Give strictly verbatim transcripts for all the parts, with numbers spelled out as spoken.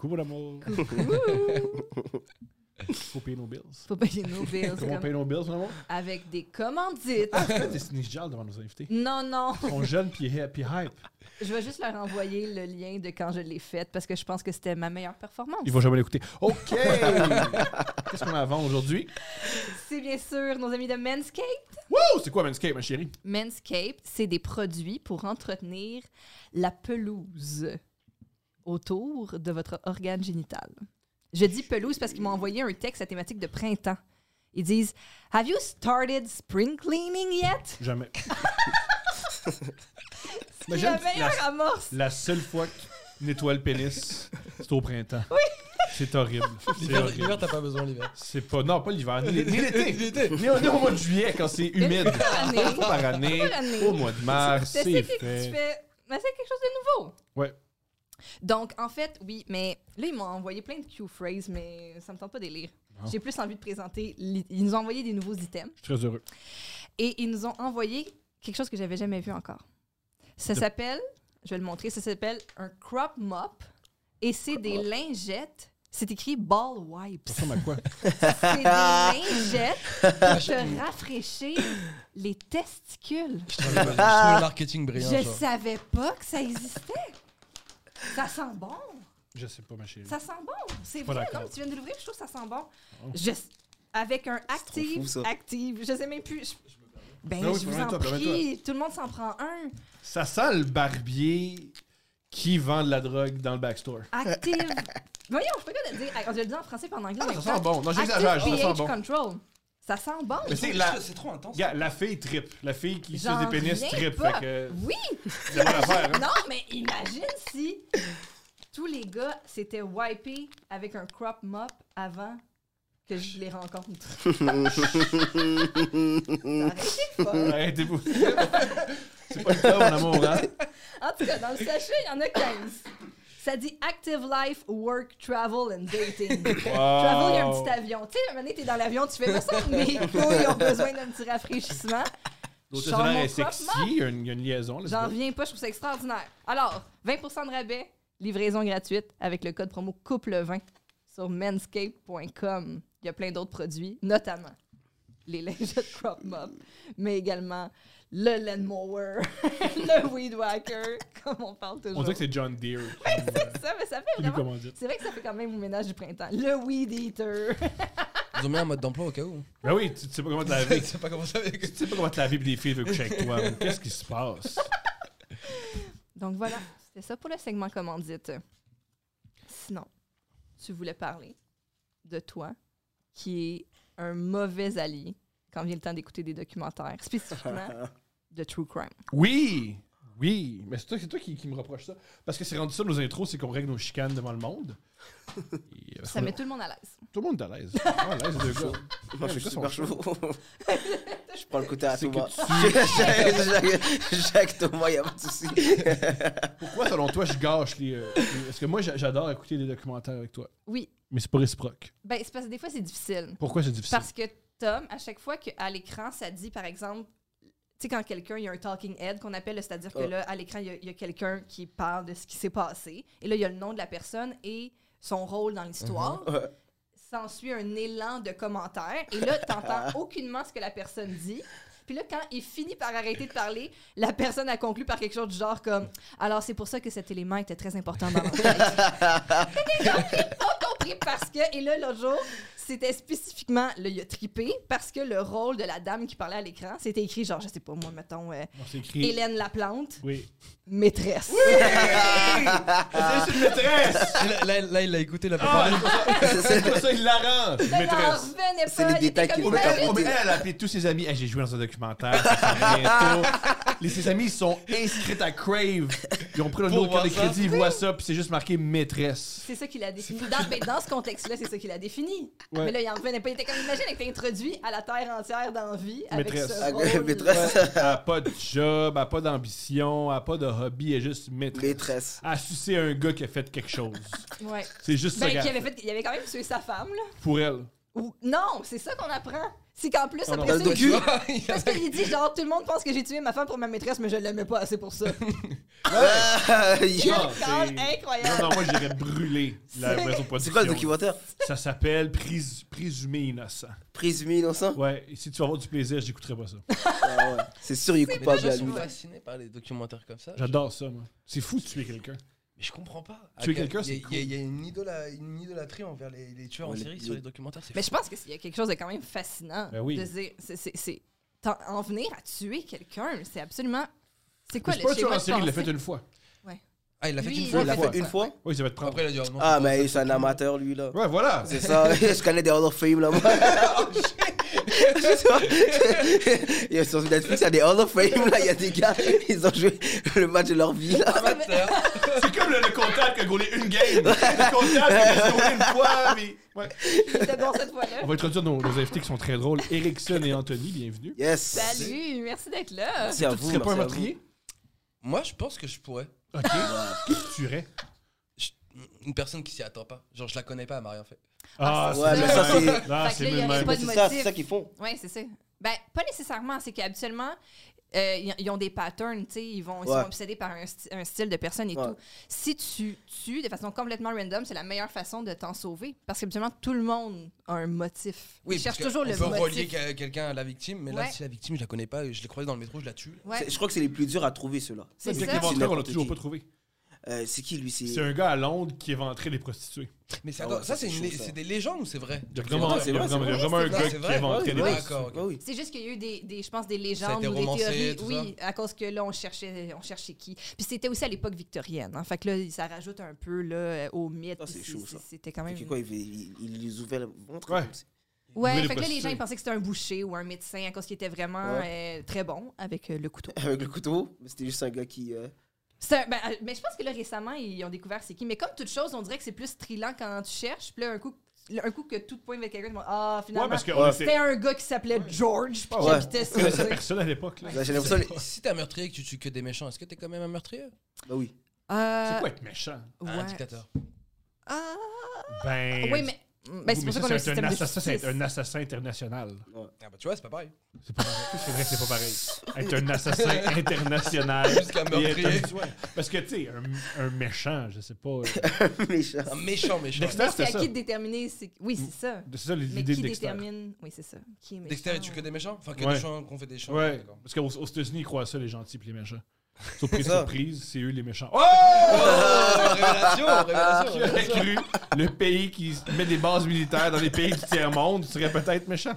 Coucou, mon amour. Faut payer nos bills. Faut payer nos bills. Comment on paye nos bills, mon amour? Avec des commandites. Ah, c'est Destiny Jal devant nos invités. Non, non. Ils sont jeunes puis puis hype. Je vais juste leur envoyer le lien de quand je l'ai faite parce que je pense que c'était ma meilleure performance. Ils vont jamais l'écouter. OK! Qu'est-ce qu'on a à vendre aujourd'hui? C'est bien sûr nos amis de Manscaped. Wouh! C'est quoi Manscaped, ma chérie? Manscaped, c'est des produits pour entretenir la pelouse autour de votre organe génital. Je dis pelouse parce qu'ils m'ont envoyé un texte à thématique de printemps. Ils disent « Have you started spring cleaning yet? » Jamais. C'est la meilleure la, amorce. La seule fois que tu nettoies le pénis, c'est au printemps. Oui. C'est horrible. L'hiver, l'hiver, t'as pas besoin l'hiver. C'est pas... Non, pas l'hiver. Ni, ni l'été. Ni, ni au mois de juillet, quand c'est humide. Une fois par année. Une fois par année. Une fois par année. Au mois de mars, C'est c'est ça que fait. tu fais. Mais c'est quelque chose de nouveau. Ouais. Donc, en fait, oui, mais là, ils m'ont envoyé plein de Q-phrases, mais ça me tente pas de les lire. Non. J'ai plus envie de présenter. li- Ils nous ont envoyé des nouveaux items Je suis très heureux. et ils nous ont envoyé quelque chose que j'avais jamais vu encore. Ça De- s'appelle, je vais le montrer, ça s'appelle un crop mop et c'est des lingettes. C'est écrit ball wipes. Ça ressemble à quoi? C'est des lingettes pour te rafraîchir les testicules. Je trouve le marketing brillant. Je genre. savais pas que ça existait. Ça sent bon. Je sais pas, ma chérie. Ça sent bon. C'est Pas vrai, d'accord. non, tu viens de l'ouvrir, je trouve que ça sent bon. Oh. Je- avec un active, fou, ça. active, je sais même plus. je- Ben, Ben oui, je vous permets-toi, en prie, tout le monde s'en prend un. Ça sent le barbier qui vend de la drogue dans le backstore. Active. Voyons, je peux pas te dire. Je le dis en français et en anglais. Ah, en même ça sent temps. bon. Non, j'exagère, Active ça sent pH bon. Control. Ça sent bon. Mais c'est la, C'est trop intense. gars, la fille tripe. La fille qui suce J'en des pénis reviens tripe. pas. Fait que Oui. c'est pas l'affaire. Hein? Non, mais imagine si tous les gars s'étaient wipés avec un crop mop avant que je les rencontre. Ça aurait été fun. Arrêtez-vous. C'est pas le cas, mon amour, hein? En tout cas, dans le sachet, il y en a quinze. Ça dit Active Life, Work, Travel and Dating. Travel, il y a un petit avion. Tu sais, un moment donné, t'es dans l'avion, tu fais ça, mes couilles ont besoin d'un petit rafraîchissement. L'autre Sors gestionnaire mon est crop sexy, mop. il y a une, il y a une liaison. Là, J'en reviens pas, je trouve ça extraordinaire. Alors, vingt pour cent de rabais, livraison gratuite avec le code promo couple vingt sur manscaped point com. Il y a plein d'autres produits, notamment les lingettes crop mop, mais également le lawnmower, le weed whacker, comme on parle toujours. On dirait que c'est John Deere. C'est ça, mais ça fait Qui nous vraiment... commandite. C'est vrai que ça fait quand même au ménage du printemps. Le weed eater. Ils ont mis un mode d'emploi au cas où. Ben oui, tu, tu sais pas comment te laver. Je sais pas comment ça avec. Tu sais pas comment te laver pis des filles veulent coucher avec toi. Qu'est-ce qui se passe? Donc voilà, c'était ça pour le segment commandite. Sinon, tu voulais parler de toi, qui est un mauvais allié quand vient le temps d'écouter des documentaires, spécifiquement de True Crime. Oui! Oui! Mais c'est toi, c'est toi qui, qui me reproche ça. Parce que c'est rendu ça, nos intros, c'est qu'on règle nos chicanes devant le monde. Et, euh, Ça met tout le monde à l'aise. Tout le monde est à l'aise. Ah, à l'aise, les deux gars. Moi, je les suis gars sont super chauds. chaud. Je prends le côté à C'est Thomas. que Jacques Thomas, il n'y a pas de souci. Pourquoi, selon toi, je gâche les... euh, les- Parce que moi, j'a- j'adore écouter des documentaires avec toi. Oui, Mais c'est pas réciproque. ben c'est parce que des fois, c'est difficile. Pourquoi c'est difficile? Parce que Tom, à chaque fois qu'à l'écran, ça dit, par exemple, tu sais, quand quelqu'un, il y a un talking head qu'on appelle, c'est-à-dire que Ah. là, à l'écran, il y a, il y a quelqu'un qui parle de ce qui s'est passé. Et là, il y a le nom de la personne et son rôle dans l'histoire. Ouais. S'ensuit un élan de commentaires. Et là, t'entends aucunement ce que la personne dit. Puis là, quand il finit par arrêter de parler, la personne a conclu par quelque chose du genre comme « Alors, c'est pour ça que cet élément était très important dans l'enquête. » J'ai pas compris parce que... Et là, l'autre jour, c'était spécifiquement... Là, il a trippé parce que le rôle de la dame qui parlait à l'écran, c'était écrit genre, je sais pas, moi, mettons, euh, On s'est écrit... Hélène Laplante, Oui. maîtresse. C'est une maîtresse! Là, là, là, il a écouté la Ah, préparation. c'est pour ça il l'arrange, Ben, j'en maîtresse. revenais pas. C'est les il était détails comme qui Oh, vont mais imagine- elle, oh, mais elle, elle a appelé tous ses amis. Hey, j'ai joué dans un documentaire. Ça sort bientôt. Les, ses amis sont inscrits à Crave. Ils ont pris le Pour numéro de carte de voir ça. crédit, ils voient ça, puis c'est juste marqué maîtresse. C'est ça qu'il a défini. Dans, ben, dans ce contexte-là, c'est ça qu'il a défini. Ouais. Mais là, il en revenait pas. Il était comme, imagine, elle était introduit à la terre entière d'envie avec Maîtresse. ce Ah, rôle. maîtresse. Elle n'a pas de job, elle n'a pas d'ambition, elle n'a pas de hobby, elle est juste maîtresse. Maîtresse. Elle a sucé un gars qui a fait quelque chose. Ouais. C'est juste Ben, ça qui qu'elle avait, fait, il avait quand même tué sa femme, là. pour elle. Ou, non, c'est ça qu'on apprend. C'est qu'en plus, Oh non. après Dans le ça, docu? il- parce qu'il dit genre, tout le monde pense que j'ai tué ma femme pour ma maîtresse, mais je l'aimais pas assez pour ça. Ah, Quel yeah. Non, call c'est- incroyable! Non, non, moi, j'irais brûler la C'est- maison de C'est production. quoi le documentaire? Ça s'appelle Pris- Présumé innocent. Présumé innocent? Ouais, et si tu vas avoir du plaisir, j'écouterai pas ça. Ah ouais. C'est sûr, il est Mais les coupable gens à sont lui. fascinés par les documentaires comme ça. J'adore ça, moi. C'est fou de tuer quelqu'un. Mais je comprends pas. Tuer Ah, quelqu'un, il y a- c'est il y a- cool. Il y a une, idola, une idolâtrie envers les, les tueurs en Ouais, série les- sur les documentaires. c'est Mais je fou. pense qu'il y a quelque chose de quand même fascinant Ben oui. de se dire, c'est- c'est- c'est- t'en- en venir à tuer quelqu'un, c'est absolument... C'est quoi Mais le c'est pas un tueur schéma en de série, il l'a pensée? fait une fois. Ah, il l'a fait Lui, une il fois. Il l'a fait fait une ça. fois? Oui, ça va être prendre. Après, il a dit oh, non. Ah, c'est mais pas c'est un amateur, lui, là. Ouais, voilà. C'est ça, je connais des Hall of Fame, là, moi. Je sais pas. Il y a sur Netflix, il y a des Hall of Fame, là, il y a des gars, ils ont joué le match de leur vie, là. amateur. C'est comme le, le comptable qui a gaulé une game. Le comptable qui a gaulé une fois. Mais... Ouais. Il était bon cette fois-là. On va introduire nos, nos invités qui sont très drôles. Erickson et Anthony, bienvenue. Yes. Salut, merci d'être là. Merci à Tu vous. serais pas un merci à vous. meurtrier? Moi, je pense que je pourrais. Ok. Qui tu tuerais? Je- Une personne qui s'y attend pas. Genre, je la connais pas, elle m'a rien fait. Ah, Ouais, mais ça, c'est. Ah, Fait que c'est là, il y le aurait même. pas Mais de c'est ça, motif. c'est ça qu'ils font. Oui, c'est ça. Ben, pas nécessairement. C'est qu'habituellement, euh, ils ils ont des patterns, tu sais. Ils, vont, ils Ouais. sont obsédés par un, sti- un style de personne et Ouais. tout. Si tu tues de façon complètement random, c'est la meilleure façon de t'en sauver. Parce qu'habituellement, tout le monde a un motif. Oui, Ils cherchent parce que toujours le on peut relier motif. que- quelqu'un à la victime, mais là, Ouais. si la victime, je la connais pas, je l'ai croisée dans le métro, je la tue. Ouais. C'est- Je crois que c'est les plus durs à trouver, ceux-là. C'est Celui ça. qui éventerait, on l'a n'importe toujours qui. pas trouvé. Euh, C'est qui, lui? C'est C'est. un gars à Londres qui éventerait les prostituées. Mais ça, Ah doit- ouais, ça, ça, c'est c'est une- chaud, ça. c'est des légendes ou c'est vrai? Il y a vraiment, c'est il y a vrai, vraiment, c'est il y a vrai, vraiment c'est un vrai. gars C'est qui vrai, éventerait ouais, les ouais. prostituées. D'accord, ok. Ah oui. C'est juste qu'il y a eu des, des je pense, des Ça a légendes été ou des romancé, théories. tout Oui, à cause que là, on cherchait, on cherchait qui. Puis c'était aussi à l'époque victorienne. Hein, fait que là, ça rajoute un peu là, au mythe. Ça, c'est puis chaud, ça. C'était quand même... Fait que quoi, il, il, il les ouvrait le ventre? Ouais. comme ça. Ouais, Ouvrir les fait que là, les gens, prostituées. ils pensaient que c'était un boucher ou un médecin à cause qu'il était vraiment euh, très bon avec euh, le couteau. Avec le couteau, mais c'était juste un gars qui. euh, C'est un- ben, euh, mais je pense que là, récemment, ils ont découvert c'est qui. Mais comme toute chose, on dirait que c'est plus thrillant quand tu cherches. Puis là, un coup, un coup que tout point avec quelqu'un, tu dis, ah, Ouais, finalement, parce que Ouais. c'était un gars qui s'appelait George, puis qui Ouais. habitait on connaissait ça. personne à l'époque. là. J'ai l'impression. les- Si t'es un meurtrier et que tu tues que des méchants, est-ce que t'es quand même un meurtrier? Bah oui. Euh, C'est quoi être méchant? Un ouais. dictateur. Ah, Ben. oui, mais, ben, c'est oui, pour ça mais qu'on a un c'est un système de assassin, c'est justice. un assassin international. Ah bah tu vois, c'est pas pareil. C'est pas pareil. C'est vrai que c'est pas pareil. Être un assassin international. Jusqu'à et être meurtrier. un- ouais. Parce que, tu sais, un, un méchant, je sais pas. euh, Méchant. Un méchant méchant. Dexter, C'est c'était à ça. qui de déterminer. c'est- Oui, c'est ça. C'est ça Mais l'idée qui de Dexter. détermine. Oui, c'est ça. Qui est méchant. Dexter, il tue que des méchants? Enfin, que Ouais. des gens qu'on fait des champs. Ouais, d'accord. parce qu'aux aux États-Unis, ils croient ça, les gentils et les méchants. Surprise, Ça. surprise, c'est eux les méchants. Oh! Oh, révélation, révélation, Qui aurait révélation. cru le pays qui met des bases militaires dans les pays du tiers-monde serait peut-être méchant?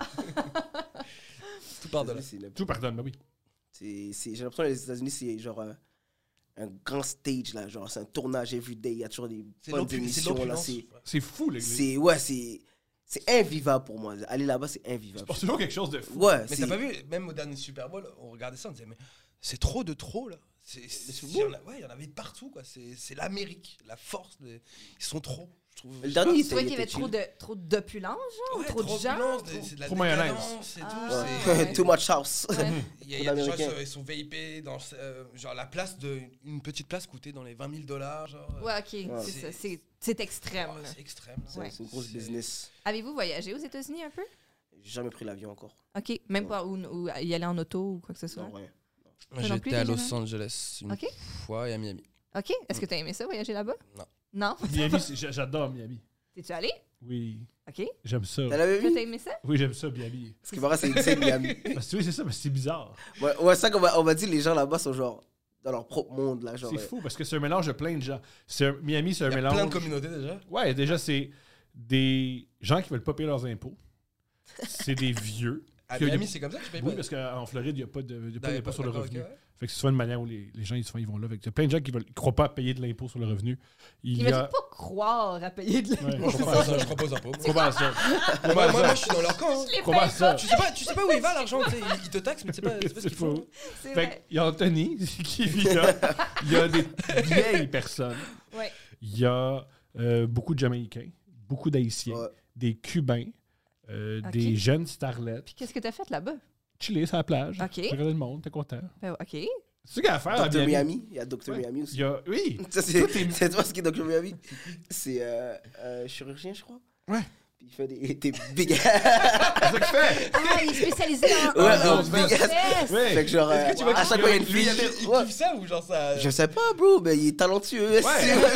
Tout part de là. C'est- c'est- Tout pardonne, ben oui. c'est- c'est- J'ai l'impression que les États-Unis, c'est genre un, un grand stage, là. Genre, c'est un tournage everyday. Il y a toujours des C'est bonnes l'opulence, c'est émissions, là. l'opulence. C'est. C'est fou, les gars. C'est. Ouais, c'est. C'est invivable pour moi. Aller là-bas, c'est invivable. C'est toujours quelque chose de fou. Ouais, Mais c'est. t'as pas vu, même au dernier Super Bowl, on regardait ça, on disait, mais c'est trop de trop, là. C'est, c'est- Super il y en Bowl? a- ouais, il y en avait partout, quoi. C'est, c'est l'Amérique, la force. des- Ils sont trop, je trouve. Le Je sais dernier, pas, il Tu vois qu'il y était avait trop chill. de trop d'opulence, genre, ouais, trop de gens. violence, trop- c'est de la Trop mayonnaise. décadence et tout. Ah, c'est- ouais. Too much house. Ouais. Il y a, il y a des gens, Américain. ils sont V I P, dans, euh, genre la place de, une petite place coûtait dans les vingt mille dollars, genre. Ouais, ok, c'est C'est- ça. C'est- C'est extrême. Ouais, là. c'est extrême. là. C'est Ouais. c'est une grosse C'est- business. Avez-vous voyagé aux États-Unis un peu? J'ai jamais pris l'avion encore. Ok, même pas ou, ou y aller en auto ou quoi que ce soit. Non, rien. Moi, Toi non plus, j'étais à déjà, Los non? Angeles une Ok. fois et à Miami. Ok, est-ce que t'as aimé ça, voyager là-bas? Non. Non? Miami, c'est- j'a- j'adore Miami. T'es-tu allé? Oui, Ok. j'aime ça. T'as l'avais Toi, vu? t'as aimé ça? Oui, j'aime ça, Miami. Ce qui paraît, c'est c'est Miami. Parce que oui, c'est ça, mais c'est bizarre. Ouais, ouais, ça qu'on m'a on m'a dit, les gens là-bas sont genre dans leur propre monde, là. Genre, C'est euh, fou parce que c'est un mélange de plein de gens. C'est un- Miami, c'est un Il y a mélange. plein de communautés déjà. Ouais, déjà, c'est des gens qui veulent pas payer leurs impôts. C'est des vieux. À Puis il y a Miami, des- c'est comme ça que je paye Oui, pas. parce qu'en Floride, il n'y a pas de- il y a pas D'accord, d'impôt sur le d'accord, revenu. ok, ouais. Fait que c'est souvent une manière où les, les gens ils, souvent, ils vont là. Fait que il y a plein de gens qui ne croient pas à payer de l'impôt sur le revenu. Il y Imagine a. pas croire à payer de l'impôt. Ouais, Moi, je je crois comprends pas à ça, ça. je crois pas aux impôts. Je comprends à ça. Je Moi, comprends à moi, ça. moi, je suis dans leur camp. hein. Je les Je comprends paye ça. pas. Tu sais pas, tu sais pas où il va l'argent, tu sais, ils ils te taxent, mais tu sais pas, tu sais pas ce C'est qu'ils font. faux. C'est Fait vrai. qu'il y a Anthony qui vit là. Il y a des vieilles personnes. Ouais. Il y a euh, beaucoup de Jamaïcains, beaucoup d'Haïtiens, ouais. des Cubains, euh, Ok. des jeunes starlets. Puis qu'est-ce que t'as fait là-bas? Chiller sur la plage. Ok. Regarder le monde, t'es content. Ben, ok. C'est ce qu'il y a à faire à docteur Miami. Miami. Il y a docteur Ouais. Miami Il aussi. y a... Oui. Ça, c'est Tout est- c'est toi ce qui est docteur Miami? C'est euh, euh, chirurgien, je crois. Ouais. Puis il fait des, des big C'est ça qu'il fait. Ah, il est spécialisé en Ouais, en en big ass. stress. Ouais. Fait que genre, Est-ce que euh, tu vois à qu'il- chaque fois, il y a une lui, fille. il, il Ouais. kiffe ça ou genre ça. Je sais pas, bro, mais il est talentueux. Ouais.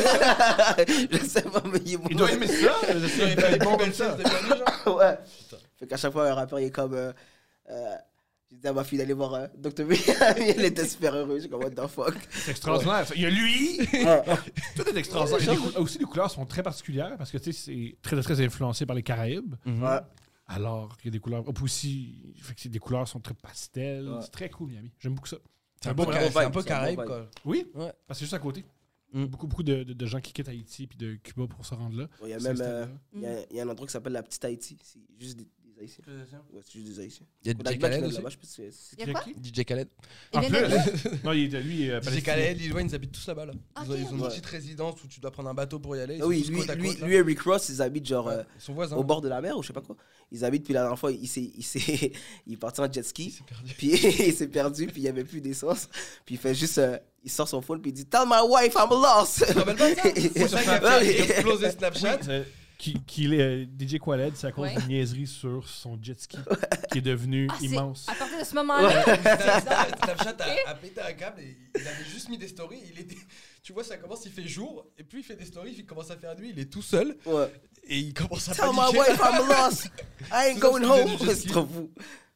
Je sais pas, mais il est bon. Il doit aimer ça. Je Il sais, fait il des est bon plus comme belles ça. scènes de bienvenue, genre. Ouais. Fait qu'à chaque fois, un rappeur, il est comme. Euh, euh, je disais à ma fille d'aller voir euh, docteur Miami, elle était super heureuse. Je suis comme, what the fuck. C'est extraordinaire. ça. Il y a lui. Ouais. Tout est extraordinaire. Il y a des cou- aussi, les couleurs sont très particulières parce que tu sais, c'est très, très influencé par les Caraïbes. Ouais. Alors qu'il y a des couleurs. Puis aussi, fait que c'est- des couleurs sont très pastel. Ouais. C'est très cool, Miami. J'aime beaucoup ça. C'est un bon peu voyage. ca- c'est un vibe, peu c'est un bon Caraïbe, vibe. quoi. Oui, Ouais. parce que c'est juste à côté. Mm. Beaucoup, beaucoup de, de- de gens qui quittent Haïti puis de Cuba pour se rendre là. Il y a C'est même. installé euh, là. Il y, a- il y a un endroit qui s'appelle la Petite Haïti. C'est juste des, des Haïtiens. Ouais, c'est juste des Haïtiens. Il y a Au D J Dagbak, Khaled il y en a aussi. là-bas, je sais pas si c'est- c'est- Il y a quoi? Qui? D J Khaled. Il En vient plus, de- non, il est, lui, il est D J palestinien. Khaled, Lil Wayne, ils habitent tous là-bas. Là. Ils ont, Ok, ils ont ok. une petite résidence où tu dois prendre un bateau pour y aller. Ils Ah sont oui, tous lui, côte à lui, côte, là. lui et Rick Ross, ils habitent genre Ouais, euh, ils sont voisins. au bord de la mer ou je sais pas quoi. Ils habitent, puis la dernière fois, il, s'est, il, s'est, il est parti en jet Il ski, s'est perdu. puis il s'est perdu, puis il n'y avait plus d'essence. Puis il fait juste, euh, il sort son phone, puis il dit Tell my wife I'm lost. Tu te rappelles pas de ça? C'est ça qui a Ouais, fait- qui a mais- explosé Snapchat. Oui, c'est- qui, qui est euh, D J Khaled, c'est à cause Ouais. d'une niaiserie sur son jet ski qui est devenu Ah, c'est- immense. À partir de ce moment-là, c'est bizarre. Snapchat Ok. a, a pété un câble et il avait juste mis des stories. Il était, tu vois, ça commence, il fait jour, et puis il fait des stories, il commence à faire nuit, il est tout seul, Ouais. et il commence à Tell my paniquer. wife I'm lost. I ain't C'est going ça, home. c'est le jet C'est ski. trop fou.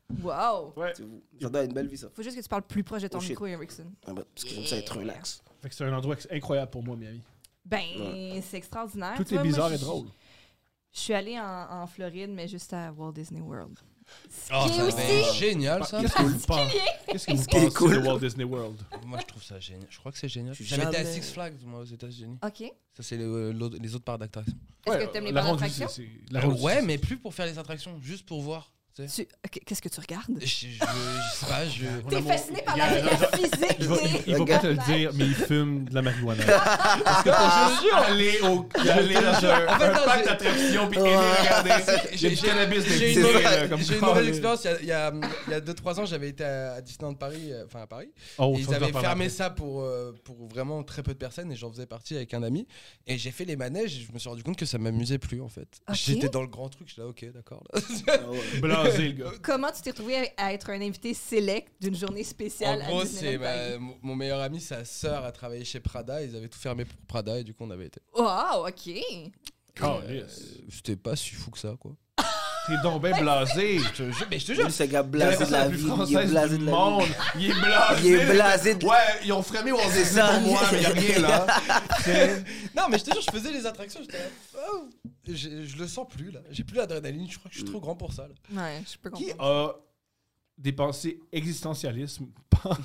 Wow. Ouais. C'est fou. Ça doit être une belle vie, ça. Faut juste que tu parles plus proche de ton Oh, shit. micro, Erickson. Ah bah, parce que comme ça, être relax. Fait que c'est un endroit ex- incroyable pour moi, Miami. Ben, c'est extraordinaire. Tout Tu est vois, moi, bizarre je- et drôle. Je suis allée en, en Floride, mais juste à Walt Disney World. Ce Oh, qui est ça aussi... c'est génial ça. Qu'est-ce que vous pensez Qu'est-ce que vous Ce qui est pensez cool. de Walt Disney World? Moi je trouve ça génial. Je crois que c'est génial. Je suis J'avais été à jamais- Six Flags moi aux États-Unis. OK. Est-ce Ça c'est le- l'autre- les autres parcs d'attractions. que tu aimes les la parcs ronde, d'attraction? c'est- c'est- la Euh, ronde, ouais, c'est- mais plus pour faire les attractions, juste pour voir. tu sais. Tu- ok, Qu'est-ce que tu regardes? Je, je, je sais pas, je. Mon T'es amour, fasciné par il y a- la, la genre- physique Il va, il- il va des pas te le personnages. dire, mais il fume de la marijuana. Parce que pour juste aller au aller dans un, En fait, un non, parc j'ai- d'attractions puis aller regarder, il y a du cannabis J'ai une d'infusé, mauvaise, là, comme j'ai une ça, mauvaise là. expérience. Il y a- il y a, il y a deux trois ans, j'avais été à, à Disneyland Paris, euh, enfin à Paris. Oh, Et tu ils vas nous en avaient parler fermé après. ça pour, euh, pour vraiment très peu de personnes et j'en faisais partie avec un ami. Et j'ai fait les manèges et je me suis rendu compte que ça m'amusait plus en fait. Ok. J'étais dans le grand truc, je suis là, ok, d'accord. là. Ah ouais. Blasé, le gars. Comment tu t'es retrouvé à à être un invité select d'une journée En spéciale à gros, c'est Disneyland Paris? ma- mon- mon meilleur ami, sa sœur a travaillé chez Prada, ils avaient tout fermé pour Prada et du coup on avait été. Wow, OK. Euh, Calisse. C'était pas si fou que ça quoi. T'es donc ben blasé. Je te jure- mais je te Lui, jure, ce gars C'est la blasé de personne la la plus vie. Il est française blasé du de la monde. vie. Il est blasé. Il est blasé de- Ouais, ils ont fermé Walt C'est Disney ça. pour moi, mais il y a rien là. C'est- non mais je te jure, je faisais les attractions, j'étais là. oh, je, je le sens plus là. J'ai plus l'adrénaline, je crois que je suis trop grand pour ça. Là. Ouais, je peux Qui comprendre. a des pensées existentialisme Pendant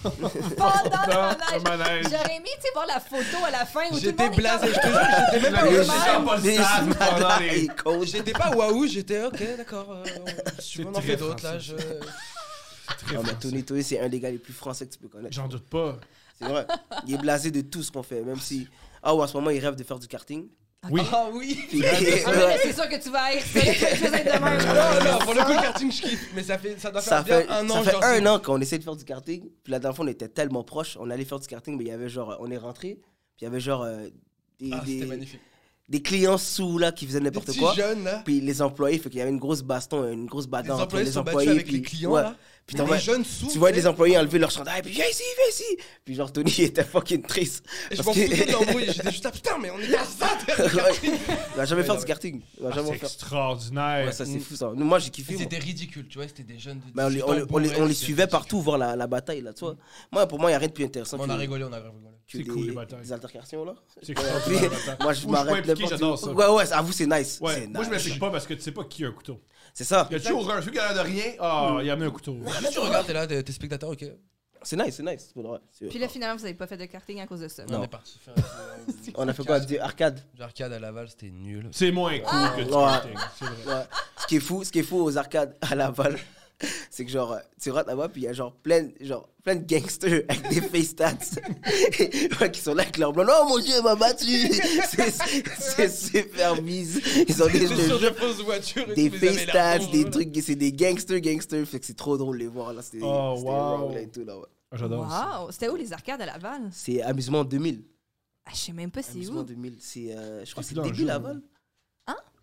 le dans manège. un manège? J'aurais aimé, tu sais, voir la photo à la fin où tout le J'étais monde est blasé, comme- je te jure, j'étais même pas Le Les gars, waouh. c'est pas le Les stade pendant les- il est coach. J'étais pas waouh, j'étais ok, d'accord. euh, on- si C'est on en très fait d'autres là. français, Je... Très Non, mais français. Tony Tony, c'est un des gars les plus français que tu peux connaître. J'en doute pas. C'est vrai. Il est blasé de tout ce qu'on fait. Même si. Ah, ou en ce moment, il rêve de faire du karting. Oui. Ah oui. Puis- Ah, mais là, c'est sûr que tu vas être ça, je faisais de même. Non, non, pour le coup, le karting, je kiffe. Mais ça, fait, ça doit faire Ça bien fait, un an. ça fait genre, un c'est- an qu'on essaie de faire du karting. Puis la dernière fois, on était tellement proches. On allait faire du karting, mais il y avait genre. On est rentré. Puis il y avait genre. euh, des, Ah, c'était des, magnifique. des clients sous là qui faisaient Des n'importe petits quoi. jeunes là. Puis les employés, fait qu'il y avait une grosse baston, une grosse Les bagarre entre employés les sont battus employés. avec puis, les clients ouais. là. Puis Mais t'en vois- les jeunes sous. tu vois des employés enlever leur chandail, puis viens ici, viens ici. Puis genre Tony il était fucking triste. Et je parce m'en que- foutais de l'embrouille. J'étais juste là, putain, mais on est dans ça. il va jamais Ouais, faire non, du ouais. karting. Il va Ah, jamais c'est en faire. extraordinaire. Ouais, ça c'est fou ça. Nous, moi j'ai kiffé. moi. C'était ridicule, tu vois, c'était des jeunes de Ben, on, les, on, les, on, les, on les suivait partout voir la, la bataille là, tu vois. Moi pour moi il y a rien de plus intéressant On que, a rigolé, on a rigolé. que C'est des, cool, les batailles. des altercations là. C'est Ouais, extraordinaire, puis, la bataille. moi je Moi, je suis pas m'arrête impliqué, n'importe j'adore où. ça. Ouais ouais, à vous c'est nice. Ouais, C'est moi je nice. m'implique pas parce que tu sais pas qui a un couteau. C'est ça. Il y a toujours un, celui qui a l'air de rien, ah, il a amené un couteau. Là, tu regardes, t'es là, t'es t'es spectateur, ok. C'est nice, c'est nice. pour de vrai. C'est- Puis là, finalement, vous avez pas fait de karting à cause de ça. On Non. est parti faire. euh, On a fait quoi? Du arcade. du arcade à Laval, c'était nul. C'est moins cool que du Ouais. karting, c'est vrai. Ouais. Ce qui est fou, ce qui est fou aux arcades à Laval, c'est que genre euh, tu rentres là-bas puis il y a genre plein genre plein de gangsters avec des face tats ouais, qui sont là avec leur blanc. Non mon dieu, il m'a battu. C'est- C'est super mise. Ils ont des, J'étais sur des fausses voitures et des tout, mais ils face avaient l'air tats, dangereux, des là. trucs, c'est des gangsters gangsters, fait que c'est trop drôle de les voir là, c'était Oh, c'était wow. wrong, là, et tout là. Ouais. Ah, j'adore ça. Wow! C'était où les arcades à Laval? C'est Amusement deux mille. Ah, je sais même pas c'est Amusement où. deux mille, c'est euh, je crois que C'est c'est plus début dans le jeu, Laval.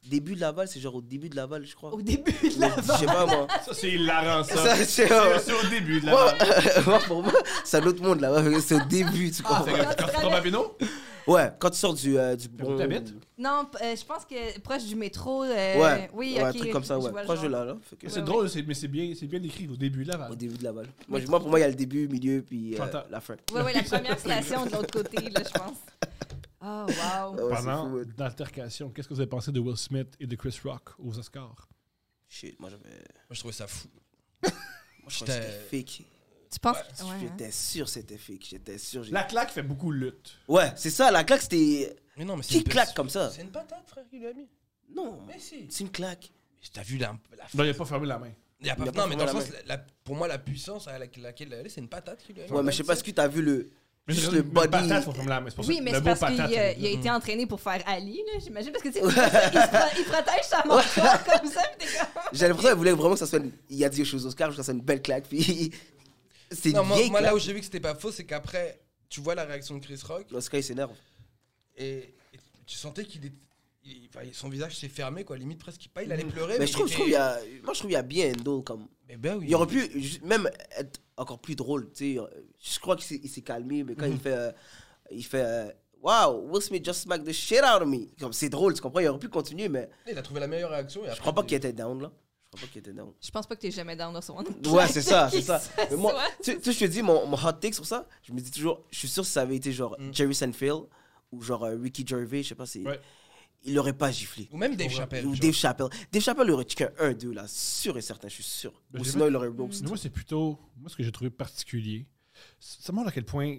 début de Laval, c'est genre au début de Laval, je crois. Au début de Mais la Je sais pas, moi. Ça, c'est hilarant, ça. Ça, c'est- C'est c'est au début de la Moi, bande. moi, pour moi, c'est un autre monde là. Ouais, c'est au début, tu Ah, comprends? Fait que Quand tu tombes à Bino, Ouais, quand tu sors du, euh, du où bon. t'habites? Non, p- euh, je pense que proche du métro. euh, Ouais, oui, ouais, un ok. truc comme ça, je ouais. vois le Proche de genre. là, là. Fait que- C'est Ouais, drôle, c'est- mais c'est bien, c'est bien écrit au début de Laval. Au début de Laval. Moi, moi, pour moi, il y a le début, milieu, puis euh, J'entends. la fin. Ouais, ouais, la première station de l'autre côté, là, je pense. Oh, wow. Ah ouais, c'est Pendant fou, ouais. l'altercation, qu'est-ce que vous avez pensé de Will Smith et de Chris Rock aux Oscars? Shit, moi, j'avais. Moi, je trouvais ça fou. Moi, je croyais que J'étais- c'était fake. Tu penses Ouais, que. Ouais, hein. J'étais sûr que c'était fake. J'étais sûr. j'ai- La claque fait beaucoup de lutte. Ouais, c'est ça, la claque, c'était. Mais non, mais c'est Qui une claque pers- comme ça? C'est une patate, frère, qu'il lui a mis. Non, Mais si. c'est une claque. T'as vu la. la... Non, il n'a pas fermé la main. Il y a pas... il a pas Non, mais dans le fermé sens, la la- la- pour moi, la puissance à laquelle laquelle elle est, c'est une patate qu'il lui a mis. Ouais, mais je sais pas, est-ce que t'as vu le. Mais Juste le le body. patate, faut fermer la main. C'est pour ça Oui, que mais le c'est beau parce qu'il patate, a, c'est- il a été entraîné pour faire Ali, là, j'imagine. Parce que, tu sais, il, se pro- il protège sa mâchoire comme ça, pis t'es comme. J'ai l'impression qu'elle voulait vraiment que ça soit. Une... Il a dit aux choses Oscar, que ça soit une belle claque, puis. C'est une Non, moi, vieille moi, là claque. où j'ai vu que c'était pas faux, c'est qu'après, tu vois la réaction de Chris Rock Oscar, il s'énerve. et, et tu sentais qu'il est. il- enfin, son visage s'est fermé, quoi. Limite, presque pas. Il allait pleurer. Mais Mais je trouve, il je trouve, était- il y a... Moi, je trouve qu'il y a bien Endo comme. Mais ben oui. Il aurait pu ju- même être encore plus drôle, tu sais. Je crois qu'il s'est il s'est calmé, mais Mhm. quand il fait. euh, il fait. euh, Wow, Will Smith just smacked the shit out of me. Comme c'est drôle, tu comprends? Il aurait pu continuer, mais Il a trouvé la meilleure réaction. Et je après, crois pas il- qu'il était down, là. Je crois pas qu'il était down. Je pense pas que t'es jamais down dans son Ouais, c'est ça, c'est ça. Qui Mais moi, soit. tu tu sais, je te dis, mon, mon hot take sur ça, je me dis toujours, je suis sûr que ça avait été genre Mm. Jerry Seinfeld ou genre euh, Ricky Gervais, je sais pas, c'est. Ouais. Il l'aurait pas giflé. Ou même Dave Ouais. Chappelle. Ou tu Dave Chappelle. Dave Chappelle aurait tué un deux là, sûr et certain, je suis sûr. Ben, Ou j'ai sinon, vu- il aurait roast. Mais moi, c'est plutôt. Moi, ce que j'ai trouvé particulier, ça montre à quel point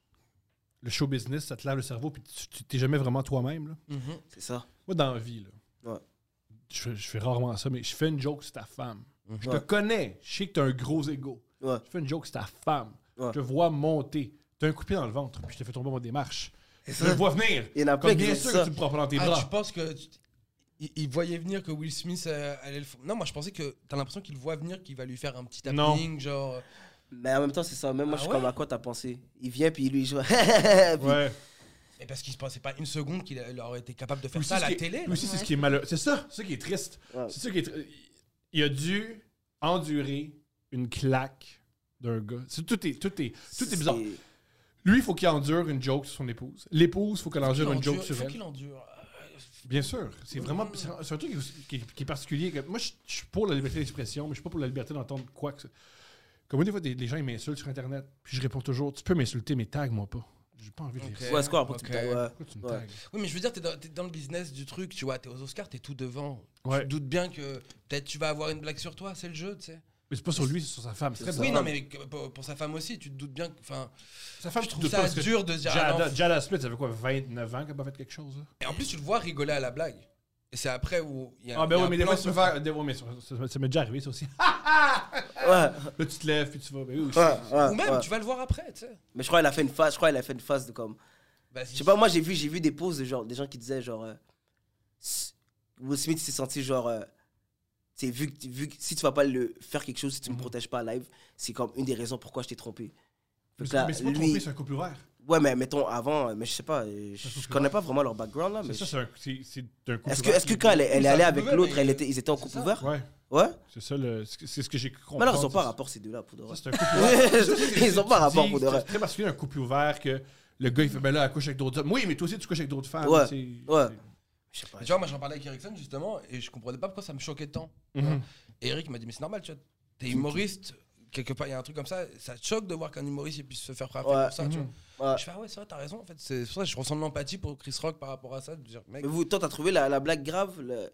le show business, ça te lave le cerveau, puis tu tu- t'es jamais vraiment toi-même. là. vois. Mhm. C'est ça. Moi, dans la vie, là, Ouais. je, fais- je fais rarement ça, mais je fais une joke sur ta femme. Je te Ouais. connais, je sais que t'as un gros ego. Ouais. Je fais une joke sur ta femme. Ouais. Je te vois monter. T'as un coup de pied dans le ventre, puis je te fais tomber mon démarche. Je ça. le vois venir. Il y en a Comme plein qui bien disent sûr ça. que tu me prends pas dans tes Ah, bras. tu penses que. tu- Il, il voyait venir que Will Smith euh, allait le faire. Non, moi je pensais que. T'as l'impression qu'il voit venir, qu'il va lui faire un petit Non. tapping, genre. Mais en même temps, c'est ça. Même moi, Ah je suis ouais? comme à quoi t'as pensé? Il vient, puis lui, il joue. Puis- Ouais. Et parce qu'il se passait pas une seconde qu'il a- il aurait été capable de Puis faire aussi, ça à ce la qui est- télé. puis là. aussi, c'est ce Ouais. qui est malheureux. C'est ça, c'est ça qui est triste. Ouais. C'est ça qui est tr- Il a dû endurer une claque d'un gars. C'est- tout, est, tout, est, tout est bizarre. Lui, il faut qu'il endure une joke sur son épouse. L'épouse, il faut qu'elle Faut endure qu'il une joke endure- sur faut elle. qu'il endure. Bien sûr. C'est vraiment. C'est un c'est un truc qui est, qui est- qui est particulier. que- Moi, je je suis pour la liberté d'expression, mais je suis pas pour la liberté d'entendre quoi que ce. Comme moi, des fois, des, des gens ils m'insultent sur Internet, puis je réponds toujours tu peux m'insulter, mais tag-moi pas. J'ai pas envie de les. Ok. Ouais, c'est quoi, après, Ok. tu t'as- ouais. Pourquoi tu me Ouais. tags? Oui, mais je veux dire, t'es dans, t'es dans le business du truc, tu vois, t'es aux Oscars, t'es tout devant. Ouais. Tu te doutes bien que peut-être tu vas avoir une blague sur toi, c'est le jeu, tu sais. Mais c'est pas sur lui, c'est sur sa femme. C'est très Oui, bizarre. non, mais que- pour, pour sa femme aussi, tu te doutes bien que. Enfin, Sa femme, je tu trouve doutes ça pas, parce que dur de se dire. ah Jada, non, Jada Smith, ça fait quoi, vingt-neuf ans qu'elle n'a pas fait quelque chose? là? Et en plus, tu le vois rigoler à la blague. Et c'est après où il y a. Ah, ben il y a oui, un mais des plan fois, tu peux sur- faire. des- ouais, mais ça, ça- ça m'est déjà arrivé, ça aussi. Ouais, Là, tu te lèves, puis tu vas. Ben oui, aussi. ouais, ouais, Ou même, ouais. tu vas le voir après, tu sais. Mais je crois qu'elle a fait une phase, je crois qu'elle a fait une phase de comme. Vas-y. Je sais pas, moi j'ai vu, j'ai vu des posts de genre, des gens qui disaient genre. euh, s- Will Smith s'est senti genre. euh, c'est vu que, vu que si tu vas pas le faire quelque chose, si tu me protèges pas live, c'est comme une des raisons pourquoi je t'ai trompé. Mais Donc c'est là, mais c'est pas lui- trompé, c'est un couple ouvert. Ouais, mais mettons avant, euh, mais je sais pas, euh, je, je connais pas vraiment leur background là. Mais C'est ça, je- c'est un, c'est, c'est un couple Est-ce que, ouvert. est-ce que quand elle, est- elle est c'est un allée couple avec ouvert, l'autre, mais- elle était, ils étaient en c'est couple ça. ouvert? Ouais, Ouais? c'est ça, le, c'est c'est ce que j'ai cru comprendre. Mais alors ils ont pas c'est- rapport ces deux-là pour de vrai. Ça, c'est un couple ouvert. Ils ont pas rapport pour de C'est vrai. très particulier, un couple ouvert que le gars, il fait, ben là, elle couche avec d'autres hommes. Oui, mais toi aussi, tu couches avec d'autres femmes. Ouais, c'est- ouais. c'est- Je sais pas. Tu vois, moi j'en parlais avec Ericsson justement, et je comprenais pas pourquoi ça me choquait tant. Mhm. Et Eric m'a dit, mais c'est normal, tu vois, t'es humoriste, quelque part, il y a un truc comme ça, ça te choque de voir qu'un humoriste il puisse se faire frapper Ouais. pour ça, tu Mhm. vois. Ouais. Je fais, ah ouais, c'est vrai, t'as raison, en fait, c'est pour ça que je ressens de l'empathie pour Chris Rock par rapport à ça, de dire, mec, Mais vous, toi, t'as trouvé la, la blague grave? le-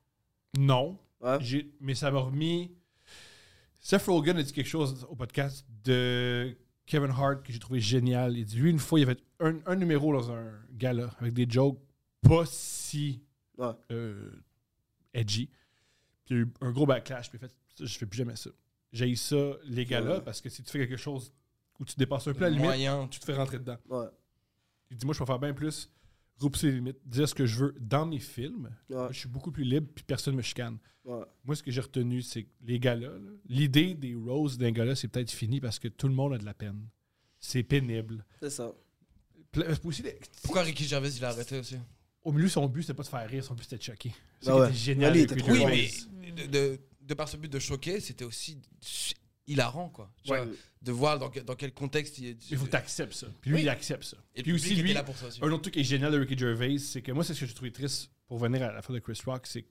Non, Ouais. j'ai- mais ça m'a remis. Seth Rogen a dit quelque chose au podcast de Kevin Hart que j'ai trouvé génial. Il dit lui, une fois, il y avait un, un numéro dans un gala avec des jokes pas si Ouais. euh, edgy. Puis il y a eu un gros backlash. Puis il a fait, ça, je fais plus jamais ça. J'ai ça, les galas, Ouais. parce que si tu fais quelque chose où tu dépasses un peu la limite, moyen. tu te fais rentrer dedans. Ouais. Il dit moi, je peux faire bien plus, repousser les limites, dire ce que je veux dans mes films. Ouais. Je suis beaucoup plus libre, puis personne me chicane. Ouais. Moi, ce que j'ai retenu, c'est que les galas, là, l'idée des roses d'un gala, c'est peut-être fini parce que tout le monde a de la peine. C'est pénible. C'est ça. Pla- aussi, les- Pourquoi Ricky Gervais il a arrêté aussi au milieu, son but, c'était pas de faire rire, son but, c'était de choquer. C'est Ah ça qui ouais. était génial. Lui, il avec était Ricky trop Oui, Gervais. mais de, de, de par ce but de choquer, c'était aussi hilarant, quoi. Tu Ouais. vois, de voir dans, que- dans quel contexte il est. Il faut que tu acceptes ça. Puis lui, Oui. il accepte ça. Et le Puis public aussi, était lui, là pour ça aussi. un autre truc qui est génial de Ricky Gervais, c'est que moi, c'est ce que j'ai trouvé triste pour venir à la fin de Chris Rock, c'est que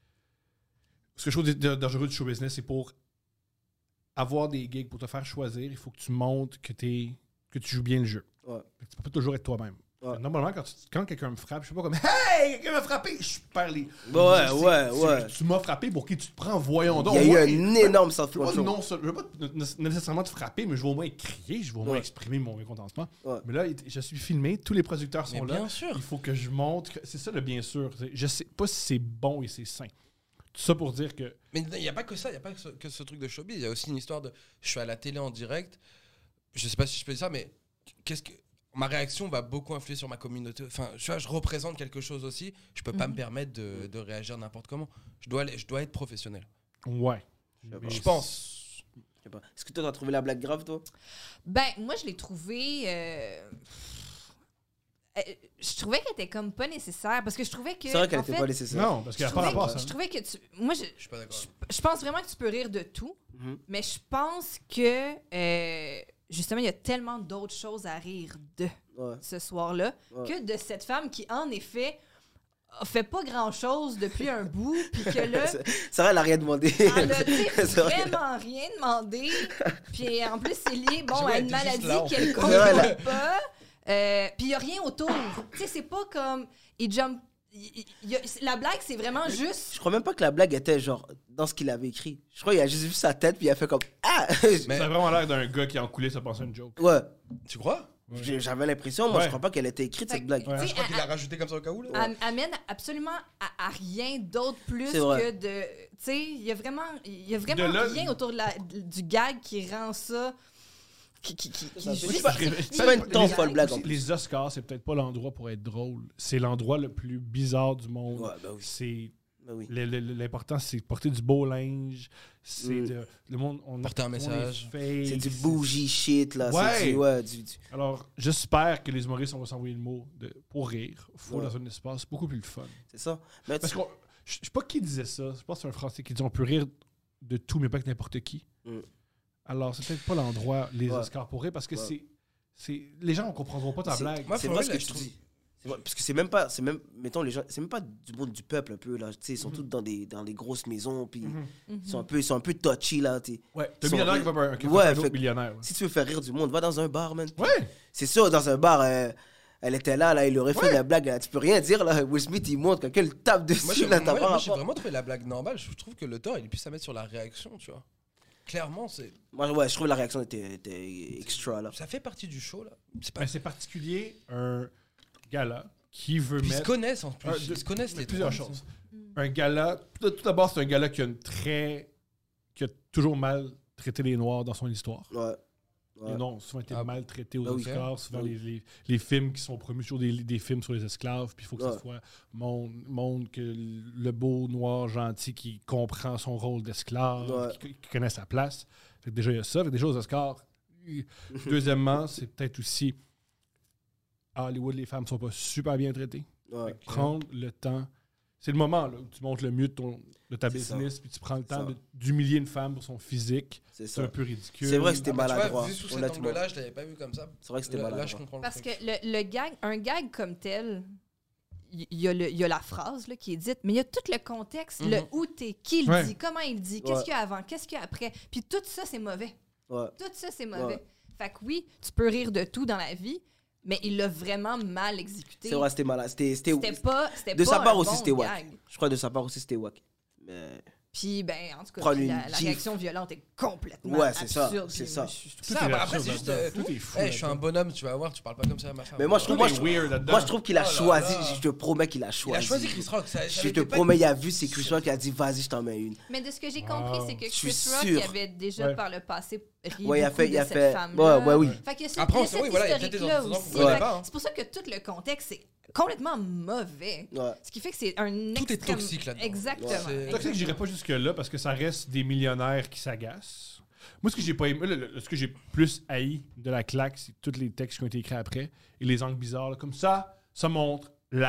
ce que je trouve d- d- dangereux du show business, c'est pour avoir des gigs, pour te faire choisir, il faut que tu montres que, t'es, que tu joues bien le jeu. Ouais. Fait que tu peux pas toujours être toi-même. Ouais. Normalement, quand, tu- quand quelqu'un me frappe, je suis pas comme Hey, quelqu'un m'a frappé, je perds les. Ouais, Je sais, ouais, tu- ouais. Tu m'as frappé pour qui tu te prends, voyons donc. Il y a eu Ouais, un énorme je veux pas, self-control. non, ça- je veux pas n- nécessairement te frapper, mais je vais au moins crier, je vais au moins Ouais. exprimer mon mécontentement. Ouais. Mais là, il- je suis filmé, tous les producteurs Mais sont là. bien sûr. Il faut que je montre. que- C'est ça le bien sûr. C'est- Je sais pas si c'est bon et c'est sain. Tout ça pour dire que. Mais il n'y a pas que ça, il n'y a pas que ce, que ce truc de showbiz. Il y a aussi une histoire de. Je suis à la télé en direct. Je sais pas si je peux dire ça, mais qu'est-ce que. Ma réaction va beaucoup influer sur ma communauté. Enfin, tu vois, je représente quelque chose aussi. Je peux pas Mhm. me permettre de, de réagir n'importe comment. Je dois, aller- je dois être professionnel. Ouais. pas. Mais Je c'est- pense. Je sais pas. Est-ce que toi, t'as trouvé la blague grave, toi? Ben, moi, je l'ai trouvé. euh, euh, Je trouvais qu'elle était comme pas nécessaire parce que je trouvais que. C'est vrai qu'elle en était fait, pas nécessaire. Non, parce qu'il je n'y a pas trouvais, rapport à ça. je trouvais que tu. Moi, je, Je suis pas d'accord. je, je pense vraiment que tu peux rire de tout, Mhm. mais je pense que. euh, justement, il y a tellement d'autres choses à rire de Ouais. ce soir-là Ouais. que de cette femme qui, en effet, a fait pas grand-chose depuis un bout, puis que là. C'est c'est vrai, elle a rien demandé. Elle a tu sais, C'est vrai. vraiment rien demandé. Puis en plus, c'est lié bon, Ouais, à une t'es juste maladie là, en qu'elle fait. comprend C'est vrai, pas. Euh, Puis il n'y a rien autour. Tu sais, c'est pas comme. Il jump. il- il- il y a- la blague, c'est vraiment juste. Je crois même pas que la blague était genre dans ce qu'il avait écrit. Je crois qu'il a juste vu sa tête puis il a fait comme Ah! Mais- Ça a vraiment l'air d'un gars qui en coulait, ça pensait à une joke. Ouais. Tu crois? J'ai- J'avais l'impression, moi, Ouais. je crois pas qu'elle était écrite Fait cette que, blague. Ouais. tu sais, Je crois qu'il elle- a rajouté comme ça au cas où. Là. am- amène absolument à, à rien d'autre plus C'est vrai. que de. Tu sais, il y a vraiment, il y a vraiment De là- rien autour de la, du gag qui rend ça. Qui, qui, qui, qui Ça, justifie- c'est pas- justifie pas une le tant gag. folle blague. en Aussi, plus. les Oscars, c'est peut-être pas l'endroit pour être drôle. C'est l'endroit le plus bizarre du monde. Ouais, bah oui. C'est Bah oui. le- le- l'important, c'est de porter du beau linge. C'est Mm. de le monde. On Porter un on est message. fake, C'est du bougie shit, là. Ouais. C'est du. Ouais, du, du- Alors, j'espère que les humoristes, on va s'envoyer le mot de, pour rire. Faut Ouais. dans un espace beaucoup plus le fun. C'est ça. Mais Parce tu- que je sais pas qui disait ça. Je pense que c'est un Français qui dit on peut rire de tout, mais pas que n'importe qui. Mm. Alors, c'est peut-être pas l'endroit, les Ouais. Oscars pour rire, parce que Ouais. c'est, c'est. Les gens ne comprendront pas ta C'est- blague. Moi, c'est for vrai real, ce que je tu trouve- dis. C'est vrai, parce que c'est même pas, c'est même, mettons les gens, c'est même pas du monde du peuple un peu là. Tu sais, ils sont Mhm. tous dans des, dans des grosses maisons, puis Mhm. Mhm. ils sont un peu, ils sont un peu touchy là. Tu sais. Ouais, t'as Sont- un millionnaire qui va pas un, qui va Ouais, pas un autre fait- millionnaire. Si tu veux faire rire du monde, va dans un bar, man. Ouais! C'est sûr, dans un bar, euh, elle était là, là, il aurait fait Ouais. la blague. Là, tu peux rien dire là. Will Smith, il monte, quelqu'un le tape dessus Moi, j'ai là. t'as moi, pas moi, j'ai rapport. vraiment trouvé la blague normale. Je trouve que le tort, il est plus à mettre sur la réaction, tu vois. Clairement, c'est Moi, ouais, je trouve la réaction était, était extra là. ça fait partie du show, là. C'est pas... Ben, c'est particulier un gala qui veut Puis ils se mettre. connaissent en plus. un- Ils se connaissent les plusieurs trois. choses. Un gala. Tout, tout d'abord, c'est un gala qui a une très. qui a toujours mal traité les Noirs dans son histoire. Ouais. Ouais. Les Noirs ont souvent été Ah, maltraités aux bah oui. Oscars. Souvent, Bah les, les, les films qui sont promus sur des, des films sur les esclaves. Puis il faut que Ouais. ce soit monde, monde que le beau noir gentil qui comprend son rôle d'esclave, Ouais. qui, qui connaît sa place. Fait que déjà, il y a ça. Fait que déjà, aux Oscars. Deuxièmement, c'est peut-être aussi. À Hollywood, les femmes sont pas super bien traitées. Ouais. Prendre le temps. C'est le moment là, où tu montres le mieux de, ton, de ta C'est ça. business, puis tu prends le C'est temps ça. de- d'humilier une femme pour son physique. C'est C'est un ça. peu ridicule. C'est vrai que c'était Ah, bah, tu vois, maladroit. vu sous cet honnêtement. angle-là, je l'avais pas vu comme ça. C'est vrai que c'était Là, là, je maladroit. comprends le Parce truc. que le, le gag, un gag comme tel, il y, y a le- il y a la phrase là, qui est dite, mais il y a tout le contexte, le Mhm. où t'es, qui le Ouais. dit, comment il le dit, qu'est-ce Ouais. qu'il y a avant, qu'est-ce qu'il y a après. Puis tout ça, c'est mauvais. Ouais. Tout ça, c'est mauvais. Ouais. Fait que oui, tu peux rire de tout dans la vie, mais il l'a vraiment mal exécuté. C'est vrai, c'était malade. C'était, c'était, C'était pas, c'était de pas sa part un aussi, bon c'était wack. gag. Je crois de sa part aussi, c'était wack. Mais. Puis, ben, en tout cas, Prendre puis une la, la gifle. réaction violente est complètement Ouais, c'est ça, absurde. c'est Puis ça. moi, je- je- Tout Ça, est bah, absurde après, c'est juste. là-dedans. euh, Tout est fou. hey, je suis un là-dedans. bonhomme, tu vas voir, tu parles pas comme ça à ma femme. Mais moi, je Tout trouve, moi, est je, weird là-dedans. moi, je trouve qu'il a Oh là choisi. là. Je te promets qu'il a Il a choisi. choisi Chris Rock. Ça, ça Je avait te été pas- promets, il a vu, c'est Chris Rock qui a dit vas-y, je t'en mets une. Mais de ce que j'ai compris, Wow. c'est que Je suis Chris Rock sûr. il avait déjà Ouais. par le passé ri Ouais, il a beaucoup fait. Il de a cette fait. femme-là. Ouais, ouais, oui. Fait que c'est Après, on il y a sait, cet oui, voilà, il y a peut-être des historique-là antécédents aussi. qu'on connaît Fait pas, que hein. C'est pour ça que tout le contexte, c'est complètement mauvais. Ouais. Ce qui fait que c'est un Tout est extrême- toxique là-dedans. Exactement. Ouais, c'est- C'est que j'irais pas jusque-là parce que ça reste des millionnaires qui s'agacent. Moi, ce que j'ai pas aimé, le- le- ce que j'ai plus haï de la claque, c'est tous les textes qui ont été écrits après et les angles bizarres. là. Comme ça, ça montre la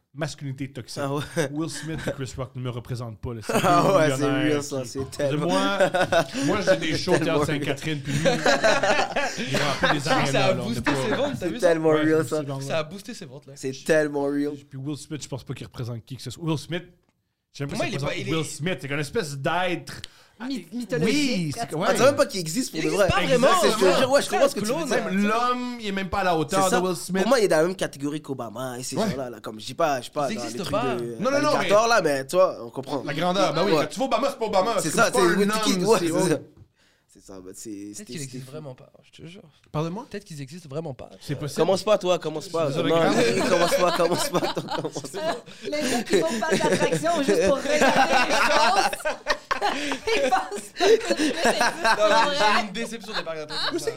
masculinité toxique. Ah ouais. Will Smith et Chris Rock ne me représentent pas. Là. C'est Ah deux ouais, c'est millionnaires real ça, qui- c'est tellement. Moi, moi j'ai des shows au tellement Théâtre Sainte-Catherine, puis lui, il remplit des Ça arénas. a là, on est boosté pas- ses ventes, t'as C'est vu ça? tellement Ouais, real c'est ça. bon, Ça a boosté ses ventes là. C'est tellement real. Puis Will Smith, je pense pas qu'il représente qui que ce soit. Will Smith, j'aime pas Moi, qu'il il est pas- représente il est- Will Smith. C'est une espèce d'être. My- mythologique. Oui, c'est pratiquement. ouais. Ah, tu sais même pas qu'il existe pour Il de existe vrai. pas vraiment, C'est- Je te vraiment. jure, ouais, je comprends ce que tu veux Clone, dire. Même l'homme, il est même pas à la C'est hauteur ça. de Will Smith. Pour moi, il est dans la même catégorie qu'Obama et ces Ouais. gens-là. Là. Comme je dis pas, je dis pas Ils dans les existent trucs pas. de Non, non, non, d'alligator, là, mais tu vois, on comprend. La grandeur, ben oui, Ouais. quand tu vois Obama, c'est pas Obama. C'est comme ça, pas c'est un oui, homme, qui- ouais, c'est- c'est ça. C'est ça, bah, c'est. Peut-être c'était- qu'ils existent c'était- vraiment pas, je te jure. Parle-moi. Peut-être qu'ils existent vraiment pas. C'est possible. Commence pas, toi, commence pas. C'est Non, ça, la grande- commence pas, commence pas, toi, commence pas. Les gens qui vont pas d'attraction juste pour regarder les choses. Ils pensent pas que Will Smith existe Non, pour mais vrai. j'ai une déception des parcs d'attractions.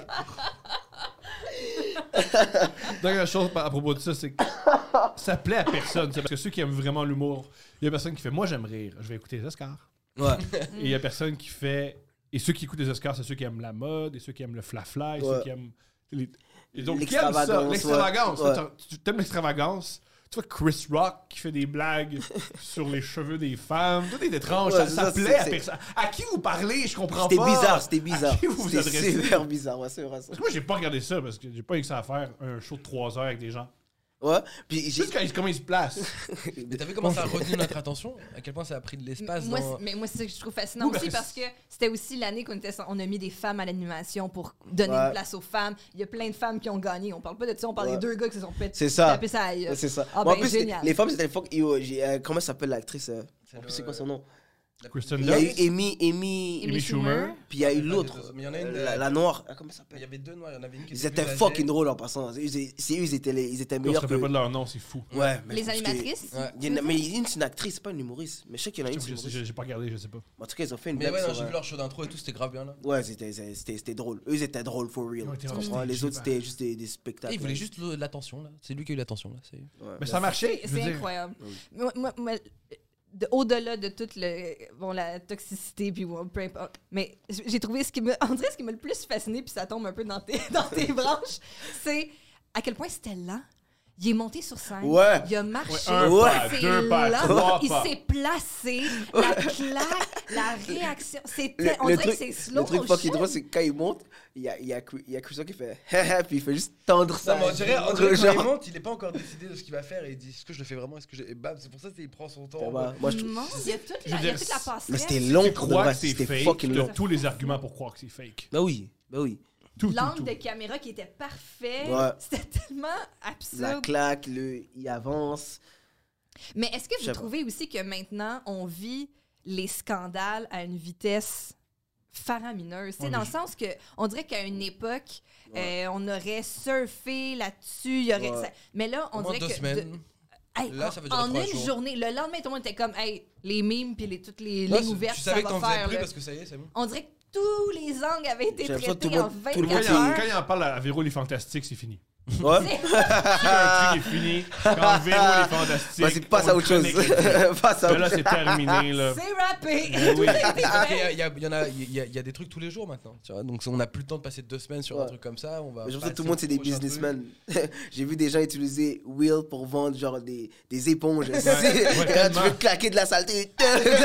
Dernière chose à propos de ça, c'est que ça plaît à personne. C'est parce que ceux qui aiment vraiment l'humour, il y a personne qui fait moi j'aime rire, je vais écouter les Oscars. Ouais. Et il y a personne qui fait. Et ceux qui écoutent les Oscars, c'est ceux qui aiment la mode, et ceux qui aiment le fla-fla, et Ouais. ceux qui aiment. Les... Et donc, qui aiment ça? L'extravagance, L'extravagance. ouais. Toi, Tu tu aimes l'extravagance. Tu vois Chris Rock qui fait des blagues sur les cheveux des femmes. Tout est étrange. Ouais, ça c'est ça ça, plaît c'est- à c'est- personne. À qui vous parlez? Je comprends pas. C'était bizarre, c'était bizarre. À qui vous vous C'était adressez? super bizarre, ouais, c'est vrai ça. Parce que moi, j'ai pas regardé ça parce que j'ai pas eu que ça à faire un show de trois heures avec des gens. Ouais, puis j'ai. Juste quand ils, comment ils se placent. Mais t'as vu comment ça a retenu notre attention? À quel point ça a pris de l'espace Moi, dans... c'est- mais moi, c'est ça que je trouve fascinant Oui, aussi parce parce que que c'était aussi l'année qu'on était, on a mis des femmes à l'animation pour donner Ouais. une place aux femmes. Il y a plein de femmes qui ont gagné. On parle pas de ça, on parle Ouais. des deux gars qui se sont fait C'est ça. taper ça aille. C'est ça. Ah, Moi, en ben, plus, génial. les femmes, c'était fuck. yo, j'ai, euh, comment s'appelle l'actrice euh, C'est En plus, le- c'est quoi son nom Kristen Il y a eu Dunst. Amy, Amy, Amy Schumer. puis il y a eu Il y a l'autre, deux- mais il y en a une, euh, la, euh, la noire. Ah, comment ça Il y s'appelle avait deux noirs, il y en avait une qui Ils était étaient plus âgée. fucking drôles en passant. Eux, C'est c'est eux, ils étaient, les- ils étaient On se meilleurs que. rappelle pas de leur nom, c'est fou. Ouais, mais Les parce que- animatrices. Ouais. Il y en a- mais il y a une, c'est une actrice, c'est pas une humoriste. Mais je sais qu'il y en a une, c'est J'ai une humoriste. j'ai pas regardé, je sais pas. En tout cas, ils ont fait une Mais blague ouais, non, sur, j'ai euh, vu leur show d'intro et tout, c'était grave bien là. Ouais, c'était c'était- c'était drôle. Eux, ils étaient drôles, for real. Ouais, Tu t'es comprends? resté, Les je autres, sais c'était juste des, des spectacles. Et il voulait juste le- l'attention là. C'est lui qui a eu l'attention là. c'est- Ouais. Mais ça marchait. C'est je veux c'est dire. incroyable. Oui. Moi, moi- moi, de- au-delà de toute le, bon, la toxicité, puis bon, peu importe. Mais j- j'ai trouvé ce qui me. On dirait ce qui m'a le plus fasciné, puis ça tombe un peu dans tes, dans tes branches, c'est à quel point c'était lent. Il est monté sur scène. Ouais. Il a marché. Ouais, un Ouais. pas, c'est deux pas, lent, trois il pas. s'est placé. La claque, la réaction. C'était. Le, On le dirait truc, que c'est slow le truc motion. fucking drôle, c'est que quand il monte, il y a, il y a, Chris- il y a Christian qui fait puis il fait juste tendre ça. Non, mais on dirait, on dirait que quand Genre- il monte, il est pas encore décidé de ce qu'il va faire et il dit est-ce que je le fais vraiment, est-ce que je... Et bam, c'est pour ça qu'il prend son temps. Ça en va. mode- Moi, je trouve. Non, il y a toute Je la, veux il y a dire, toute la passerelle. Mais c'était long Tu pour de crois vrai. que c'est C'était fake, fucking long. t'as tous les arguments pour croire que c'est fake. Bah oui, bah oui. Tout, tout, L'angle tout. de caméra qui était parfait. Ouais. C'était tellement La absurde. claque, le, il avance. Mais est-ce que Je vous sais pas. trouvez aussi que maintenant, on vit les scandales à une vitesse faramineuse? C'est On dans est- le sens que on dirait qu'à une époque, euh, on aurait surfé là-dessus. il y aurait Ouais. ça- Mais là, on Au moins dirait deux que... semaines. de- Hey, Là, en, ça veut dire en trois une jours. journée, le lendemain, tout le monde était comme, hey, les mimes puis les, toutes les Là, lignes tu- ouvertes, tu ça savais va que t'en faisais faire. plus là. parce que ça y est, c'est bon. On dirait que tous les angles avaient été J'ai l'impression que tout traités le en monde- tout le Quand monde il, c'est- en, vingt-quatre quand heures. il en parle à Véro les Fantastiques, c'est fini. Ouais. Quand un truc est fini, quand Véro les Fantastiques. Bah, c'est passe à on autre chose. chronique là-dessus. Passe à Ben autre là, chose. c'est terminé. Là. C'est rappé! Ben oui. Parce qu'il y a- il y, a- il y en a, il y, a, il y a des trucs tous les jours maintenant. Tu vois, donc on n'a plus le temps de passer deux semaines sur un Ouais. truc comme ça. On va Mais je pense que passer tout le monde, au c'est des prochain businessmen. J'ai vu des gens utiliser Will pour vendre genre des, des éponges. ouais, tu tellement. veux claquer de la saleté.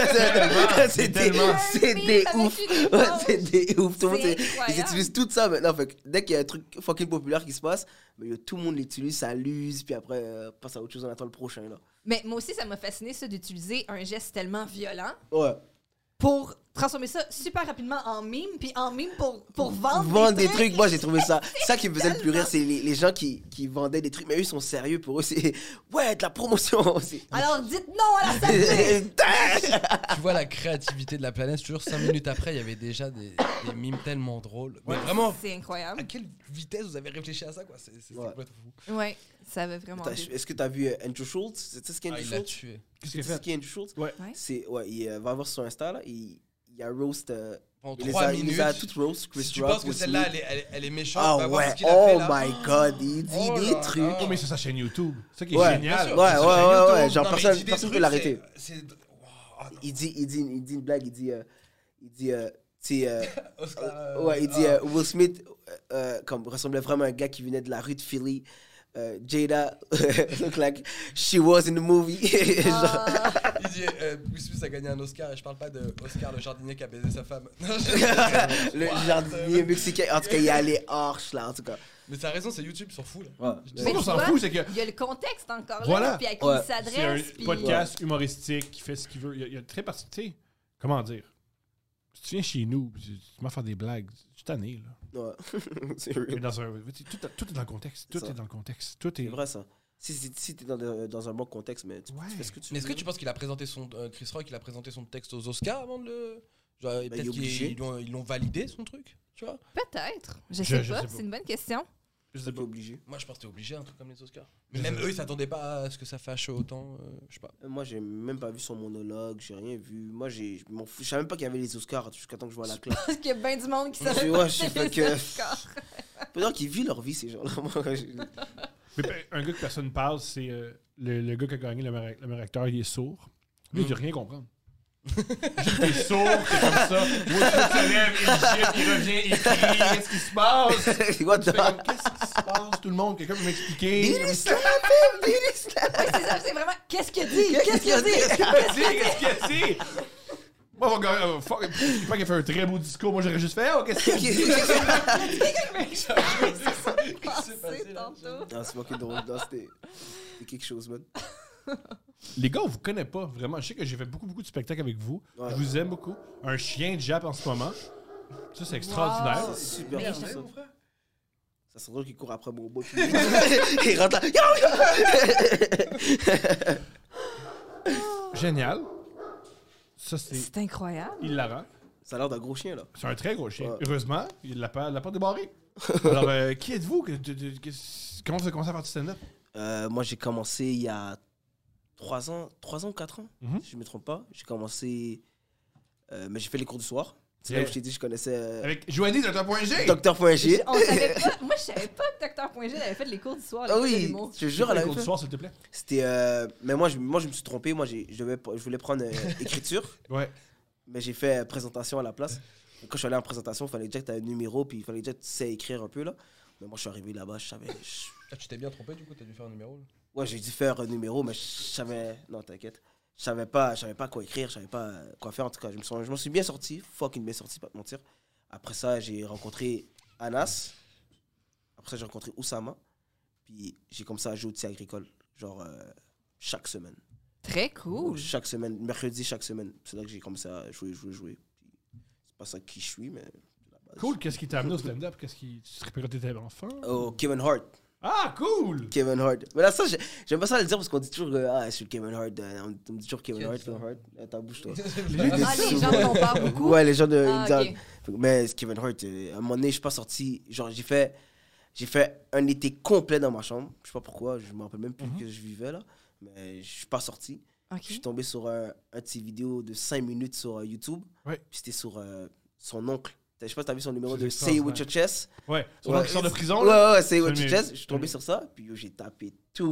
c'est C'est des, tellement. c'est des Avec ouf. une Ouais, éponge. c'est des ouf. Tout le monde, C'est c'est- ils incroyable. utilisent tout ça maintenant. Fait que dès qu'il y a un truc fucking populaire qui se passe, mais, yo, tout le monde l'utilise, ça l'use, puis après, euh, passe à autre chose, on attend le prochain. Là. Mais moi aussi, ça m'a fasciné, ça, d'utiliser un geste tellement violent Ouais. pour transformer ça super rapidement en mime, puis en mime pour, pour vendre, Vendre des trucs, moi j'ai trouvé ça. Ça qui me faisait le plus rire, c'est les, les gens qui, qui vendaient des trucs, mais eux ils sont sérieux pour eux, c'est ouais, de la promotion. C'est- Alors dites non à la saleté! Tu vois la créativité de la planète, toujours cinq minutes après, il y avait déjà des, des mimes tellement drôles. Mais vraiment, C'est incroyable. à quelle vitesse vous avez réfléchi à ça quoi? C'est c'est Ouais. complètement fou. Ouais, ça avait vraiment... Attends, dé- Est-ce que t'as vu euh, Andrew Schultz? C'est tu sais ce qu'est Ah, Andrew il l'a Schultz? tué. Qu'est-ce Tu qu'il sais a ce fait? qu'est Andrew Schultz? Ouais. Ouais. C'est, ouais, il euh, va voir sur Insta, là, il, il a roast, euh, Pendant il les trois a, il minutes. les a toutes roast, Chris Si tu Rock, penses que Will celle-là, Smith. elle est, elle, est- elle est méchante, Ah va voir ouais, ce qu'il a oh fait là. my god, il dit Oh des là trucs. là. Oh, mais c'est sa chaîne YouTube. C'est ça qui est Ouais, génial. bien sûr. Ouais, C'est ouais, sa chaîne ouais, YouTube. ouais, genre Non, mais personne, il dit des personne peut trucs, l'arrêter. c'est- c'est- Wow, attends. Il dit, il, dit, il dit une blague, il dit, euh, il dit, euh, tu sais, euh, Oscar, euh, euh, ouais, il dit, ah. euh, Will Smith euh, euh, comme, ressemblait vraiment à un gars qui venait de la rue de Philly. euh, Jada look like she was in the movie. Genre, Ah. Il dit euh, Will Smith a gagné un Oscar et je parle pas de Oscar le jardinier qui a baisé sa femme. Non, je- le jardinier mexicain. En tout cas, il est allé harsh là, en tout cas. Mais t'as raison, c'est YouTube, ils s'en fout là. Ouais. C'est Mais pas qu'on tu s'en vois, fout, c'est que Il y a le contexte encore Voilà. là, puis à qui Ouais. il c'est un s'adresse. puis- podcast humoristique qui fait ce qu'il veut. Il y a, il y a très parti, tu sais, comment dire? Si tu viens chez nous, puis tu tu m'as fait des blagues, je suis tanné, là. Ouais. c'est Mais real. dans un, tout, tout est dans le contexte. Tout Ça. est dans le contexte. Tout est. C'est vrai ça. Si, si, si t'es dans, de- dans un bon contexte, mais tu, Ouais. tu fais ce que tu Mais est-ce veux. que tu penses qu'il a présenté son. euh, Chris Rock, il a présenté son texte aux Oscars avant de le. Genre, il est peut-être obligé. qu'ils l'ont- ils l'ont validé son truc, tu vois? Peut-être. Je Je- sais je pas. sais pas. C'est une bonne question. Je sais C'est pas. pas obligé. Moi, je pense que t'es obligé, un truc comme les Oscars. Mais même eux, ils s'attendaient pas à ce que ça fâche autant, euh, je sais pas. Euh, Moi, j'ai même pas vu son monologue, j'ai rien vu. Moi, j'ai, je m'en fous. Je savais même pas qu'il y avait les Oscars jusqu'à temps que je vois la classe. Parce qu'il y a bien du monde qui Ouais, savait ouais, pas je sais que pas c'était que- les Oscars. Peut-être qu'ils vivent leur vie, ces gens-là. Moi, j'ai- Mais ben, un gars que personne ne parle, c'est euh, le, le gars qui a gagné le meilleur, le meilleur acteur, il est sourd. Lui, il ne rien comprendre. Juste, t'es sourd, t'es comme ça. Will Smith se lève, il gifle, il revient, il crie. Qu'est-ce qui se passe? What Tu the fais comme, qu'est-ce qui se passe? Tout le monde, quelqu'un peut m'expliquer. Did he slap him? Did he slap Ouais, c'est ça, c'est vraiment. Qu'est-ce qu'il a dit? Qu'est-ce qu'il a dit? Qu'est-ce qu'il a dit? Qu'est-ce qu'il a dit? Moi, mon gars, euh, fuck, je crois qu'il a fait un très beau discours. Moi, j'aurais juste fait, oh, qu'est-ce qu'il a dit? Passé passé, là? tantôt. Non, c'est pas que drôle. Non, c'était c'était quelque chose, man. Les gars, on vous connaît pas, vraiment. Je sais que j'ai fait beaucoup, beaucoup de spectacles avec vous. Ouais. Je vous aime beaucoup. Un chien de Jap en ce moment. Ça, c'est extraordinaire. Wow. C'est super Mais bien, je- ça. mon frère. Ça serait drôle qu'il court après mon beau. puis il rentre là. Yo, yo! Génial. Ça, c'est C'est incroyable. hilarant. Ça a l'air d'un gros chien, là. C'est un très gros chien. Ouais. Heureusement, il l'a pas, l'a pas débarré. Alors, euh, qui êtes-vous? Que- de- de- que- Comment vous avez commencé à faire du stand-up? Euh, moi, j'ai commencé il y a trois ans, trois ans ou quatre ans, Mhm. si je me trompe pas. J'ai commencé. euh, mais j'ai fait les cours du soir. C'est Yeah. là où je t'ai dit, je connaissais euh, Avec Joanie de Docteur G. Docteur.g. On savait pas. Moi, je savais pas que Docteur Point G avait fait les cours du soir. Ah l'école de oui, l'humour. je te jure, elle le avait cours du fait. soir, s'il te plaît. C'était. euh, mais moi je, moi, je me suis trompé. Moi, j'ai- je, devais, je voulais prendre euh, écriture, Ouais. mais j'ai fait euh, présentation à la place. Et quand je suis allé en présentation, il fallait déjà que tu aies un numéro, puis il fallait déjà que tu sais écrire un peu, là. Mais moi, je suis arrivé là-bas, je savais. je- Ah, tu t'es bien trompé, du coup, t'as dû faire un numéro là. Ouais, j'ai dû faire un numéro, mais je savais. Non, t'inquiète. Je savais pas, je savais pas quoi écrire, je savais pas euh, quoi faire. En tout cas, je me suis, je m'en suis bien sorti, fucking bien sorti, pas te mentir. Après ça, j'ai rencontré Anas. Après ça, j'ai rencontré Oussama. Puis j'ai commencé à jouer au thé agricole, genre euh, chaque semaine. Très cool. Chaque semaine, mercredi, chaque semaine. C'est là que j'ai commencé à jouer, jouer, jouer. Puis c'est pas ça qui je suis, mais c'est la base. Cool. Qu'est-ce qui t'a amené au stand-up? Qu'est-ce qui. Tu serais quand t'étais enfant? Oh, Kevin Hart. Ah, cool! Kevin Hart. Mais là, ça, j'ai- j'aime pas ça le dire parce qu'on dit toujours, euh, ah, je suis Kevin Hart. euh, On on me dit toujours Kevin Qui a Hart, dit ça? Kevin Hart. Euh, Ta bouche, toi. Ah, les gens t'en parlent beaucoup. Ouais, les gens de. Ah, ils ok. disent- Mais Kevin Hart, euh, à un moment donné, je suis pas sorti. Genre, j'ai fait, j'ai fait un été complet dans ma chambre. Je sais pas pourquoi, je me rappelle même plus Mhm. que je vivais là. Mais je suis pas sorti. Ok. Je suis tombé sur un, un petit vidéo de cinq minutes sur euh, YouTube. Ouais. Puis c'était sur euh, son oncle. Je sais pas si t'as vu son numéro C'est de Say It With Your Chest. Ouais. Son Ouais. oncle sort de prison, Ouais, là? ouais, Say It With C'est Your le- Chest. Je suis tombé sur ça. Puis yo, j'ai tapé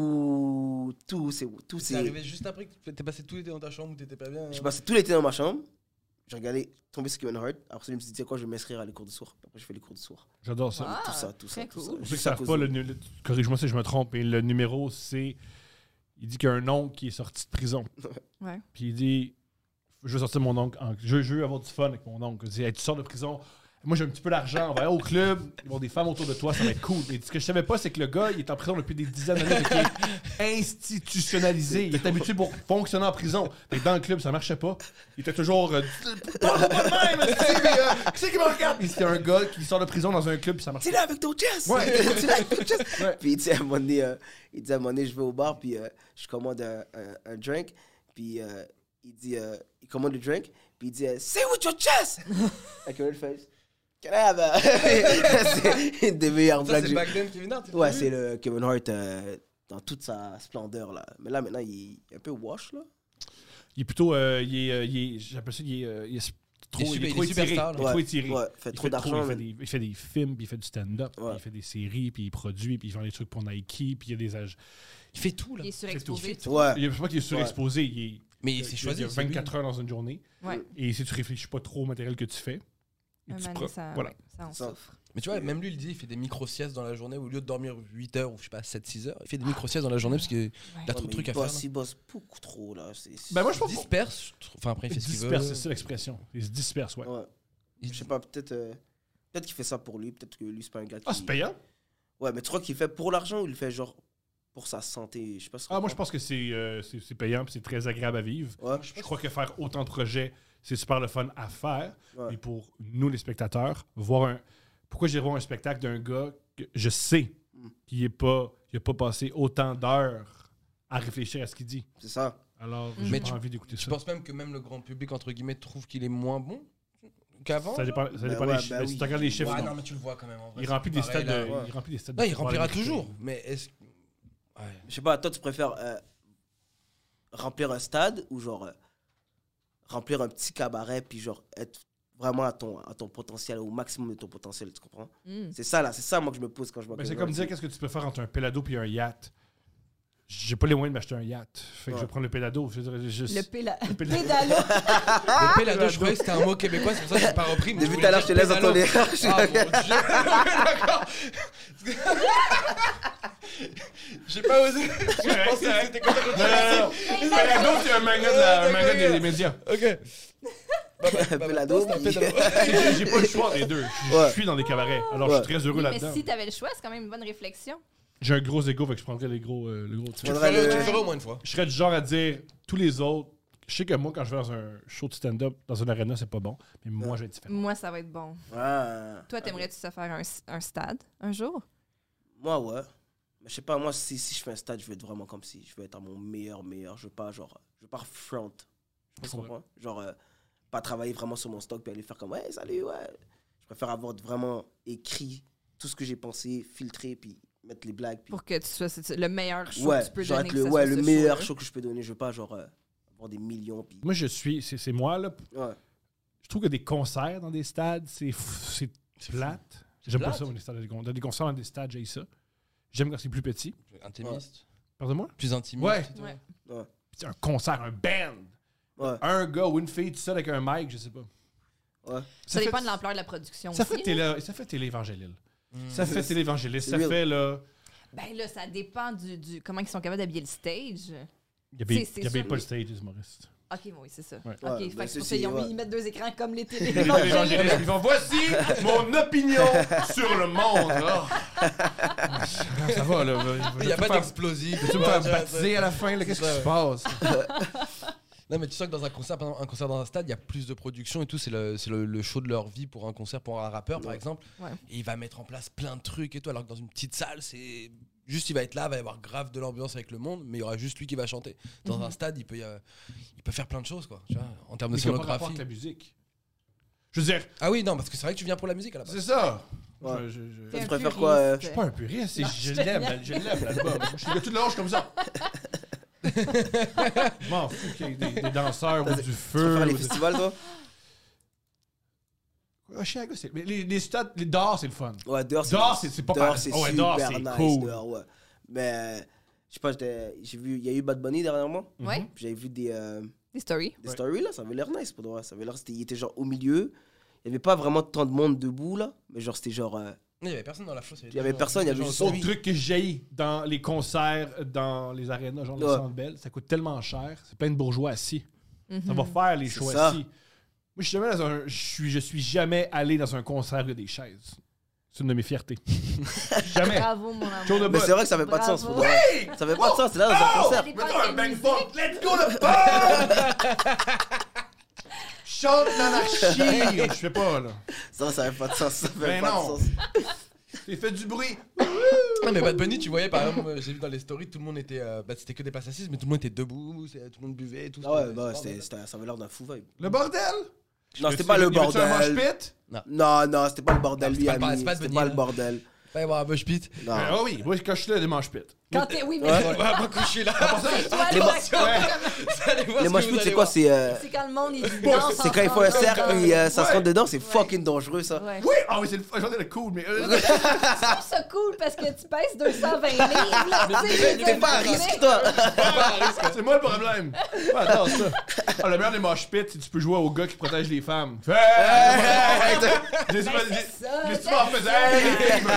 tout. Tout, c'est. Tout, C'est c'est. arrivé juste après que t'es passé tout l'été dans ta chambre où t'étais pas bien. J'ai hein. passé tout l'été dans ma chambre. J'ai regardé tomber sur Kevin Hart. Après, je me suis dit, tu sais quoi, je vais m'inscrire à les cours du soir. Après, je fais les cours du soir. J'adore ça. Ah, tout ça, tout ça, très tout cool. ça. Pour ceux qui Juste à savent cause pas, de- le, nu- le- corrige-moi si je me trompe, mais le numéro, c'est. Il dit qu'il y a un oncle qui est sorti de prison. Ouais. Puis il dit je veux sortir mon oncle. en- Je, je veux avoir du fun avec mon oncle. Il dit hey, tu sors de prison. Moi, j'ai un petit peu d'argent. On va aller au club. Il va y avoir des femmes autour de toi. Ça va être cool. Mais ce que je savais pas, c'est que le gars, il est en prison depuis des dizaines d'années. Il est institutionnalisé. Il est habitué pour fonctionner en prison. Fait que dans le club, ça marchait pas. Il était toujours. Euh, Parle-moi pas de même, esti, mais, euh, qui c'est qui me regarde? Puis c'était un gars qui sort de prison dans un club, puis ça marche T'es là avec ton chest! Ouais. T'es là avec ton chest! Ouais. Puis il dit à un moment donné, euh, il dit à un moment donné, je vais au bar, puis euh, je commande un, un, un drink, puis euh, il dit, euh, il commande le drink, puis il dit, euh, Say with your chest! Avec un red face. Can I have a- C'est une des meilleures Ça, blagues. c'est que back then Kevin Hart. j'ai- t'as Ouais, vu c'est le Kevin Hart euh, dans toute sa splendeur, là. Mais là, maintenant, il est un peu wash, là. Il est plutôt. Euh, il est, euh, il est- j'appelle ça. Il est, euh, il est trop, Il est super- il est trop il est étiré. superstar, là. Il est trop Ouais, étiré. ouais, fait Il trop fait, d'argent, il, fait mais- des, il fait des films, puis il fait du stand-up, puis Ouais. il fait des séries, puis il produit, puis il vend des trucs pour Nike, puis il y a des âges. Il fait tout là. Il est surexposé. C'est Ouais. Il y a pas qu'il est surexposé, il est. Mais il il y a- s'est choisi. Il y a c'est lui. vingt-quatre heures dans une journée. Ouais. Et si tu réfléchis pas trop au matériel que tu fais, et Un tu moment pro- donné, ça, voilà. ouais, ça en Ça. souffre. Mais tu vois, même lui, il dit il fait des micro-siestes dans la journée, au lieu de dormir huit heures ou je sais pas, sept six heures, il fait des micro-siestes dans la journée parce qu'il a trop de trucs à faire. Il bosse beaucoup trop là. C'est, c'est... Ben moi, je Il pense se disperse, enfin après, il fait Il ce qu'il disperse, veut. c'est ça l'expression. Il se disperse, ouais. Ouais. Il- Je sais pas, peut-être euh, peut-être qu'il fait ça pour lui, peut-être que lui, c'est pas un gars qui. Ah, c'est payant? Ouais, mais tu crois qu'il fait pour l'argent ou il le fait genre pour sa santé? Je sais pas ce Ah, moi, je pense que c'est euh, c'est c'est payant et c'est très agréable à vivre. Ouais. Je crois que faire autant de projets, c'est super le fun à faire. Ouais. Mais pour nous, les spectateurs, voir un. Pourquoi j'irais voir un spectacle d'un gars que je sais Mm. qu'il n'a pas, il a pas passé autant d'heures à réfléchir à ce qu'il dit? C'est ça. Alors, Mm. j'ai Mais pas tu- envie d'écouter Je ça. pense même que même le grand public, entre guillemets, trouve qu'il est moins bon qu'avant. Ça dépend, ça Ben dépend ouais, des chiffres. ben Si oui. tu regardes les chiffres, Ouais, non. non, mais tu le vois quand même en vrai. il c'est remplit des pareil, stades là. de. ouais. Il remplit des stades Non, de il remplira football américain. toujours. Mais est-ce. Ouais. Je sais pas, toi, tu préfères euh, remplir un stade ou genre euh, remplir un petit cabaret puis genre être vraiment à ton, à ton potentiel, au maximum de ton potentiel, tu comprends? Mm. C'est ça là, c'est ça moi que je me pose quand je vois Ben, que c'est les comme gens dire disent- qu'est-ce que tu peux faire entre un pelado et un yacht. J'ai pas les moyens de m'acheter un yacht. Fait que Ouais. je vais prendre le pelado. Je dirais juste. Le péla... pédalo. pédalo. Le pélado, je croyais que c'était un mot québécois, c'est pour ça que je l'ai pas repris. mais Depuis je tout à l'heure, je te voulais laisse dire dans ton pédalo. erreur. Ah, bon, Dieu. D'accord. J'ai pas osé. Je pensais que c'était comme ça. Non, non, non. Pelado, c'est un manga, de la- un manga des, des médias. Ok. Bah, bah, bah, Pelado, maintenant, c'est un puis- pédalo. J'ai j'ai pas le choix des deux. Je, Ouais. je suis dans des cabarets. Alors, je Ouais. suis très heureux Oui, mais là-dedans. si t'avais le choix, c'est quand même une bonne réflexion. J'ai un gros ego, fait que je prendrais les gros, euh, le gros truc. Tu le Faudrait ferais le- tu le ferais au moins une fois. Je serais du genre à dire tous les autres. Je sais que moi, quand je vais dans un show de stand-up, dans une arena, c'est pas bon. Mais moi, je vais être différent. Moi, ça va être bon. Ah. Toi, t'aimerais-tu ça faire un, un stade un jour? Moi, ouais. Mais je sais pas, moi, si, si je fais un stade, je veux être vraiment comme si je veux être à mon meilleur, meilleur. Je veux pas, genre, je veux pas front. Je Ouais. comprends. Genre, euh, pas travailler vraiment sur mon stock puis aller faire comme, ouais, salut, ouais. Je préfère avoir vraiment écrit tout ce que j'ai pensé, filtré, puis mettre les blagues. Puis... Pour que tu sois c'est- le meilleur show ouais, que tu peux genre donner. être que le, ça ouais, soit le ce meilleur show-là. show que je peux donner. Je veux pas, genre, euh, avoir des millions. Puis... Moi, je suis. C'est c'est moi, là. Ouais. Je trouve que des concerts dans des stades, c'est f- c'est plate. J'aime pas plate? ça, moi, les stades. Des con- Dans des concerts dans des stades, j'ai ça. J'aime quand c'est plus petit. Intimiste. Pardonne-moi? Plus intimiste. Ouais. et tout. Ouais. Ouais. C'est un concert, un band. Ouais. Un gars ou une fille tout seul avec un mic, je sais pas. Ouais. Ça, fait- dépend de l'ampleur de la production Ça aussi. fait, là. télé, ça fait télé-évangélile. Mm. Ça fait télé-évangélile. c'est Ça real. fait, là... Ben là, ça dépend du, du comment ils sont capables d'habiller le stage. Il y avait, C'est- c'est il y avait sûr, pas mais- le stage des humoristes. Ok, oui, c'est ça. Ouais. Ok, Ouais, fait ben que c'est c'est- pour ça qu'ils ont ouais. mis, ils mettent deux écrans comme les Les télé. télé-évangélistes, ils vont voici mon opinion sur le monde. là. Ça va, là. Il n'y a pas d'explosif. Tu me faire baptiser à la fin, là, qu'est-ce qui se passe? Non, mais tu sens que dans un concert, par exemple, un concert dans un stade, il y a plus de production et tout. C'est le, c'est le, le show de leur vie pour un concert, pour un rappeur, par Ouais. exemple. Ouais. Et il va mettre en place plein de trucs et tout. Alors que dans une petite salle, c'est juste, il va être là, il va y avoir grave de l'ambiance avec le monde, mais il y aura juste lui qui va chanter. Dans Mhm. un stade, il peut, y a- il peut faire plein de choses, quoi. Tu vois, en termes de Mais qui a pas rapport scénographie. avec la musique. Je veux dire, Ah oui, non, parce que c'est vrai que tu viens pour la musique à la base. c'est ça. Ouais. Je, je, je- T'es Tu un préfères quoi, euh, je suis pas un puriste, c'est- Non, je je te l'aime, niaise. je l'aime l'album. Moi, Je suis le gars tout le long, je suis comme ça. Je m'en fous qu'il y ait des, des danseurs ou du Tu feu. préfères les ou de- festivals, toi? Ah, Chicago, c'est- mais les, les stades, les dehors, c'est le fun. Ouais, dehors, Dehors, c'est- c'est pas dehors, pareil. c'est Oh, ouais, super dehors, c'est nice, cool. dehors, ouais. Mais, euh, je sais pas, j'étais- j'ai vu, il y a eu Bad Bunny dernièrement. Ouais, Puis j'avais vu des, euh, des stories. des Ouais. stories, là, ça avait l'air nice, pour de vrai. Ça avait l'air, c'était- il était genre au milieu. Il y avait pas vraiment tant de monde debout, là. Mais genre, c'était genre... euh, Il n'y avait personne dans la fosse. Il y avait personne, il y avait juste Autre lui. truc que j'ai dans les concerts, dans les arénas, genre le Ouais. Centre Bell, ça coûte tellement cher. C'est plein de bourgeois assis. Ça Mhm. va faire les C'est shows ça. assis. Moi, je suis jamais dans un, je suis, je suis jamais allé dans un concert où il y a des chaises. C'est une de mes fiertés. jamais. Bravo, mon Show de amour. Mais botte. c'est vrai que ça fait pas de sens, Bravo. pour de vrai. Ça fait pas de sens, c'est là dans un concert. dépend Mettons un quelle bang musique. funk. Let's go le funk! Chante l'anarchie! Je fais pas, là. Ça, ça fait pas de sens, ça fait Ben pas non. de sens. J'ai fait du bruit. Non, mais Bad Bunny, tu voyais par exemple, euh, j'ai vu dans les stories, tout le monde était. euh, bah, c'était que des places assises, mais tout le monde était debout, c'est- tout le monde buvait et tout. Ah ouais, c'était- bah, c'était- c'était, c'était- ça avait l'air d'un fou vibe. Le bordel? Non, c'était pas le Y avait-tu un mosh bordel. pit? Non, non, c'était pas le bordel, Non, lui, c'était pas le- ami. c'est pas le C'était Bunny, pas le là. bordel. Il va y avoir un mosh pit. Non. Ah oui, moi, quand je suis là, des mosh pits. Quand t'es. Oui, mais. Ouais. On va pas coucher là. Toi, Les là, bo- comme- Ouais. Ça Allez voir Les ce mosh que pits, vous c'est allez quoi? voir. C'est euh, C'est quand le monde, il danse c'est quand ils font un cercle et euh, ça se Ouais. rentre dedans, c'est Ouais. fucking dangereux ça. Ouais. Oui, ah oui, c'est le j'en ai le cool, mais. euh, Je trouve ça cool parce que tu pèses deux cent vingt livres, là, tu sais. T'es pas à risque, toi. C'est moi le problème. Ouais, attends, ça. Ah, le meilleur des mosh pits, c'est que tu peux jouer au gars qui protège les femmes. Fait. J'ai Ben, c'est ça, Les c'est souvent fait. ça. Hey,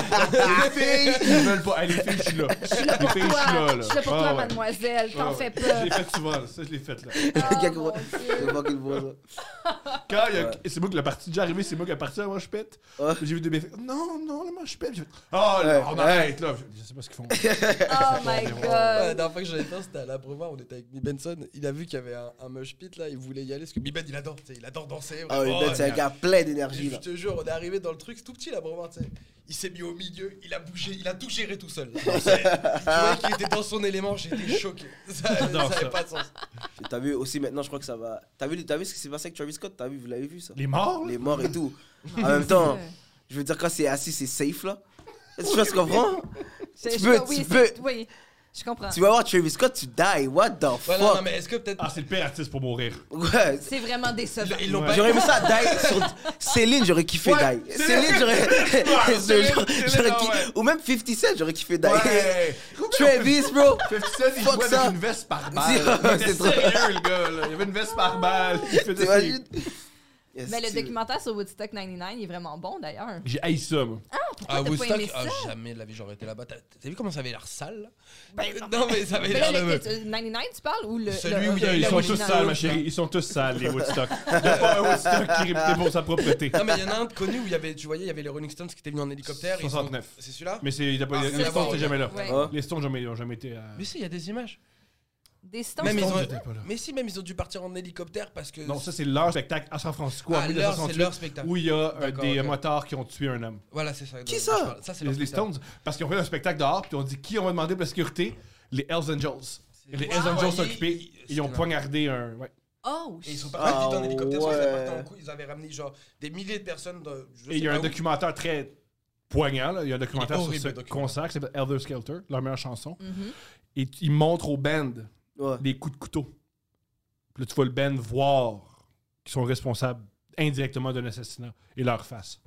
les filles, ils veulent pas. Hey, les filles, je suis là. Je suis là Les pour filles, je suis là, toi. là. Je suis là pour Ah, toi, ouais. mademoiselle. T'en Ouais, fais ouais. pas. Je l'ai fait souvent, là. Ça, je l'ai fait, là. Ah, Gag- mon C'est Dieu. fucking beau ça. Quand il y a. Ouais. C'est moi que la partie déjà arrivée, c'est moi qui a parti à la mosh pit. Ouais. J'ai vu des bébés. Non, non, la mosh pit. J'ai fait. Oh, là, Ouais. on arrête, là. Je sais pas ce qu'ils font. Oh my Ouais, la god. dernière fois que j'avais fait, c'était à l'Abreuvoir, on était avec Mi Benson. Il a vu qu'il y avait un, un mosh pit là, il voulait y aller parce que Mi Ben il adore, tu sais, il adore danser. Ah oui, vraiment. Ben, c'est un gars plein Et d'énergie je là. te jure, on est arrivé dans le truc, c'est tout petit l'Abreuvoir, tu sais. Il s'est mis au milieu, il a bougé, il a tout géré tout seul. là. Tu sais, tu voyais qu'il était dans son élément, j'étais choqué. Ça J'adore n'avait ça. pas de sens. T'as vu aussi maintenant, je crois que ça va. T'as vu, t'as vu ce qui s'est passé avec Travis Scott? T'as vu, vous l'avez vu ça? Les morts, là? Les morts et tout. En même temps, je veux dire, quand c'est assis, c'est safe là. Tu vois ce qu'on comprend? Je- Tu je- peux- oui, tu c'est- peux- Oui, je comprends. Tu vas voir Travis Scott, tu die. What the Ouais, fuck? non, non, mais est-ce que peut-être. Ah, c'est le pire artiste pour mourir. Ouais. C'est vraiment décevant. Ils l'ont Ouais. pas. J'aurais aimé ça die sur Céline, j'aurais kiffé Ouais, die. Céline. Céline, j'aurais. Ouais, Céline, j'aurais- Céline, j'aurais non, ki- ouais. Ou même fifty Cent, j'aurais kiffé die. Ouais. Travis, bro. fifty Cent, il Fuck jouait ça. avec une veste par balle. Dis- Il était c'est trop- sérieux, le gars, là. Il avait une veste par balle. Il faisait T'imagines? Yes, Mais le tu- documentaire sur Woodstock quatre-vingt-dix-neuf, il est vraiment bon d'ailleurs. J'ai haï ça, moi. Ah, t'as pas Woodstock, aimé ah, ça? jamais de la vie j'aurais été là-bas. T'as t'as vu comment ça avait l'air sale là? Ben, Non, mais ça avait Mais là, l'air le- de. le- quatre-vingt-dix-neuf, tu parles ou le. Celui le- où il y a le- eu Ils la sont tous l'original? sales, ma chérie. Ils sont tous sales, les Woodstock. Il n'y a pas un Woodstock qui est réputé pour sa propreté. Non, mais il y en a un de connu où il y avait, tu voyais, il y avait les Rolling Stones qui étaient venus en hélicoptère. ils sont- soixante-neuf. C'est celui-là? Mais c'est, il a pas- Ah, les c'est Stones, bon, c'est jamais là. Ouais. Ah. Les Stones n'ont jamais, ont jamais été. à- Mais si, il y a des images. Des Stones. Même ils Stones ont... étaient pas là. Mais si, même ils ont dû partir en hélicoptère parce que. Non, ça, c'est leur spectacle à San Francisco en Ah, leur, c'est mille neuf cent soixante-huit, leur spectacle. où il y a euh, D'accord, des ok. motards qui ont tué un homme. Voilà, c'est ça. Qui dont ça? je parle. Ça, c'est Les, leur les spectacle. Stones, parce qu'ils ont fait un spectacle dehors, puis on dit qui on va demander pour la sécurité? Les Hells Angels. Et les Wow. Hells Angels sont Ouais, occupés, ils- ils ont c'était poignardé un. Ouais. Oh, Et ils sont shit. partis Ah, en hélicoptère, parce qu'ils ouais. avaient parti en couille, ils avaient ramené genre des milliers de personnes. De, je Et sais il y a pas un où. documentaire très poignant, là. Il y a un documentaire sur horrible, ce le documentaire. concert qui s'appelle Elder Skelter, leur meilleure chanson. Mhm. Et t- ils montrent au band Ouais. des coups de couteau. Puis là, tu vois le band voir qu'ils sont responsables indirectement d'un assassinat et leur face.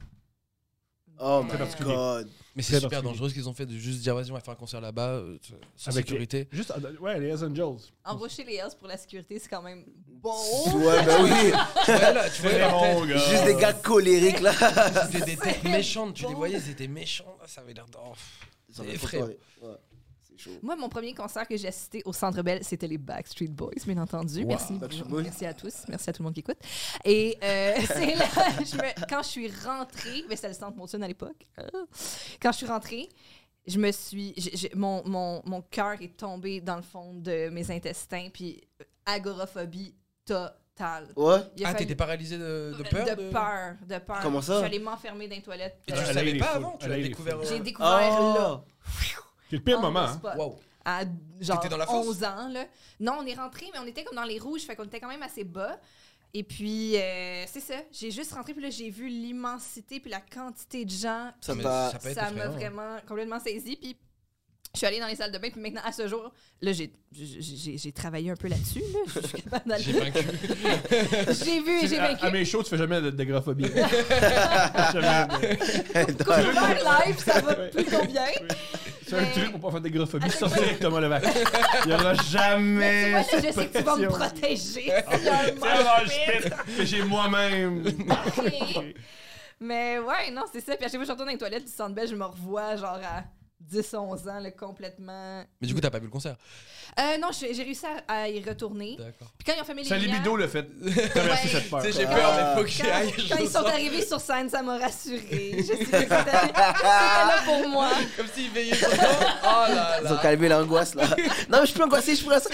Oh Très my particulier. god. Mais c'est Très super particulier. dangereux ce qu'ils ont fait de juste dire vas-y, on va faire un concert là-bas, euh, sans Avec sécurité. Juste, euh, ouais, les Hells Angels. Embaucher les Hells pour la sécurité, c'est quand même bon. Ouais, ben oui. Tu vois, là, tu vois Très leur bon, tête. gars. Juste des gars colériques là. C'était des têtes C'est méchantes, tu les bon. voyais, ils étaient méchants. là, Ça avait l'air de. oh, Ça C'est va effrayant. trop, ouais. C'est chaud. Moi, mon premier concert que j'ai assisté au Centre Bell, c'était les Backstreet Boys, bien entendu. Wow. Merci. Backstreet Boys. Merci à tous. Merci à tout le monde qui écoute. Et euh, c'est là, je me- quand je suis rentrée, mais c'était le Centre Molson à l'époque. Euh, Quand je suis rentrée, je me suis, j'ai- j'ai- mon, mon, mon cœur est tombé dans le fond de mes intestins, puis agoraphobie totale. Ouais. Il a Ah, fallu- t'étais paralysé de, de peur de peur, de peur. Comment ça? Je suis allée m'enfermer dans les toilettes. Et Euh, tu Elle a eu savais les pas fous. avant, tu Elle a l'as eu les découvert. fous. J'ai euh, découvert là. Oh. C'est le pire on moment, the hein? spot. Wow. À genre T'étais dans la fosse? onze ans. Là. Non, on est rentré, mais on était comme dans les rouges, fait qu'on était quand même assez bas. Et puis, euh, c'est ça. J'ai juste rentré, puis là, j'ai vu l'immensité, puis la quantité de gens. Ça Mais t'a. ça peut être Ça m'a effrayant. vraiment complètement saisi. Puis, je suis allée dans les salles de bain, puis maintenant, à ce jour, là, j'ai, j'ai, j'ai travaillé un peu là-dessus. Là. Je suis capable d'aller- J'ai vaincu. J'ai vu, j'ai À, vaincu. à mes shows, tu fais jamais de- d'agoraphobie. Jamais de- Couvert live, ça va plutôt bien. C'est un Mais- truc pour pas faire d'agoraphobie. À chaque Sortir avec Thomas Levac. Il n'y aura Mais jamais. tu vois, là, je cette sais que tu vas me pression. protéger. s'il y a un C'est un mosh mosh pit. pit que j'ai moi-même. Ok. Mais ouais, non, c'est ça. Puis à chaque fois que je retourne dans les toilettes du Centre Bell, je me revois genre à dix onze ans, là, complètement... Mais du coup, t'as pas vu le concert. Euh, non, j'ai j'ai réussi à, à y retourner. D'accord. Puis quand ils ont fermé les Sa lumières... libido le fait traverser Ouais. cette peur. Tu sais, j'ai Ah. peur, mais faut que Quand, j'y aille. quand je ils sont sens. arrivés sur scène, ça m'a rassurée. Je sais que c'était c'était là pour moi. Comme s'ils veillaient sur toi. Oh là Ils ont là. calmé l'angoisse là. Non, mais je peux angoisser, je peux angoisser.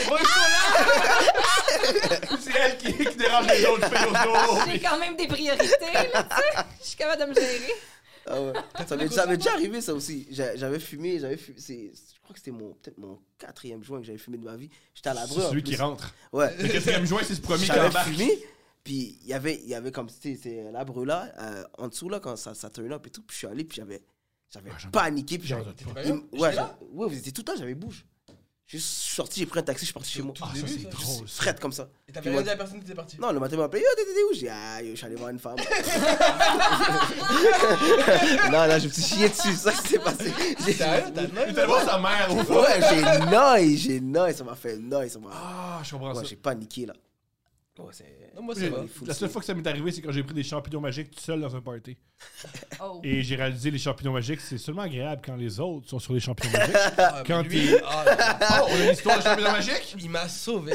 C'est elle qui, qui dérange les autres filles autour. J'ai quand même des priorités, là, tu sais. Je suis capable de me gérer. Ah ouais. Ça m'est ça m'est déjà arrivé ça aussi. J'a- J'avais fumé, j'avais fumé. c'est- Je crois que c'était mon peut-être mon quatrième joint que j'avais fumé de ma vie. J'étais à la brûle. C'est en celui plus. qui rentre. Ouais. Le quatrième joint, c'est ce premier qui J'avais embarque. fumé, puis il y avait, il y avait comme, tu sais, c'est la brûle là, euh, en dessous là, quand ça, ça turn up et tout, puis je suis allé, puis j'avais, j'avais Ah, j'en- paniqué, puis j'en j'avais... doute pas. T'étais pas il- là? Ouais, J'étais là? j'ai- ouais, vous étiez tout le temps, j'avais bouge. Je suis sorti, j'ai pris un taxi, je suis parti chez moi. Ah, ça, début, c'est ça. drôle. ça. Fret comme ça. Et t'avais Puis rien moi- dit à la personne qui était partie. Non, le matin, il m'a appelé. Yo, t'étais où? J'ai dit, ah, yo, je suis allé voir une femme. non, non, je me suis chié dessus. C'est ça qui s'est passé. J'ai- Sérieux, t'as Il même était voir sa mère au fond. Ouais, j'ai noise, j'ai noise. Ça m'a fait noise. Ça m'a... Ah, je comprends Ouais, ça. j'ai paniqué, là. Ouais, c'est... Non, moi, J'ai- c'est va. fou, La seule fois que ça m'est arrivé, c'est quand j'ai pris des champignons magiques tout seul dans un party. Oh. Et j'ai réalisé les champignons magiques, c'est seulement agréable quand les autres sont sur les champignons magiques. Ah, Quand mais lui, t'es- ah, là, Oh, on a une histoire de champignons magiques? il m'a sauvé.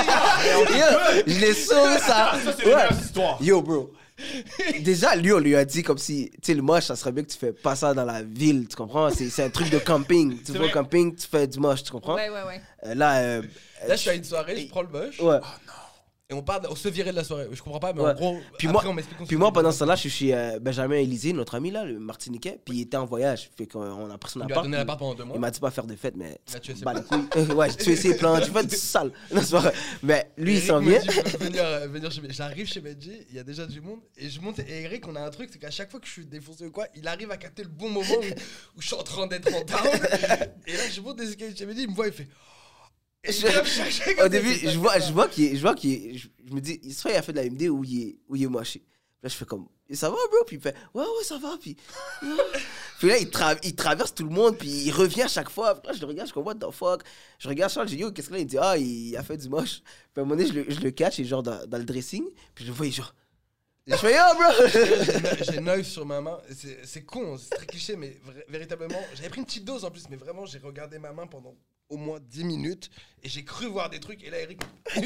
Yo, je l'ai sauvé, ça. Ah, ça, c'est les Ouais. meilleures histoires. Yo, bro. Déjà, lui, on lui a dit comme si, tu sais, le moche, ça serait bien que tu fais pas ça dans la ville, tu comprends? C'est, c'est un truc de camping. Tu C'est vas au vrai. camping, tu fais du moche, tu comprends? Ouais, ouais, ouais. Euh, là, euh, Là, je suis à une soirée, je prends le moche. ouais. Et on part, on se virait de la soirée. Je comprends pas, mais Ouais. en gros, Puis après, moi- on m'explique. qu'on Puis se moi, fait pendant des- ce temps-là, je suis chez euh, Benjamin Élysée, notre ami, là, le Martiniquais, puis il était en voyage. Fait qu'on a pris son On lui a appart. donné puis l'appart pendant deux mois. Il m'a dit pas faire de fête, mais. Il a tué ses Bah, les couilles. Ouais, j'ai tué ses plans, tu fais du sale. Non, c'est pas vrai. Mais lui, il Eric s'en me vient. dit, je veux venir, euh, venir chez Benji. J'arrive chez Benji, il y a déjà du monde. Et je monte. Et Eric, on a un truc, c'est qu'à chaque fois que je suis défoncé ou quoi, il arrive à capter le bon moment où, où je suis en train d'être en down. Et là, je monte des escaliers chez Benji, il me voit, il fait. Et Je- il vient me chercher comme Au début, ça, je vois, je vois qu'il est, je vois qu'il est, je, je me dis, soit il a fait de la M D ou il est, ou il est moché. Puis là, je fais comme, et ça va, bro? Puis il fait, ouais, ouais, ça va. Puis, puis là, il, tra- il traverse tout le monde, puis il revient à chaque fois. Puis là, je le regarde, je comme, what the fuck? Je regarde Charles, je dis, yo, qu'est-ce que là? Il dit, ah, il a fait du moche. Puis à un moment donné, je le, je le catch, et genre dans, dans le dressing, puis je le vois, il est genre, et je fais, yo, bro! J'ai- J'ai une œil sur ma main. C'est c'est con, c'est très cliché, mais vra- véritablement, j'avais pris une petite dose en plus, mais vraiment, j'ai regardé ma main pendant au moins dix minutes et j'ai cru voir des trucs. Et là, Eric, il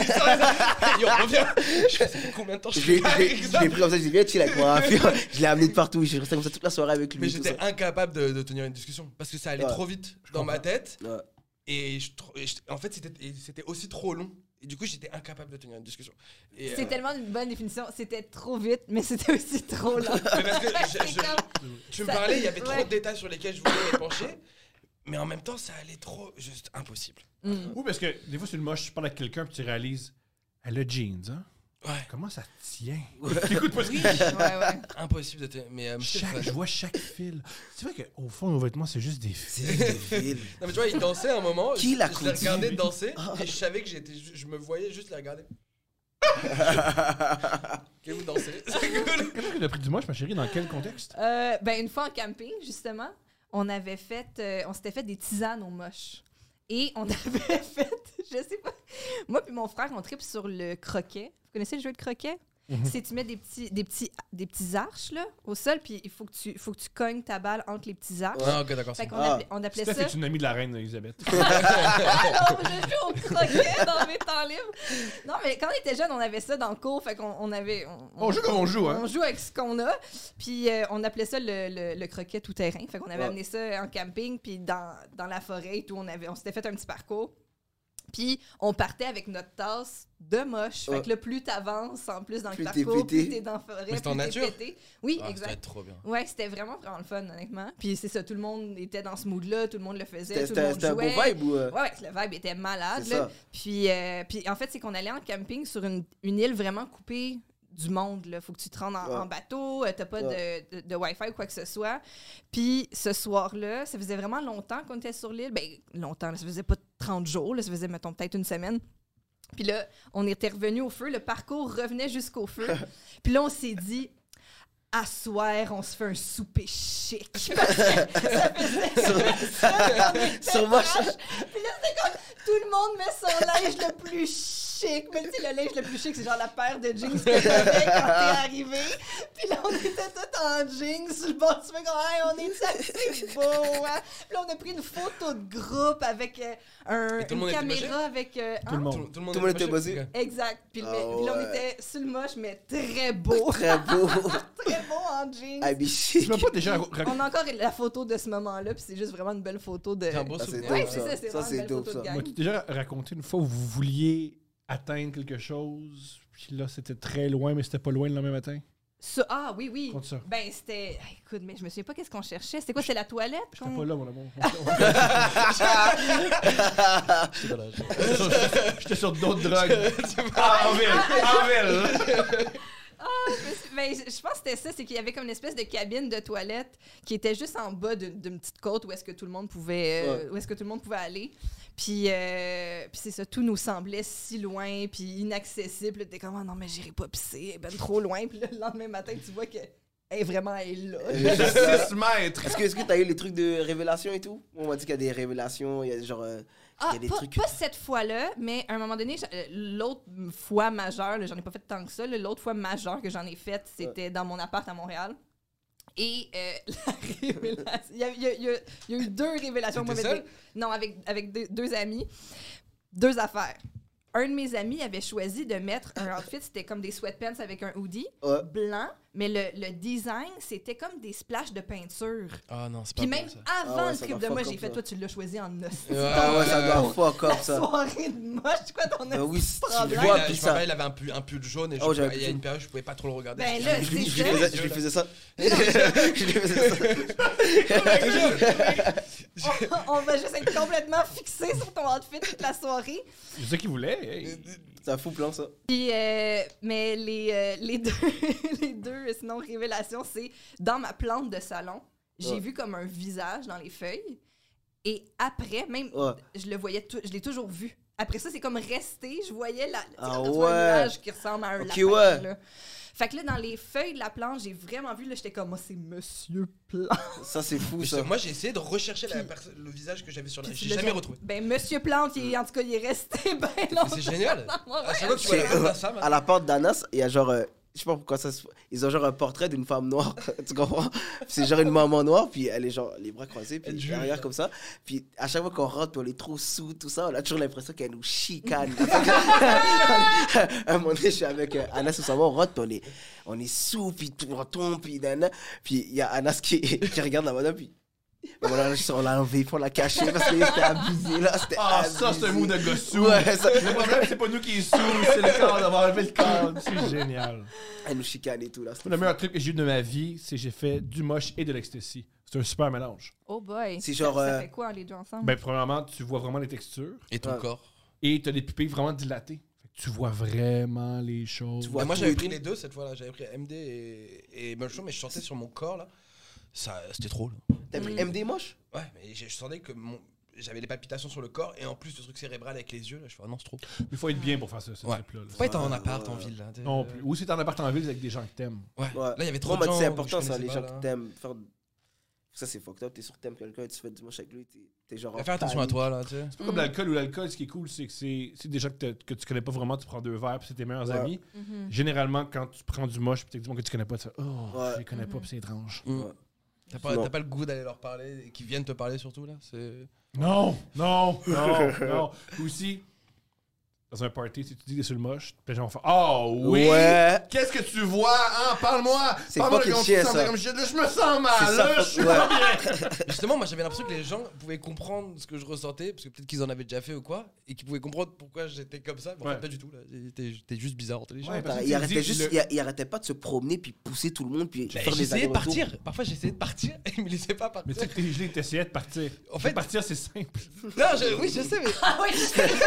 on revient. Je fais, ça fait combien de temps je Je l'ai suis là je l'ai- avec je ça l'ai pris comme ça, je dis, viens, chill avec moi. Puis, je l'ai amené de partout, j'ai resté comme ça toute la soirée avec lui. Mais tout j'étais ça. incapable de, de tenir une discussion parce que ça allait Ouais. trop vite dans ma tête Ouais. et, je tr- et je- en fait c'était et c'était aussi trop long et du coup j'étais incapable de tenir une discussion. Et, C'est euh, tellement une bonne définition. C'était trop vite, mais c'était aussi trop lent. mais parce que je- C'est je- comme- tu me ça- parlais, il y avait trop ouais. de détails sur lesquels je voulais me pencher, mais en même temps ça allait trop juste impossible. Mm. Oui, parce que des fois, c'est une moche, tu parles avec quelqu'un, puis tu réalises, elle a jeans, hein? Ouais, Comment ça tient? T'écoutes pas ce qu'il dit. Ouais, ouais. impossible de tenir. Mais euh, c'est Chaque- fun. je vois chaque fil. C'est vrai qu'au fond, nos vêtements, c'est juste des fils. C'est des villes. Non mais tu vois, il dansait à un moment. Qui je, l'a je les conduit? regardais danser et je savais que j'étais, je, je me voyais juste les regarder. Que vous dansez. C'est cool. Comment tu as pris du moche, ma chérie? Dans quel contexte? Euh, ben, une fois en camping, justement, on avait fait, euh, on s'était fait des tisanes aux moches. Et on avait fait, je sais pas, moi puis mon frère, on tripe sur le croquet. Vous connaissez le jeu de croquet? C'est tu mets des petits, des petits, des petits arches là, au sol, puis il faut que tu, faut que tu cognes ta balle entre les petits arches. Ah, ok, d'accord. Fait c'est qu'on bon. Ah. appelait, on appelait Steph ça. est une amie de la reine Elisabeth. Ah non, je joue au croquet dans mes temps libres. Non, mais quand on était jeune, on avait ça dans le cours, fait qu'on on avait. On joue comme on joue, hein? On joue avec ce qu'on a, puis euh, on appelait ça le, le, le croquet tout terrain. Fait qu'on avait Ouais. amené ça en camping, puis dans, dans la forêt et tout, on avait, on s'était fait un petit parcours. Puis on partait avec notre tasse de moche. Fait Ouais. que là, plus t'avances en plus dans Plus le t'es parcours, pété. plus t'es dans la forêt, Mais c'était plus en t'es nature? pété. Oui, Ah, ça doit exact. être trop bien. Ouais, c'était vraiment, vraiment le fun, honnêtement. Puis c'est ça, tout le monde était dans ce mood-là, tout le monde le faisait, C'était tout le c'était- monde c'était un beau jouait. vibe ou. euh, Ouais, ouais, le vibe était malade. C'est Là. ça. Puis, euh, puis en fait, c'est qu'on allait en camping sur une, une île vraiment coupée du monde. Là. Faut que tu te rendes en, Ouais. en bateau, euh, t'as pas Ouais. de, de, de Wi-Fi ou quoi que ce soit. Puis ce soir-là, ça faisait vraiment longtemps qu'on était sur l'île. Ben, longtemps, là, ça faisait pas trente jours, là, ça faisait, mettons, peut-être une semaine. Puis là, on était revenu au feu, le parcours revenait jusqu'au feu. Puis là, on s'est dit... À soir, on se fait un souper chic. Parce que ça faisait Sur moi, Puis là, c'était comme tout le monde met son linge le plus chic. Mais tu sais, le linge le plus chic, c'est genre la paire de jeans que t'avais quand t'es arrivé. Puis là, on était tous en jeans sur le bord du feu. Comme, hey, on est assez beau. Hein? Puis là, on a pris une photo de groupe avec euh, un, Et tout le une monde était caméra avec. euh, Tout le hein? monde. Tout, tout le monde, Tout le monde était moché. buzzé. Ok. Exact. Puis, le- Ah puis là, on ouais. était sur le moche, mais très beau. très beau. Très beau en jeans. Habit Tu chic. m'as pas déjà raconté. On a encore la photo de ce moment-là, puis c'est juste vraiment une belle photo de. C'est un beau Ah, c'est souvenir. Ouais, dope, c'est ça. ça, c'est Ça, vraiment c'est une belle dope, photo de ça. gang. M'as-tu déjà raconté une fois où vous vouliez atteindre quelque chose, puis là, c'était très loin, mais c'était pas loin le lendemain matin? Ça- ah oui, oui. Compte ça. Ben, c'était. ah, écoute, mais je me souviens pas qu'est-ce qu'on cherchait. C'était quoi? C'était la toilette? J'étais qu'on- pas là, mon amour. C'est dommage. J'étais sur d'autres drogues. Ah, en ville! En ville! Ah, je me suis- ben, je je pense que c'était ça, c'est qu'il y avait comme une espèce de cabine de toilette qui était juste en bas d'une d'une petite côte où est-ce que tout le monde pouvait, euh, Ouais. où est-ce que tout le monde pouvait aller. Puis, euh, puis c'est ça, tout nous semblait si loin, puis inaccessible. T'es comme, oh non, mais j'irai pas pisser, elle est ben trop loin. Puis là, le lendemain matin, tu vois que elle est vraiment elle est là. six mètres. Est-ce que est-ce que t'as eu les trucs de révélation et tout? On m'a dit qu'il y a des révélations, il y a genre... euh, Ah, il y a des pas, trucs- pas cette fois-là, mais à un moment donné, j'a- euh, l'autre fois majeure, là, j'en ai pas fait tant que ça, là, l'autre fois majeure que j'en ai faite, c'était dans mon appart à Montréal. Et euh, la révélation. Il y, a, il y a- il y a- il y a eu deux révélations. T'étais Moi, seule? avec des- non, avec, avec deux, deux amis. Deux affaires. Un de mes amis avait choisi de mettre un outfit, c'était comme des sweatpants avec un hoodie Ouais. blanc, mais le, le design, c'était comme des splashes de peinture. Ah non, c'est pas Puis bon, même ça. avant Ah ouais, le ça trip doit de fuck moi, up, j'ai fait, ça. toi, tu l'as choisi en os. Ah ouais, ça doit fuck up, La ça. soirée de moche, c'est quoi ton Euh, oui, si tu problème? vois, Lui, il a- puis je me ça... rappelle, il avait un pull, un pull jaune et je Oh, j'avais pouvais- il y a plus- une période, je pouvais pas trop le regarder. Ben Je- là, Je lui c'est je lui ça. faisais, je lui faisais ça. Je lui faisais ça. on, on va juste être complètement fixé sur ton outfit toute la soirée. C'est ça qu'il voulait. hey. C'est un fou plan, ça. Puis, euh, mais les, euh, les deux, les deux, euh, sinon, révélations, c'est dans ma plante de salon, j'ai Ouais. vu comme un visage dans les feuilles. Et après, même, Ouais. je le voyais, tou- je l'ai toujours vu. Après ça, c'est comme resté, je voyais la, tu sais, Ah quand tu vois un ouais. nuage qui ressemble à un Ok, lapin. ouais. Là. Fait que là, dans les feuilles de la plante, j'ai vraiment vu, là, j'étais comme, moi, c'est Monsieur Plante. Ça, c'est fou, Mais ça. Moi, j'ai essayé de rechercher la Puis- perso- le visage que j'avais sur la. Puis tu J'ai l'as jamais retrouvé. Ben, Monsieur Plante, il est- en tout cas, il est resté ben Mais longtemps. c'est génial. Ouais, À chaque fois que tu vois C'est- la tête de ça, À la porte d'Anas, il y a genre... euh, je sais pas pourquoi ça se... Ils ont genre un portrait d'une femme noire, tu comprends? Puis c'est genre une maman noire, puis elle est genre les bras croisés, puis Elle juge, derrière hein. comme ça. Puis à chaque fois qu'on rentre, puis on est trop sous, tout ça, on a toujours l'impression qu'elle nous chicane. À un moment donné, je suis avec euh, Anas ou Sama, on rentre, puis on est, on est sous, puis tout- on tombe, puis nana. Puis il y a Anas qui, qui regarde la madame, puis... Bon, voilà, on l'a enlevé, puis on l'a caché parce que c'était abusé, là. C'était Ah, ça, c'est un abusé. mot de gosse sous. Ouais, ça... Le problème, c'est pas nous qui est sous, c'est le corps d'avoir enlevé le corps. C'est génial. Elle nous chicane et tout, là. c'était Le fou. meilleur truc que j'ai eu de ma vie, c'est que j'ai fait du moche et de l'ecstasy. C'est un super mélange. Oh boy. C'est Ça- genre, Ça, euh, fait quoi, les deux ensemble? Ben, premièrement, tu vois vraiment les textures Et ton Ouais. corps. et t'as des pupilles vraiment dilatées. Fait que tu vois vraiment les choses. Tu vois Mais moi, tout j'avais et pris tout. les deux cette fois-là. J'avais pris M D et, et Mushroom, mais je sentais sur mon corps là. Ça, c'était trop là. T'as pris Mm. M D moche? Ouais, mais je, je sentais que mon. J'avais des palpitations sur le corps et en plus le truc cérébral avec les yeux là, je fais ah non c'est trop. Il faut être bien pour faire ça, ce Ouais. trip-là. là. Faut pas être en Ouais, appart ouais. en ville là. t'sais. Non plus. Ou c'est en appart en ville avec des gens que t'aimes. Ouais. Ouais. Là il y avait trop Moi, de moi, gens. c'est que important je ça, connaissais les pas, gens là. qui t'aiment. Faire... Ça, c'est fucked up. T'es sur thème quelqu'un et tu fais du moche avec lui. T'es, t'es genre. en Fais attention à panique. toi là, tu sais. C'est pas comme l'alcool ou l'alcool, ce qui est cool, c'est que c'est c'est des gens que, t'as- que tu connais pas vraiment, tu prends deux verres puis c'est tes meilleurs Ouais. amis. Mhm. Généralement, quand tu prends du moche puis t'as du monde que tu connais pas, tu fais oh, Ouais. je les connais pas Mhm. puis c'est étrange. Mm. Ouais. T'as pas, Non. t'as pas le goût d'aller leur parler et qu'ils viennent te parler surtout là. C'est. Non, non, non, non. Aussi, dans un party, si tu dis que t'es sur le moche, les gens vont faire oh oui! Ouais. Qu'est-ce que tu vois? Hein? Parle-moi! C'est Parle-moi de fucking comment tu chiant, te sens, ça. comme je, là, je me sens mal, C'est ça, là, je fuck- suis ouais. pas bien. Justement, moi j'avais l'impression que les gens pouvaient comprendre ce que je ressentais, parce que peut-être qu'ils en avaient déjà fait ou quoi, et qu'ils pouvaient comprendre pourquoi j'étais comme ça, mais en Ouais. fait pas du tout. là. J'étais j'étais juste bizarre entre les gens. Ouais, parce que Il tu arrêtait dis juste, le- il, il arrêtait pas de se promener puis pousser tout le monde puis Bah, faire des j'essayais de allers-retours. partir. Parfois j'essayais de partir et ils me laissaient pas partir. Mais tu sais que t'es gelé, t'essayais de partir. En En fait- fait, partir, c'est simple. Non, je- oui, je sais, mais. Ah oui,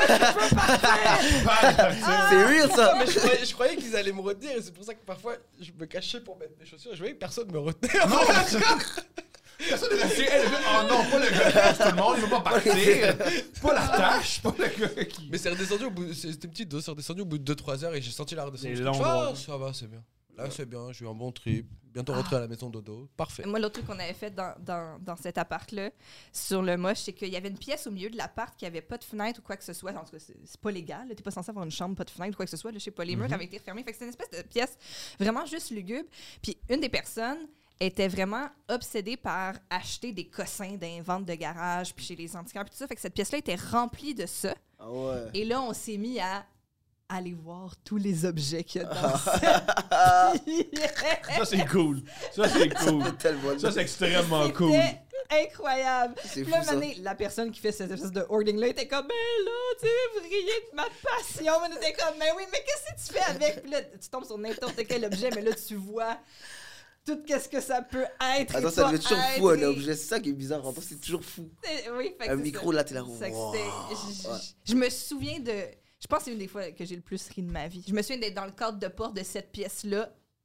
Pas de partir. C'est real ça. mais je croyais, je croyais qu'ils allaient me retenir et c'est pour ça que parfois je me cachais pour mettre mes chaussures. Je voyais que personne me retenait. Non, personne n'est resté. Hey, le gars, oh non, pas le gars qui lâche tout le monde, il veut pas partir. Pas la tâche, pas le gars qui. Mais c'est redescendu au bout. c'est- C'était petit, c'est redescendu au bout de deux trois heures et j'ai senti la redescente. Les Je longues fais, ah, drogues. ça va, c'est bien. Là, c'est bien, j'ai eu un bon trip. Bientôt rentrer à la maison dodo. Parfait. Moi, l'autre truc qu'on avait fait dans, dans, dans cet appart-là, sur le moche, c'est qu'il y avait une pièce au milieu de l'appart qui avait pas de fenêtre ou quoi que ce soit. En tout cas, c'est c'est pas légal. là. T'es pas censé avoir une chambre, pas de fenêtre ou quoi que ce soit. Là, je sais pas, les murs avaient été refermés. Fait que c'était une espèce de pièce vraiment juste lugubre. Puis une des personnes était vraiment obsédée par acheter des cossins d'un vente de garage, puis chez les antiquaires, puis tout ça. Fait que cette pièce-là était remplie de ça. Ah ouais. Et là, on s'est mis à aller voir tous les objets qu'il y a dans cette pièce. Ça, c'est cool. Ça, c'est cool. C'est tellement. Ça, c'est extrêmement cool. C'était incroyable. C'est Puis là, fou ça. un moment donné, la personne qui fait cette espèce de hoarding-là était comme, ben là, tu sais, vous riez de ma passion. Mais on était comme, ben oui, mais qu'est-ce que tu fais avec? Puis là, tu tombes sur n'importe quel objet, mais là, tu vois tout qu'est-ce que ça peut être. Attends, et ça pas devait être toujours être, fou un et- objet. C'est ça qui est bizarre. En fait, c'est toujours fou. c'est- Oui, fait que Un c'est micro ça. là, t'es là. Fait que wow. c'était- je- Ouais. je- Je me souviens de. Je pense que c'est une des fois que j'ai le plus ri de ma vie. Je me souviens d'être dans le cadre de porte de cette pièce-là,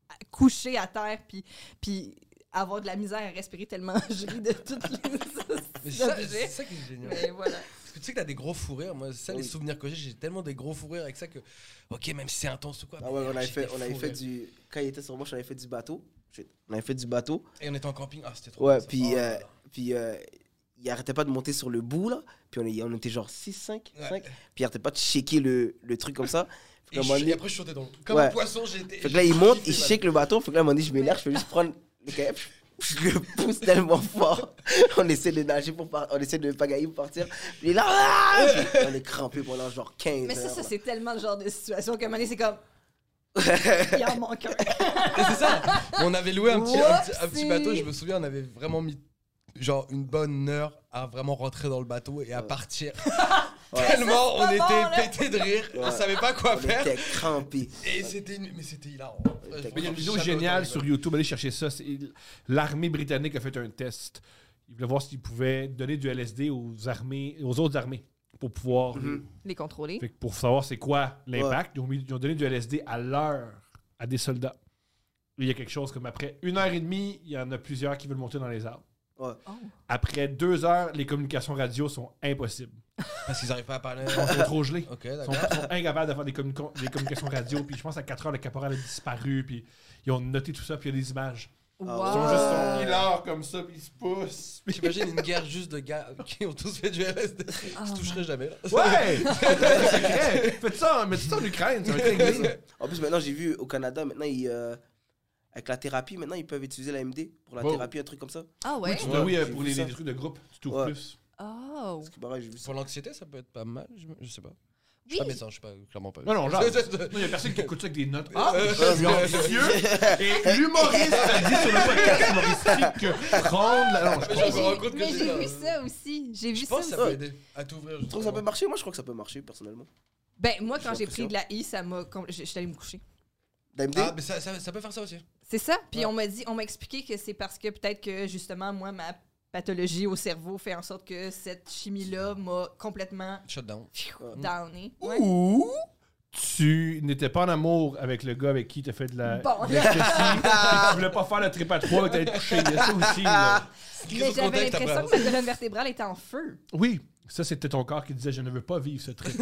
coucher à terre puis, puis avoir de la misère à respirer tellement je ris de toutes Mais les c'est ça, objets. c'est ça qui est génial. Mais voilà. Parce que tu sais que t'as des gros fous rires. Moi, c'est ça, les Oui. souvenirs que j'ai, j'ai tellement des gros fous rires avec ça que, ok, même si c'est intense ou quoi. Ah ouais, mais on avait j'ai fait, des on avait fous fait rires. du. Quand il était sur moi, on avait fait du bateau. J'ai- On avait fait du bateau. Et on était en camping. Ah, c'était trop Ouais, bien, ça. puis, Oh là euh, là. puis euh, il arrêtait pas de monter sur le bout, là. Puis on, est- on était genre six, cinq, Ouais. cinq. Puis il arrêtait pas de shaker le, le truc comme ça. Fait Et, qu'à un je- moment et donné- après, je sautais dans l'eau. Comme Ouais. un poisson, j'ai été. fait que là, il monte, il shake le bateau. Fait que là, à un moment donné, je m'énerve, je fais juste prendre le kayak. Je le pousse tellement fort. On essaie de nager pour par- on essaie de pagailler pour partir. Puis il est là, ah! Puis on est crampé pendant genre quinze Mais ça, heures. ça là. c'est tellement le genre de situation qu'à un moment donné, c'est comme. Il en manque un. Et c'est ça. On avait loué un petit, un, petit, un petit Whoopsie. bateau. Je me souviens, on avait vraiment mis genre une bonne heure à vraiment rentrer dans le bateau et à Ouais. partir. Ouais. Tellement on Ça, c'est était pas bon, là. pétés de rire. On Ouais. savait pas quoi On faire. était crampés. Et c'était une- mais c'était hilarant. était Mais il y a une vidéo Jamais géniale autant sur rigolé. YouTube, allez chercher ça. c'est- L'armée britannique a fait un test. Ils voulaient voir s'ils pouvaient donner du L S D aux armées, aux autres armées pour pouvoir, Mhm. Les contrôler. fait que pour savoir c'est quoi l'impact. Ils, ont mis- ils ont donné du L S D à l'heure à des soldats. Et il y a quelque chose comme après une heure et demie, il y en a plusieurs qui veulent monter dans les arbres. Oh. Après deux heures, les communications radio sont impossibles. Parce qu'ils arrivent pas à parler. Ils sont trop gelés. Ok, Ils sont, d'accord. sont incapables de faire des, communica- des communications radio. Puis je pense à quatre heures, le caporal a disparu. Puis ils ont noté tout ça. Puis il y a des images. Wow. Ils sont juste sont hilars comme ça. Puis ils se poussent. J'imagine une guerre juste de gars qui ont tous fait du L S D. Ah, Ils se toucheraient jamais là. Ouais! C'est vrai! Faites ça, mettez ça en Ukraine, ça va être réglé. En plus, maintenant, j'ai vu au Canada, maintenant, ils, euh, avec la thérapie, maintenant, ils peuvent utiliser la M D pour la Wow. thérapie, un truc comme ça. Ah ouais? Oui, tu Ouais, dois- oui, euh, j'ai pour vu les, ça. les trucs de groupe, tu t'ouvres Ouais. plus. Oh. Parce que pareil, j'ai vu ça. Pour l'anxiété, ça peut être pas mal. Je, je sais pas. Je Oui. suis pas médecin, je suis pas clairement pas. Non, non, genre. genre. Il y a personne qui écoute ça avec des notes. Ah, Euh, je suis anxieux. Et l'humoriste a dit sur le podcast humoristique que prendre la. Non, je Mais pense je me pas. rends compte que Mais c'est j'ai ça. vu ça aussi. J'ai vu Je ça pense que ça aussi. peut aider à t'ouvrir. Tu trouves que ça peut marcher? Moi, je crois que ça peut marcher, personnellement. Ben, moi, quand J'ai j'ai pris l'impression. de la I, ça m'a. compl- Je je suis allée me coucher. La M D? Ah, mais ça, ça, ça peut faire ça aussi. C'est ça. Puis Ouais. on m'a dit, on m'a expliqué que c'est parce que peut-être que justement, moi, ma pathologie au cerveau fait en sorte que cette chimie-là m'a complètement Shutdown. pfiou, Ouais. downé. Ouais. Ou tu n'étais pas en amour avec le gars avec qui tu as fait de la. Bon. de l'ecstasy, et que tu voulais pas faire le trip à trois, tu allais te coucher. Il y a ça aussi. là. Mais Qu'est-ce que j'avais contexte après l'impression que ma colonne vertébrale était en feu. Oui, ça c'était ton corps qui disait je ne veux pas vivre ce trip.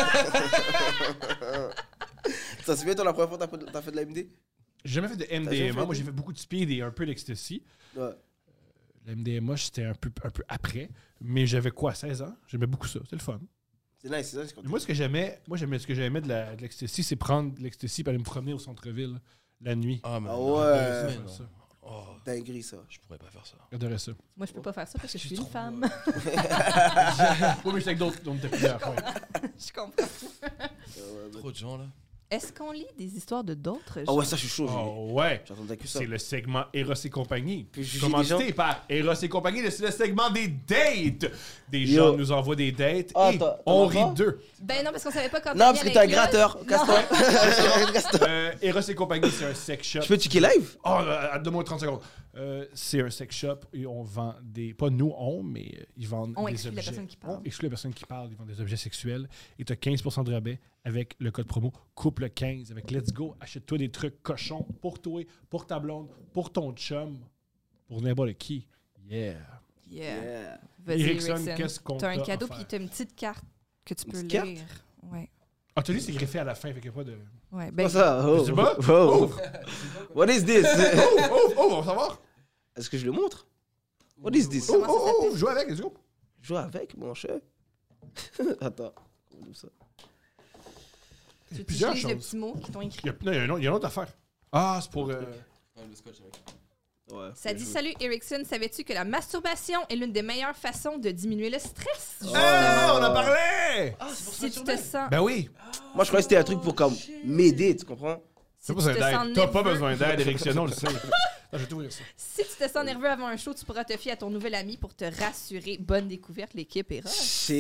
Ça se fait, toi, la première fois que t'as fait- t'as fait de la M D? J'ai jamais fait de T'as jamais M D M A. fait Moi, de- j'ai fait beaucoup de speed et un peu d'ecstasy. Ouais. Le M D M A, c'était un peu, un peu après. Mais j'avais quoi, seize ans? J'aimais beaucoup ça. C'était le fun. C'est nice, c'est nice. quand Et moi, ce que j'aimais, moi, j'aimais, ce que j'aimais de, la, de l'ecstasy, c'est prendre de l'ecstasy et aller me promener au centre-ville la nuit. Ah, mais Ah non, ouais. mais non. Ça. Oh, Dinguerie, ça. je pourrais pas faire ça. J'adorais ça. Moi, je peux pas faire ça parce que je suis C'est une trop, femme. Oui, mais j'étais avec d'autres, on était plusieurs. ouais. Je comprends. Trop de gens là. Est-ce qu'on lit des histoires de d'autres Ah gens? ouais, ça, je suis chaud. j'ai- Oh, ouais. J'attendais que ça. C'est le segment Eros et compagnie. Puis juger Commandité les par Eros et compagnie, c'est le segment des dates. Des Yo. gens nous envoient des dates Ah, et t'as- on t'en rit as pas? d'eux. Ben non, parce qu'on savait pas quand Non, parce que t'es un gratteur. Non. Casse-toi. Casse-toi. Euh, Eros et compagnie, c'est un sex shop. Je peux checker live? Oh, euh, donne-moi trente secondes. Euh, c'est un sex shop et on vend des. Pas nous, on, mais euh, ils vendent On des exclut la objets. personne qui parle. On exclut la personne qui parle. Ils vendent des objets sexuels. Et tu as quinze pour cent de rabais avec le code promo couple quinze. Avec Let's Go, achète-toi des trucs cochons pour toi, pour ta blonde, pour ton chum, pour n'importe qui. Yeah. Yeah. Yeah. Vas-y, Erickson, Erickson. qu'est-ce qu'on T'as un t'a cadeau offert? puis t'as une petite carte que tu Une peux petite carte? lire. Ouais. Ah, tu as dit c'est greffé à la fin, fait qu'il n'y a pas de. Ouais. Pas Ben, ça. Oh. Je sais pas. Oh. Ouvre! What is this? Oh, oh, oh, on va savoir! Est-ce que je le montre? What is this? Oh, Comment ça oh, oh, s'appelle? joue avec, let's go! Joue avec, mon cher. Attends. Où ça? Il y a tu plusieurs utilises le choses. petit mot qui t'ont écrit. Il y a, non, il y a un autre- il y a une autre affaire. Ah, c'est pour. euh, Le scotch avec. Ouais. Ça dit Salut Erickson, savais-tu que la masturbation est l'une des meilleures façons de diminuer le stress? Oh. Ah, on en parlait! Si tu te sens. Ben oui! Moi, je croyais que c'était un truc pour comme m'aider, tu comprends? si T'as tu pas besoin te sens d'aide. T'as pas nerveux- besoin d'aide, Erickson, on le sait. Ah, je vais t'ouvrir ça. Si tu te sens nerveux avant un show, tu pourras te fier à ton nouvel ami pour te rassurer. Bonne découverte, l'équipe est rare.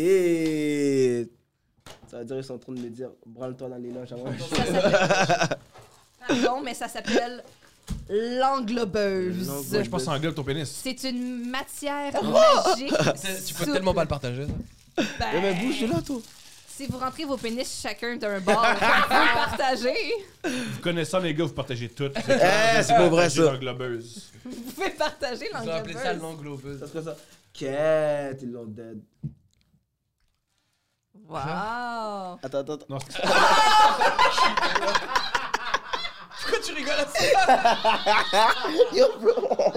Shit! Ça veut dire qu'ils sont en train de me dire, branle-toi dans les loges avant. Ça s'appelle- Pardon, mais ça s'appelle l'englobeuse. L'englobeuse. Je pense que ça englobe ton pénis. C'est une matière Oh! magique. Tu peux tellement pas le partager. ça. Ben, Eh ben, bouge de là, toi! Si vous rentrez vos pénis chacun d'un bord, vous le partagez. Vous connaissant les gars, vous partagez tout. C'est Eh, c'est pas vrai, ça. L'englobeuse. Vous pouvez partager Ils ont appelé ça l'englobeuse. l'englobeuse. Ça serait ça. Quête, ils l'ont dead. Wow. Attends, attends, attends. Non, c'est- Pourquoi tu rigoles à ça? Yo, bro.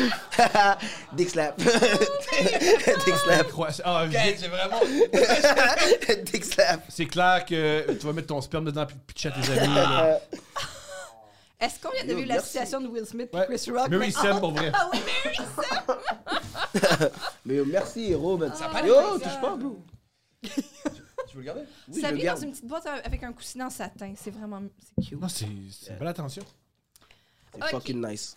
Dick slap. Dick slap. Crois- Ah, Ok, j'ai- c'est vraiment. Dick slap. c'est clair que tu vas mettre ton sperme dedans puis pitcher à tes amis. là. Est-ce qu'on vient de Yo, vivre la merci. situation de Will Smith et Ouais. Chris Rock? Mary mais- Sam, pour vrai. Ah oui, Mary Sam! Mais yo, merci, héros, man. Ça a pas Yo, l'air touche ça. pas, bro. Tu veux le garder? Oui, ça je le vient garde. dans une petite boîte avec un coussin en satin. C'est vraiment... C'est cute. Non, c'est c'est une belle attention. C'est Ok. fucking nice.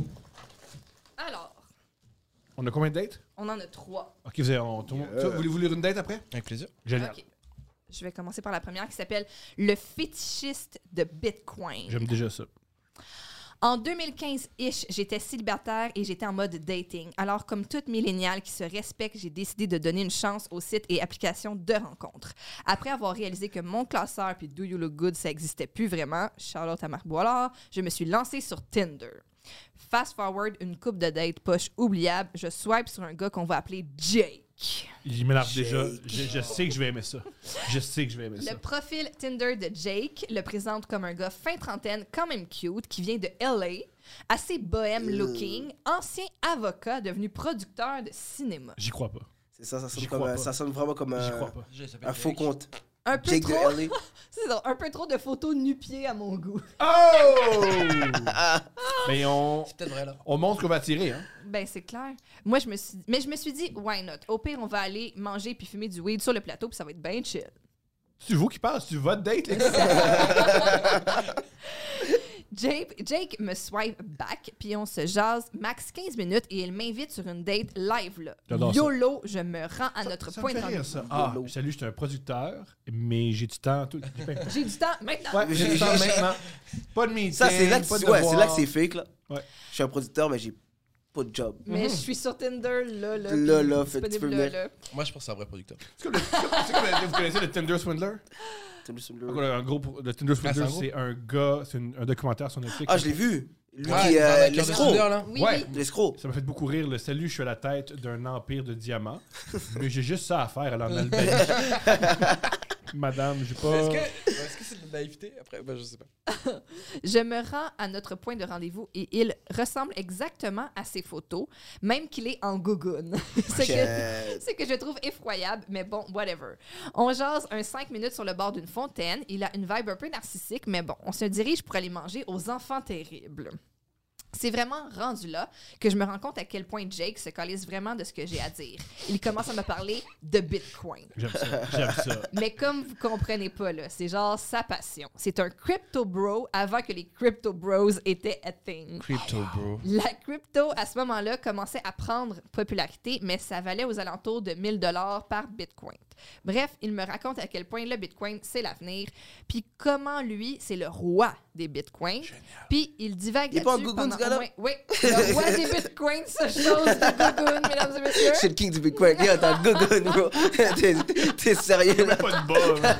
Alors, On a combien de dates? on en a trois. Ok, vous avez. On, tout le monde- Yeah. Toi, voulez-vous lire une date après? Avec plaisir. Génial. Ok. Je vais commencer par la première qui s'appelle « Le fétichiste de Bitcoin ». J'aime déjà ça. En deux mille quinze-ish, j'étais célibataire et j'étais en mode dating. Alors, comme toute milléniale qui se respecte, j'ai décidé de donner une chance aux sites et applications de rencontres. Après avoir réalisé que mon classeur puis Do You Look Good, ça existait plus vraiment, shout out à Marc Boilard, je me suis lancée sur Tinder. Fast forward, une coupe de date poche oubliable, je swipe sur un gars qu'on va appeler Jake. Il m'énerve Jake. déjà. Je, je sais que je vais aimer ça. Je sais que je vais aimer ça. Le profil Tinder de Jake le présente comme un gars fin trentaine, quand même cute, qui vient de L A, assez bohème looking, ancien avocat devenu producteur de cinéma. J'y crois pas. C'est ça, ça sonne, J'y comme, crois un- pas. ça sonne vraiment comme J'y un, crois pas. un faux compte. Un peu Jake trop, de L A. c'est ça, un peu trop de photos nu-pieds à mon goût. Oh! Mais on, C'est peut-être vrai là. on montre qu'on va tirer, hein? Ben c'est clair. Moi je me suis, mais je me suis dit why not. Au pire on va aller manger puis fumer du weed sur le plateau puis ça va être bien chill. C'est vous qui parlez, c'est votre date, les gars? Jake, Jake me swipe back, puis on se jase max quinze minutes et il m'invite sur une date live là. J'adore ça. YOLO, je me rends à notre Ça me point fait de rire, rendez-vous. ça. Ah, Yolo. salut, je suis un producteur, mais j'ai du temps. Tout... J'ai du temps maintenant. Ouais, j'ai du temps maintenant. Pas de meeting, Ça, c'est là que pas de c'est ouais, c'est devoir. là que c'est fake, là. Ouais. Je suis un producteur, mais j'ai pas de job. Mais je suis sur Tinder là là. Là, puis là, fait- tu disponible peux là, venir. là. Moi, je pense que c'est un vrai producteur. C'est comme le- c'est comme le- vous connaissez le Tinder Swindler? En gros, le Tinder Swindler, Ah, c'est un c'est un gars, c'est une- un documentaire sur Netflix. Ah, je l'ai vu. Lui Ouais, qui est euh, l'arnaqueur de l'escroc. Tinder, là. Oui, Ouais. oui. L'escroc. Ça m'a fait beaucoup rire. Le salut, je suis à la tête d'un empire de diamants. Mais j'ai juste ça à faire aller en Albanie. Madame, j'ai pas. Est-ce que est-ce que c'est de la naïveté après? Ben, je sais pas. Je me rends à notre point de rendez-vous et il ressemble exactement à ses photos, même qu'il est en gougoune. Ce que- Quête. C'est que je trouve effroyable, mais bon, whatever. On jase un cinq minutes sur le bord d'une fontaine. Il a une vibe un peu narcissique, mais bon, on se dirige pour aller manger aux enfants terribles. C'est vraiment rendu là que je me rends compte à quel point Jake se calisse vraiment de ce que j'ai à dire. Il commence à me parler de Bitcoin. J'aime ça. J'aime ça. Mais comme vous comprenez pas, là, c'est genre sa passion. C'est un crypto bro avant que les crypto bros étaient a thing. Crypto, bro. La crypto, à ce moment-là, commençait à prendre popularité, mais ça valait aux alentours de mille dollars par Bitcoin. Bref, il me raconte à quel point le Bitcoin, c'est l'avenir, puis comment lui, c'est le roi des Bitcoins. Puis il divague Il est pas en là-dessus gougoune, pendant ce gars-là? au moins- Oui, le roi des Bitcoins, ce chose de gougoune, mesdames et messieurs. Je suis le king du Bitcoin. Yo, t'as un gogoon, bro. T'es- T'es sérieux, là? Pas de bas.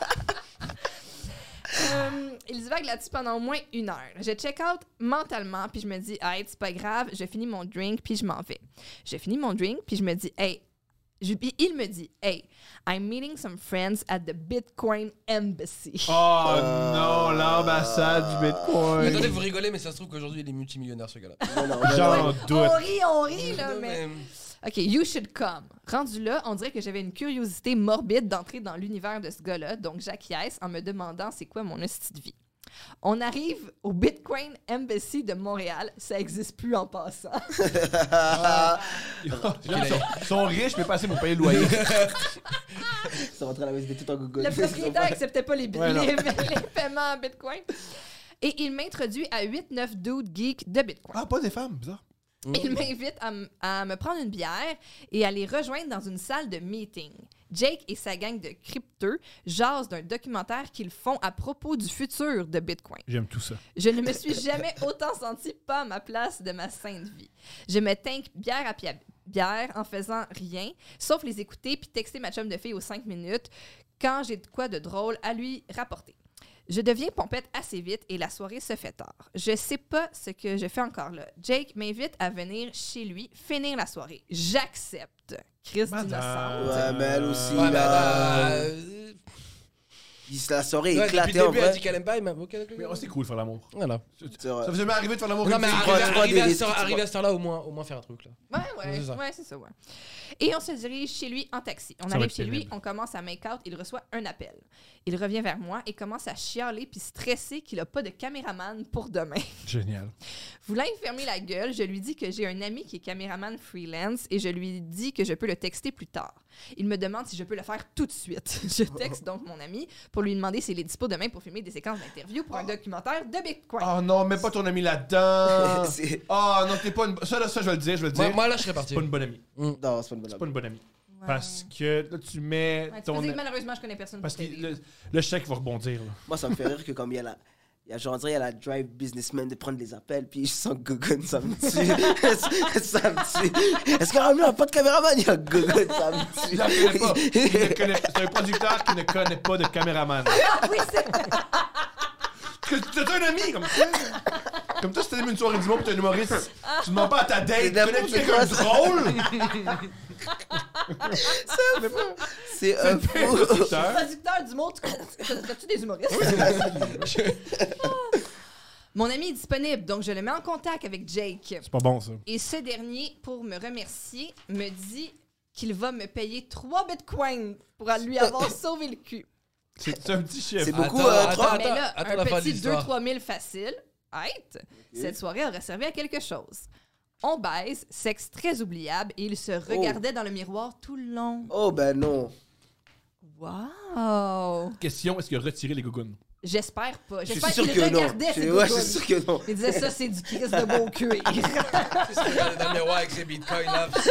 Euh, il divague là-dessus pendant au moins une heure. Je check out mentalement, puis je me dis, hey, c'est pas grave, je finis mon drink, puis je m'en vais. Je finis mon drink, puis je me dis, hey, je- puis il me dit, hey, I'm meeting some friends at the Bitcoin Embassy. Oh non, l'ambassade du Mais Bitcoin. attendez, vous rigolez, mais ça se trouve qu'aujourd'hui, il est multimillionnaire, ce gars-là. Non, non, non. J'en On doute. rit, on rit, là, Non, mais... mais- OK, you should come. Rendu là, on dirait que j'avais une curiosité morbide d'entrer dans l'univers de ce gars-là, donc j'acquiesce en me demandant c'est quoi mon hostie de vie. On arrive au Bitcoin Embassy de Montréal. Ça existe plus en passant. Ils sont, sont riches, mais pas assez pour payer le loyer. Ça va entrer à la maison de tout en gogoon. Le propriétaire acceptait pas les, Ouais, non. les, les paiements en Bitcoin. Et il m'introduit à huit neuf dudes geeks de Bitcoin. Ah, pas des femmes, bizarre. Il m'invite à, m- à me prendre une bière et à les rejoindre dans une salle de meeting. Jake et sa gang de crypteux jasent d'un documentaire qu'ils font à propos du futur de Bitcoin. J'aime tout ça. Je ne me suis jamais autant senti pas à ma place de ma sainte vie. Je me tank bière à bière en faisant rien, sauf les écouter puis texter ma chum de fille aux cinq minutes quand j'ai de quoi de drôle à lui rapporter. Je deviens pompette assez vite et la soirée se fait tard. Je sais pas ce que je fais encore là. Jake m'invite à venir chez lui finir la soirée. J'accepte. Chris Madame. d'innocente. Ouais, mais elle aussi, Ouais, mais là. attends, euh, La soirée est ouais, depuis éclatée le en début, elle vrai. dit qu'elle aime pas, il m'a ok, ok, Mais ok. oh, c'est cool de faire l'amour. Voilà. C'est vrai. Ça vous est jamais arrivé de faire l'amour Non, avec mais une fille? prends- arriver tu prends arriver à des cette heure- risques, tu arriver prends- à cette heure-là, au moins, au moins faire un truc, là. Ouais, ouais, C'est ça. ouais, c'est ça, ouais. Et on se dirige chez lui en taxi. On Ça va arrive être chez lui, pénible. on commence à make-out, il reçoit un appel. Il revient vers moi et commence à chialer puis stresser qu'il a pas de caméraman pour demain. Génial. Voulant y fermer la gueule, je lui dis que j'ai un ami qui est caméraman freelance et je lui dis que je peux le texter plus tard. Il me demande si je peux le faire tout de suite. Je texte donc mon ami pour lui demander s'il est dispo demain pour filmer des séquences d'interview pour un documentaire de Bitcoin. Oh non, mets pas ton ami là-dedans. C'est- Oh non, t'es pas une. Ça, là, ça, je vais le dire, je vais le Moi, dire. moi, là, je serais C'est parti. pas une bonne amie. Non, c'est pas une bonne C'est blague. pas une bonne amie. Ouais. Parce que là, tu mets Ouais, tu ton. peux dire que malheureusement, je connais personne Parce pour que t'aider. le, le chèque va rebondir. Là. Moi, ça me fait rire que comme il y a la... Il y a genre, on dirait, il y a la drive businessman de prendre les appels, puis je sens Gogun, ça me tue. Ça me tue. Est-ce qu'il y a un pas de caméraman? Il y a Gogun, ça me Il la connaît tue. pas. Il ne connaît- C'est un producteur qui ne connaît pas de caméraman. Ah oui, c'est Parce que t'as un ami comme ça. Comme toi, si t'as une soirée d'humour pis t'es un humoriste, tu demandes pas à ta date, C'est n'importe connais-tu quoi, quelqu'un de ça. drôle? C'est un fou. Producteur. producteur du mot. T'as-tu des humoristes? Mon ami est disponible, donc je le mets en contact avec Jake. C'est pas bon, ça. Et ce dernier, pour me remercier, me dit qu'il va me payer trois bitcoins pour lui avoir sauvé le cul. C'est c'est un petit chef. C'est beaucoup, Attends, euh, attends, trois- Mais là, attends un la fin de petit l'histoire. deux trois mille facile. Right? Cette soirée aurait servi à quelque chose. On baise, sexe très oubliable, et il se regardait dans le miroir tout le long. Oh, ben non. Wow! Question, est-ce qu'il a retiré les gougounes? J'espère pas. Je suis J'espère sûr qu'il que non. regardait ses Je- Ouais, je gougounes. suis sûr que non. Il disait ça, c'est du Christ de beau cuir. Il se regardait dans le miroir avec ses bitcoins là. pis ça,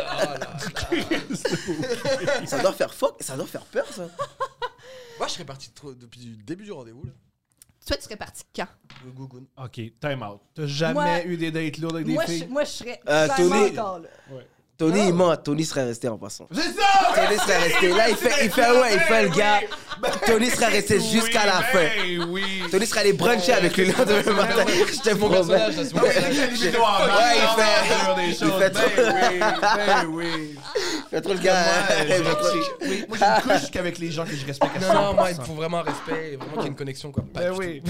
oh là là. Ça doit faire fuck, ça doit faire peur, ça. Moi, je serais parti trop- depuis le début du rendez-vous, là. Toi, tu serais parti quand? Le Gougoun. Ok, time out. T'as jamais Moi- eu des dates lourdes avec des Moi, je, filles? moi, je serais Euh, vraiment Tony- encore là. Ouais. Tony, Oh. il ment. Tony serait resté en passant. C'est ça! Tony serait resté. Là, il fait, il fait, ouais, il fait le gars. Tony serait resté jusqu'à la fin. Oui, oui. Tony serait allé bruncher avec lui le lendemain matin. Je te Mon promets. personnage, là, c'est mon personnage. Il fait des vidéos en Ouais, il bas, fait- en bas, des il choses. fait Ben oui, ben oui. Fais trop le gars. Moi, hein. j'ai- Fais trop- j'ai- oui, moi, je me couche qu'avec les gens que je respecte à Non, non, moi, il cent me pour cent. faut vraiment un respect et vraiment qu'il y ait une connexion, quoi. Pas Ben du oui. tout.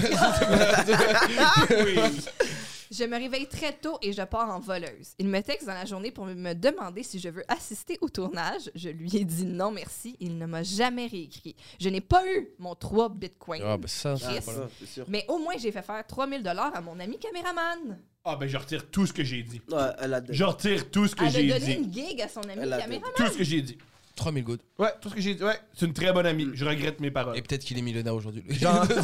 Oui. Je me réveille très tôt et je pars en voleuse. Il me texte dans la journée pour me demander si je veux assister au tournage. Je lui ai dit non merci. Il ne m'a jamais réécrit. Je n'ai pas eu mon trois bitcoins. Ah, ben ça, c'est Chris. un problème. Ça, c'est sûr. Mais au moins, j'ai fait faire trois mille dollars à mon ami caméraman. Ah, ben, je retire tout ce que j'ai dit. Ouais, elle a Je retire tout ce que Elle a j'ai donné dit. une gig à son ami Elle a caméraman. Tout ce que j'ai dit. trois mille gouttes. Ouais, tout ce que j'ai dit. Ouais, c'est une très bonne amie. Je regrette mes paroles. Et peut-être qu'il est millionnaire aujourd'hui. lui. Genre, Je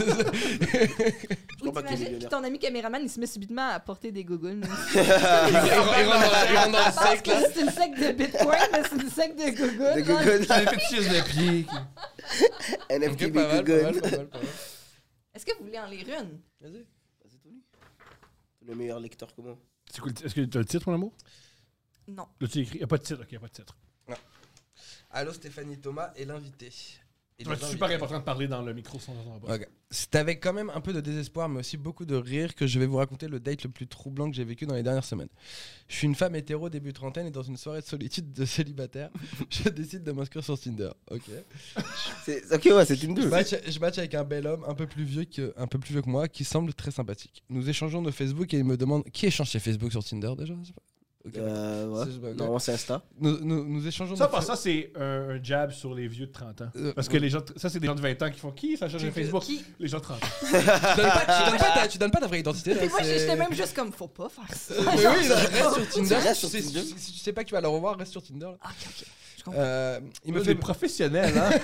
Oui, crois pas qu'il est t'imagines, puis millionnaire. ton ami caméraman, il se met subitement à porter des gougounes. il rentre il rentre dans la- il rentre dans la Parce secte, que là. c'est une secte de bitcoin, mais c'est une secte de gougounes. De genre. Google. j'ai fait chier de pied. N F T Ok, pas mal, pas mal, Google. pas mal, pas mal. Est-ce que vous voulez en lire une? Vas-y. Vas-y, Tony. Le meilleur lecteur que moi. C'est cool. Est-ce que tu as le titre, mon amour? Non. Là, tu écrit. Il n'y a pas de titre. Ok, il n'y a pas de titre. Allô, Stéphanie Thomas et l'invité. Et Tu vas les être super invités. important de parler dans le micro sans entendre pas. Ok. C'est avec quand même un peu de désespoir, mais aussi beaucoup de rire que je vais vous raconter le date le plus troublant que j'ai vécu dans les dernières semaines. Je suis une femme hétéro début trentaine et dans une soirée de solitude de célibataire, je décide de m'inscrire sur Tinder. Ok. C'est- Ok, ouais, c'est une Je deux. match, je match avec un bel homme un peu plus vieux que, un peu plus vieux que moi qui semble très sympathique. Nous échangeons nos Facebook et il me demande qui échange ses Facebook sur Tinder déjà. Je sais pas. Ok. Euh, ouais. C'est- c'est pas- ok. Non, c'est Insta. Nous, nous, nous échangeons. Ça, nos par fa- ça, c'est un, un jab sur les vieux de trente ans. Euh, Parce que ouais. les gens, ça, c'est des gens de vingt ans qui font qui ça change Qui- un Facebook? qui- Les gens de trente ans. Tu donnes pas, tu donnes pas ta, tu donnes pas ta vraie identité. Là, Et moi, c'est- j'étais même juste comme, faut pas faire ça. Euh, mais oui, non, reste sur Tinder. Reste sur Si- Tinder. Si, si tu sais pas que tu vas le revoir, reste sur Tinder. là. Ah, ok, ok. Je comprends. Euh, il me Des fait, professionnels, hein?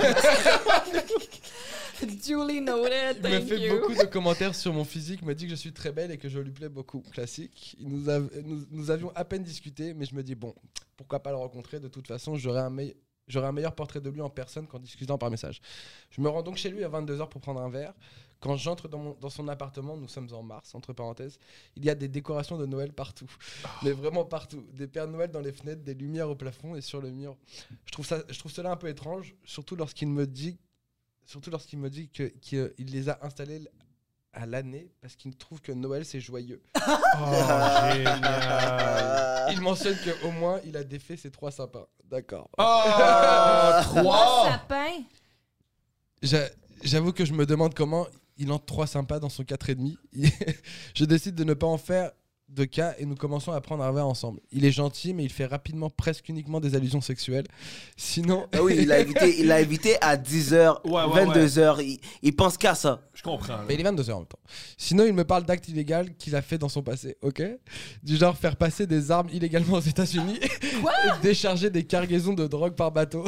Duly noted, il me thank fait you. beaucoup de commentaires sur mon physique, me dit que je suis très belle et que je lui plais beaucoup. Classique. Il nous, av- nous, nous avions à peine discuté, mais je me dis, bon, pourquoi pas le rencontrer? De toute façon, j'aurai un, meille- j'aurai un meilleur portrait de lui en personne qu'en discutant par message. Je me rends donc chez lui à vingt-deux heures pour prendre un verre. Quand j'entre dans, mon- dans son appartement, nous sommes en mars, entre parenthèses, il y a des décorations de Noël partout. Mais vraiment partout. Des Pères Noël dans les fenêtres, des lumières au plafond et sur le mur. Je trouve, ça, je trouve cela un peu étrange, surtout lorsqu'il me dit Surtout lorsqu'il me dit que- qu'il les a installés à l'année parce qu'il trouve que Noël c'est joyeux. Oh, génial. Il mentionne qu'au moins il a défait ses trois sapins. D'accord. Oh, Trois trois. sapins. J'a- J'avoue que je me demande comment il entre trois sympas dans son quatre et demi. Je décide de ne pas en faire de cas et nous commençons à prendre un verre ensemble. Il est gentil, mais il fait rapidement presque uniquement des allusions sexuelles. Sinon, Ah oui, il l'a invité, il l'a invité à dix heures, Ouais, ouais, vingt-deux heures. Il, il pense qu'à ça. Je comprends. là. mais il est vingt-deux heures en même temps. Sinon, il me parle d'actes illégaux qu'il a fait dans son passé, ok? Du genre faire passer des armes illégalement aux États-Unis et décharger des cargaisons de drogue par bateau.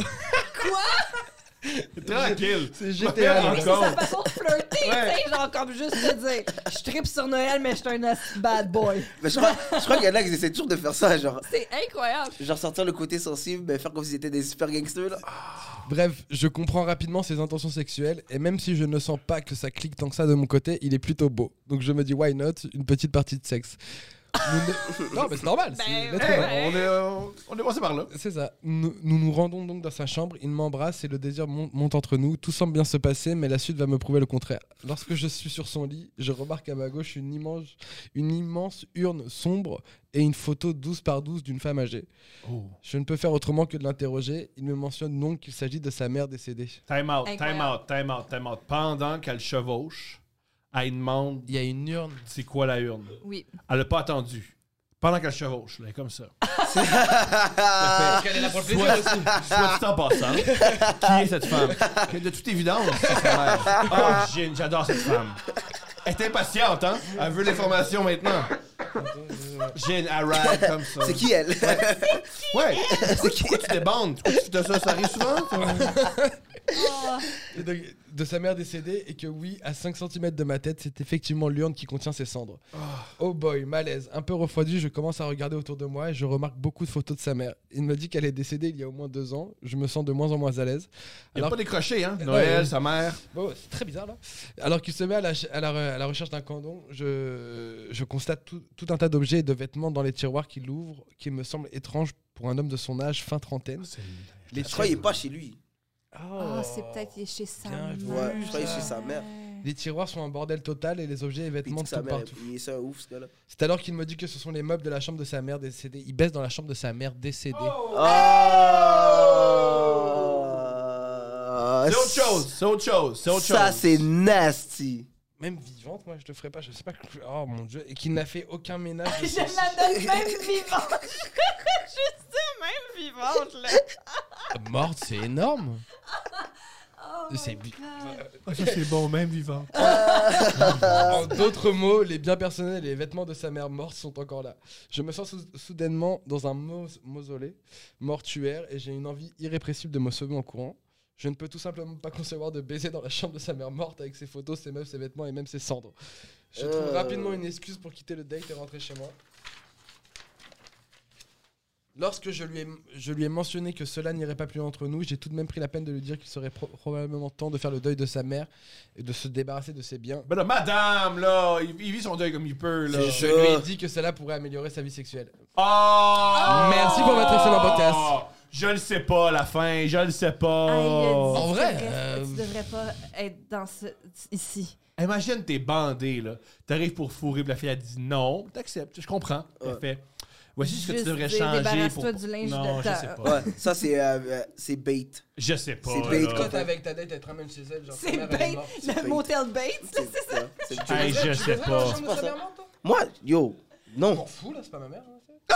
Tranquille. C'est G T A. Ouais, là. C'est sa façon de flirter, Ouais. tu sais, genre comme juste te dire, je tripe sur Noël, mais je suis un ass bad boy. Mais je crois, je crois qu'il y en a qui essaient toujours de faire ça, genre, C'est incroyable. genre sortir le côté sensible, mais faire comme s'ils étaient des super gangsters. Là. Bref, je comprends rapidement ses intentions sexuelles et même si je ne sens pas que ça clique tant que ça de mon côté, il est plutôt beau. Donc je me dis why not, une petite partie de sexe. Nous ne- Non mais c'est normal, c'est Ben, l'être ouais, humain. ouais. On est, euh, on est passé par là. C'est ça. Nous, nous nous rendons donc dans sa chambre, il m'embrasse et le désir mon- monte entre nous. Tout semble bien se passer, mais la suite va me prouver le contraire. Lorsque je suis sur son lit, je remarque à ma gauche une immense, une immense urne sombre et une photo douze par douze d'une femme âgée. Oh. Je ne peux faire autrement que de l'interroger. Il me mentionne donc qu'il s'agit de sa mère décédée. Time out, time Incroyable. out, time out, time out. Pendant qu'elle chevauche, elle demande Il y a une urne. c'est quoi la urne. Oui. Elle l'a pas attendu. Pendant qu'elle chevauche, là, elle est comme ça. Parce qu'elle est là pour le plaisir Soit, aussi. soit dit en passant, qui est cette femme? Que de toute évidence, c'est sa mère. Oh, Gin, j'adore cette femme. Elle est impatiente, hein? Elle veut l'information maintenant. Gin, elle ride comme ça. C'est qui elle? Ouais. C'est qui? Pourquoi tu débandes? Pourquoi tu fais ça? Ça arrive souvent? ça? Et donc, de sa mère décédée et que oui, à cinq centimètres de ma tête, c'est effectivement l'urne qui contient ses cendres. Oh boy, malaise. Un peu refroidi, je commence à regarder autour de moi et je remarque beaucoup de photos de sa mère. Il me dit qu'elle est décédée il y a au moins deux ans. Je me sens de moins en moins à l'aise. Il n'a Alors, pas décroché, hein? Ouais. Noël, sa mère. bon, c'est très bizarre là. Alors qu'il se met à la, à la, re- à la recherche d'un condom, je, je constate tout, tout un tas d'objets et de vêtements dans les tiroirs qu'il ouvre qui me semblent étranges pour un homme de son âge, fin trentaine. Je crois qu'il est pas chez lui. Oh, c'est peut-être qu'il est chez sa bien mère. vu. Ouais, je crois qu'il est chez sa mère. Les tiroirs sont un bordel total et les objets et Puis vêtements tout de sa tout mère, partout. il est ça un ouf ce gars-là. C'est alors qu'il me dit que ce sont les meubles de la chambre de sa mère décédée. Il baisse dans la chambre de sa mère décédée. Ah, C'est autre chose, c'est autre chose, c'est autre chose. Ça, c'est nasty. Même vivante, moi je le ferais pas, je sais pas. Oh mon dieu, et qu'il n'a fait aucun ménage. de Je ses- la donne même vivante. Juste ça, même vivante, là. Morte, c'est énorme. Oh C'est my bi- God. Ah, ça, c'est bon, même vivant. En d'autres mots, les biens personnels et les vêtements de sa mère morte sont encore là. Je me sens sou- soudainement dans un maus- mausolée mortuaire et j'ai une envie irrépressible de me sauver en courant. Je ne peux tout simplement pas concevoir de baiser dans la chambre de sa mère morte avec ses photos, ses meubles, ses vêtements et même ses cendres. Je trouve Euh. rapidement une excuse pour quitter le date et rentrer chez moi. Lorsque je lui ai, je lui ai mentionné que cela n'irait pas plus loin entre nous, j'ai tout de même pris la peine de lui dire qu'il serait pro- probablement temps de faire le deuil de sa mère et de se débarrasser de ses biens. Ben là, madame, là, il, il vit son deuil comme il peut, là. C'est Je ça. lui ai dit que cela pourrait améliorer sa vie sexuelle. Oh! Merci pour votre excellent podcast. Je le sais pas, la fin, je le sais Ah, il a pas. dit En que vrai, tu devrais- euh, tu devrais pas être dans ce... ici. Imagine, t'es bandé, là. T'arrives pour fourrer, puis la fille, elle dit non. T'acceptes, je comprends. Elle Ouais. fait, voici ce que tu Juste devrais dire, changer pour... débarrasse-toi du linge non, de je ta- sais pas. Ouais, ça, c'est euh, euh, c'est bait. Je sais pas, C'est bait, là. quoi. Quand t'es avec ta date, elle te ramène chez elle, genre C'est ta mère, elle est bait. morte. c'est Le bait. motel Bates, là, c'est ça? Ouais, c'est le Hey, joke. je sais pas. Je ça. m'en Moi, yo, non. fous là, c'est pas ma mère. hein,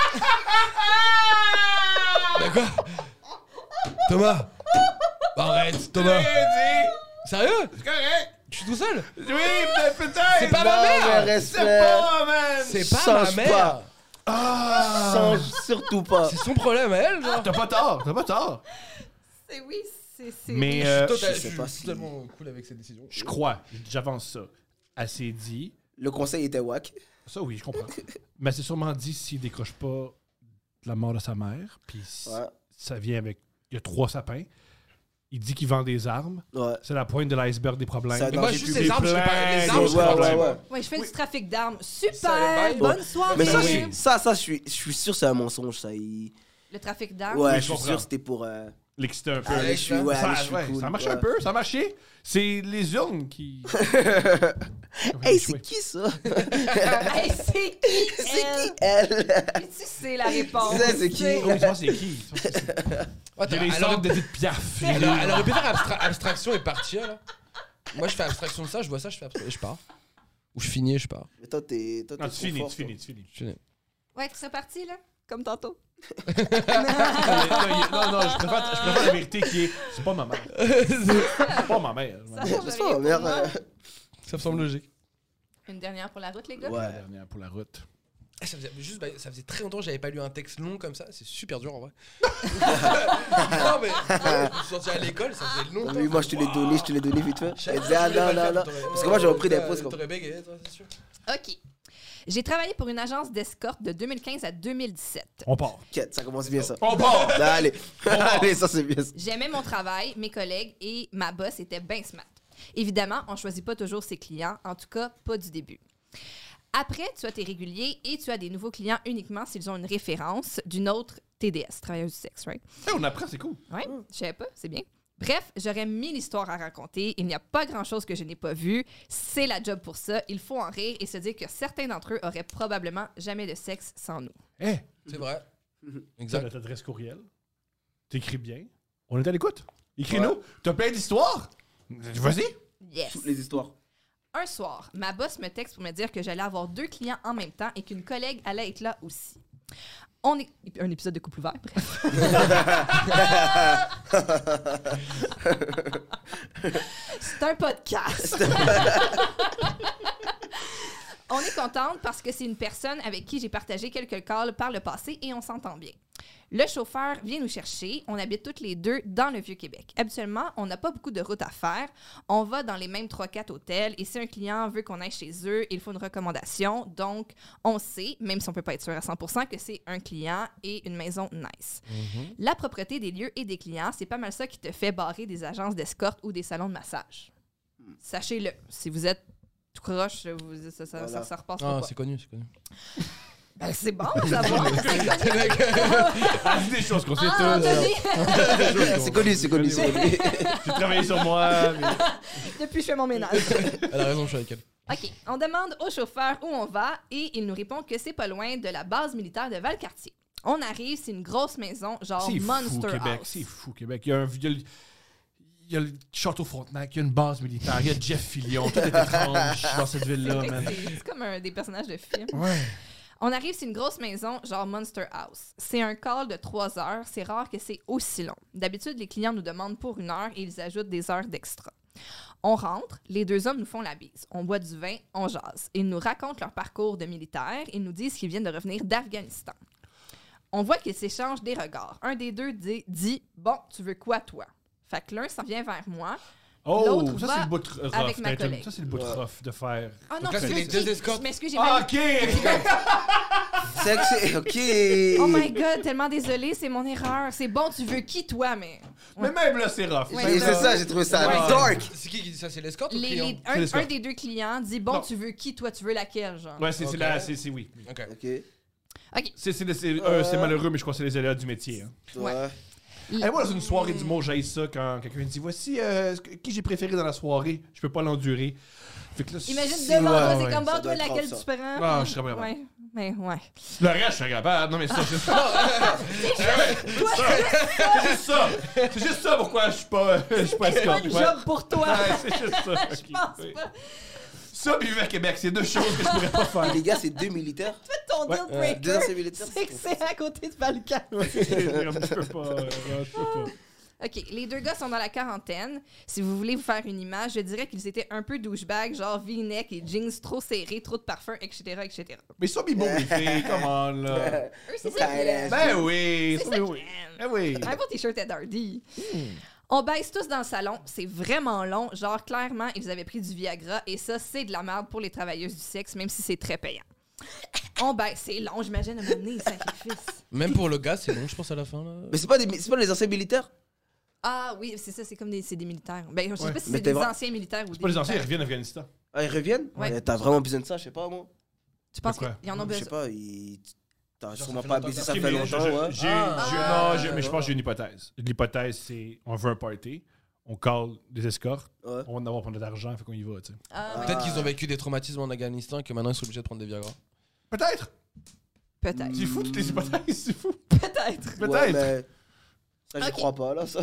c'est- D'accord. Thomas. Arrête, Thomas. Sérieux? C'est correct. Je suis tout seul. Oui, peut-être, peut-être. C'est pas Non, ma mère. mais C'est respect. pas, man. C'est pas Change ma mère. pas. Ah. Change surtout pas. C'est son problème à elle, genre. T'as pas tort, t'as pas tort. C'est oui, c'est... c'est- Mais, Je euh, suis total- je sais je pas suis si- totalement cool avec cette décision. je crois, j'avance ça. Elle s'est dit, Le conseil était wack. ça oui, je comprends. Mais elle s'est sûrement dit s'il décroche pas de la mort de sa mère, puis si Ouais. ça vient avec. Il y a trois sapins. Il dit qu'il vend des armes. Ouais. C'est la pointe de l'iceberg des problèmes. Ça Mais moi, danger juste public. les armes, je fais pas. Les Plein armes, de je fais pas Ouais, de ouais, problème. ouais. Ouais, je fais du trafic d'armes. Ça, Super! le Bonne Ouais. soirée! Mais ça, oui. je- ça, ça, je suis, je suis sûr que c'est un mensonge, ça. Il... Le trafic d'armes? Ouais, Oui, je je suis comprends. sûr que c'était pour... euh, l'exciter un peu. Allez, je suis, ouais, ça, allez, je suis ouais, cool. ça marche ouais. un peu, ça a marché. C'est les urnes qui. Hey, c'est qui ça? Hey, c'est qui, C'est elle? qui elle? Tu sais la réponse. Tu sais, c'est qui? Tu sais. Oh, tu penses c'est qui? Tu penses que c'est- Ouais, J'ai t'as- les elle, aurait, sortes de Edith Piaf. elle aurait- elle aurait pu faire abstra- abstraction et partir là. Moi je fais abstraction de ça, je vois ça, je fais abstraction et je pars. Ou je finis et je pars. Mais toi, t'es. Toi, Non, t'es tu trop finis, fort, tu finis, tu finis. Je finis. Ouais, tu serais parti, là? Comme tantôt. non, non, non, je préfère, je préfère la vérité qui est. C'est pas ma mère. C'est pas ma mère. Ça toi. change C'est rien pas ma pour mère. moi. euh, Ça me semble logique. Une dernière pour la route, les gars? La Ouais. dernière pour la route. Eh, Ça faisait, juste, bah, ça faisait très longtemps que j'avais pas lu un texte long comme ça, c'est super dur en vrai. non mais je me suis sorti à l'école, ça faisait longtemps. Oui, moi, je te l'ai donné, je te l'ai donné vite fait. Je savais Elle pas dit, que ah je voulais non, pas le non, faire, non. t'aurais- Parce que moi, j'aurais pris des t'aurais- pauses comme. T'aurais bégayé, toi, c'est sûr. OK. J'ai travaillé pour une agence d'escorte de deux mille quinze à deux mille dix-sept. On part. Quête, ça commence bien ça. On part! Allez, allez, ça c'est bien ça. J'aimais mon travail, mes collègues et ma boss étaient bien smart. Évidemment, on ne choisit pas toujours ses clients, en tout cas pas du début. Après, tu as tes réguliers et tu as des nouveaux clients uniquement s'ils ont une référence d'une autre T D S, travailleuse du sexe, right? Hey, on apprend, c'est cool. Oui, je savais pas, c'est bien. Bref, j'aurais mille histoires à raconter. Il n'y a pas grand-chose que je n'ai pas vu. C'est la job pour ça. Il faut en rire et se dire que certains d'entre eux auraient probablement jamais de sexe sans nous. Eh, C'est vrai. tu as Exact. notre adresse courriel. T'écris bien. On est à l'écoute. Écris-nous. T'as plein d'histoires. Vas-y. Yes! Toutes les histoires. Un soir, ma boss me texte pour me dire que j'allais avoir deux clients en même temps et qu'une collègue allait être là aussi. On est... Un épisode de couple ouvert, bref. C'est un podcast. On est contente parce que c'est une personne avec qui j'ai partagé quelques calls par le passé et on s'entend bien. Le chauffeur vient nous chercher. On habite toutes les deux dans le Vieux-Québec. Habituellement, on n'a pas beaucoup de routes à faire. On va dans les mêmes trois quatre hôtels et si un client veut qu'on aille chez eux, il faut une recommandation. Donc, on sait, même si on ne peut pas être sûr à cent pour cent, que c'est un client et une maison nice. Mm-hmm. La propreté des lieux et des clients, c'est pas mal ça qui te fait barrer des agences d'escorte ou des salons de massage. Sachez-le, si vous êtes tout croche, vous- ça, ça, Voilà. ça, ça repasse Ah, pas. c'est connu, c'est connu. Ben, c'est bon de savoir. Ah, dis des choses qu'on sait Ah, tous. Anthony, C'est connu, c'est connu, c'est connu. J'ai travaillé sur moi. mais- depuis je fais mon ménage. Elle a raison, je suis avec elle. OK. On demande au chauffeur où on va et il nous répond que c'est pas loin de la base militaire de Valcartier. On arrive, c'est une grosse maison, genre C'est fou, Monster Québec. House. C'est fou, Québec. Il y a, un, il y a le, il y a le Château Frontenac, il y a une base militaire, il y a Jeff Fillion. Tout est étrange dans cette C'est ville-là, vrai que man. c'est- c'est comme un des personnages de film. Ouais. On arrive, c'est une grosse maison, genre Monster House. C'est un call de trois heures. C'est rare que c'est aussi long. D'habitude, les clients nous demandent pour une heure et ils ajoutent des heures d'extra. On rentre, les deux hommes nous font la bise. On boit du vin, on jase. Ils nous racontent leur parcours de militaire. Ils nous disent qu'ils viennent de revenir d'Afghanistan. On voit qu'ils s'échangent des regards. Un des deux dit, dit « Bon, tu veux quoi, toi? » Fait que l'un s'en vient vers moi. Oh, L'autre ça va c'est le bout de rough. avec ma d'être- collègue. Ça c'est le bout de Ouais. rough de faire. Ah non, Donc là, c'est je les m'excuse, deux escortes. Je m'excuse, j'ai Ah, mal... ok! Sexy, ok. Oh my God, tellement désolée, c'est mon erreur. C'est bon, tu veux qui, toi, mais... Mais même là, c'est rough. Ouais, C'est c'est ça, j'ai trouvé ça Ouais. dark. C'est qui qui dit ça? C'est l'escorte ou le Les- client? les- C'est un, l'escorte. un des deux clients dit « Bon, Non. tu veux qui, toi? Tu veux laquelle, genre? Ouais, c'est c'est Ok. la. C'est c'est- oui. Ok. Ok. OK. C'est c'est- c'est- euh, c'est malheureux, mais je crois que c'est les aléas du métier. Hein. Ouais. Ouais. Et moi, dans une soirée d'humour, j'haïs ça quand quelqu'un me dit voici euh, ce que- qui j'ai préféré dans la soirée. Je peux pas l'endurer. Fait que là, Imagine si- devant ouais, toi, c'est ouais. comme Ça bon, doit toi, être laquelle rough, tu prends? Ah, je serais pas capable. Ouais, mais ouais. Le reste, je suis capable. Non, mais ça, c'est c'est juste ça. C'est juste ça pourquoi je suis pas, je suis pas C'est pas escorte. une Ouais. job pour toi. Ouais, c'est juste ça. Je Ok, pense oui. pas. Ça, puis vivre à Québec, c'est deux choses que je pourrais pas Et faire. les gars, c'est deux militaires. Ton Ouais. deal breaker, Deux anciens militaires. c'est que c'est à côté de Valcan. Je peux pas. euh, je peux pas. OK, les deux gars sont dans la quarantaine. Si vous voulez vous faire une image, je dirais qu'ils étaient un peu douchebags, genre V-neck et jeans trop serrés, trop de parfum, et cetera, et cetera. Mais ça, mis beau, les filles, comment là? Eux, c'est ça qu'ils aiment. Ben oui, C'est ça, ça mais qu'ils oui. aiment. Ben oui. Un beau t-shirt Ed Hardy. On baisse tous dans le salon. C'est vraiment long. Genre, clairement, ils avaient pris du Viagra. Et ça, c'est de la merde pour les travailleuses du sexe, même si c'est très payant. On baisse. C'est long, j'imagine, à un moment donné, sacrifice. Même pour le gars, c'est long, je pense, à la fin. Là. Mais c'est pas, des- c'est pas les anciens militaires? Ah oui, c'est ça, c'est comme des, c'est des militaires. Ben, je sais Ouais. pas si Mais c'est t'es des vra- anciens militaires ou des C'est pas les anciens, ils militaires. reviennent d'Afghanistan. Ah, ils reviennent? Ouais. Ouais, t'as vraiment besoin de ça, je sais pas, moi. Tu penses De quoi? qu'ils en ont Je sais besoin? pas, ils... T'as Genre, sûrement ça fait pas longtemps baisé, que ça Ok, fait mais je- longtemps, je- ouais. j'ai- Ah. j'ai- Ah. non, j'ai- mais je pense que j'ai une hypothèse. L'hypothèse, c'est on veut un party, on call des escortes, Ouais. on va en avoir pour notre argent, fait qu'on y va, tu sais. Ah, Peut-être qu'ils ont vécu des traumatismes en Afghanistan et que maintenant ils sont obligés de prendre des Viagra. Peut-être! peut-être. C'est fou, toutes les hypothèses, c'est fou. Peut-être. Peut-être! Ouais, mais... Ça, j'y Ok. crois pas, là, ça.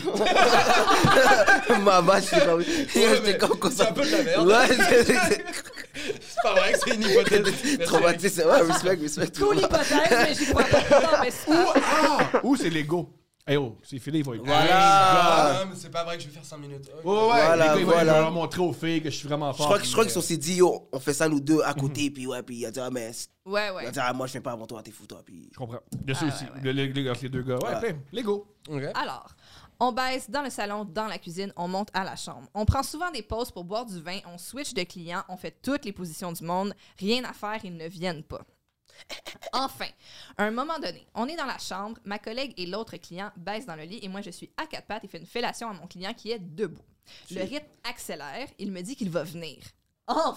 Ma vache, c'est pas... J'étais comme comme C'est ça. un peu de la merde. Ouais, c'est- c'est... C'est pas vrai que c'est une hypothèse. Traumatisé, ouais, respect, respect. Cool hypothèse, mais j'y crois pas. Non, mais c'est Ou, pas... ah! Ou c'est l'ego. Eh oh, c'est filé, il va être. Voilà. Ah, mais c'est pas vrai que je vais faire cinq minutes. Ok. Ouais, ouais, Voilà, les gars, ils vont- voilà. ils vont leur montrer aux filles que je suis vraiment Je fort. crois que je crois qu'ils puis, sont s'est dit, yo, on fait ça nous deux à côté, puis ouais, puis il a dit, ah, mais... Ouais, Il ouais. a dit, ah, moi, je fais pas avant toi, t'es fou, toi, puis... Je comprends. De ça Ah, aussi. ouais, ouais. Le- le- le- entre les deux gars. Ouais, Ouais. plein. L'ego. Ok. Alors, on baisse dans le salon, dans la cuisine, on monte à la chambre. On prend souvent des pauses pour boire du vin, on switch de clients, on fait toutes les positions du monde. Rien à faire, ils ne viennent pas. Enfin, à un moment donné, on est dans la chambre, ma collègue et l'autre client baissent dans le lit et moi je suis à quatre pattes et fais une fellation à mon client qui est debout. Le rythme accélère, il me dit qu'il va venir. Enfin!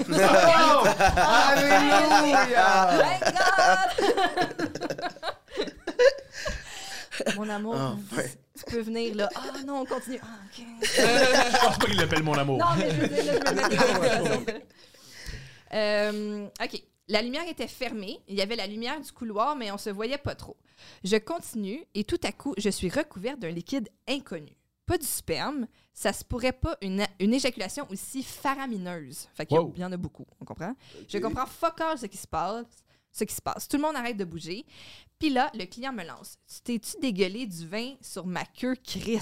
Alléluia! Thank God! Mon amour, Enfin. tu peux venir là. Ah non, on continue. Ah, ok. Je pense pas qu'il l'appelle mon amour. Non, mais je veux dire, là, je me mets dans la situation. Euh, OK. La lumière était fermée. Il y avait la lumière du couloir, mais on se voyait pas trop. Je continue et tout à coup, je suis recouverte d'un liquide inconnu. Pas du sperme. Ça se pourrait pas une, une éjaculation aussi faramineuse. Fait qu'il y, a- Wow. il y en a beaucoup. On comprend? Je comprends fuck all ce qui se passe. Ce qui se passe. Tout le monde arrête de bouger. Puis là, le client me lance. Tu t'es-tu dégueulé du vin sur ma queue, Chris?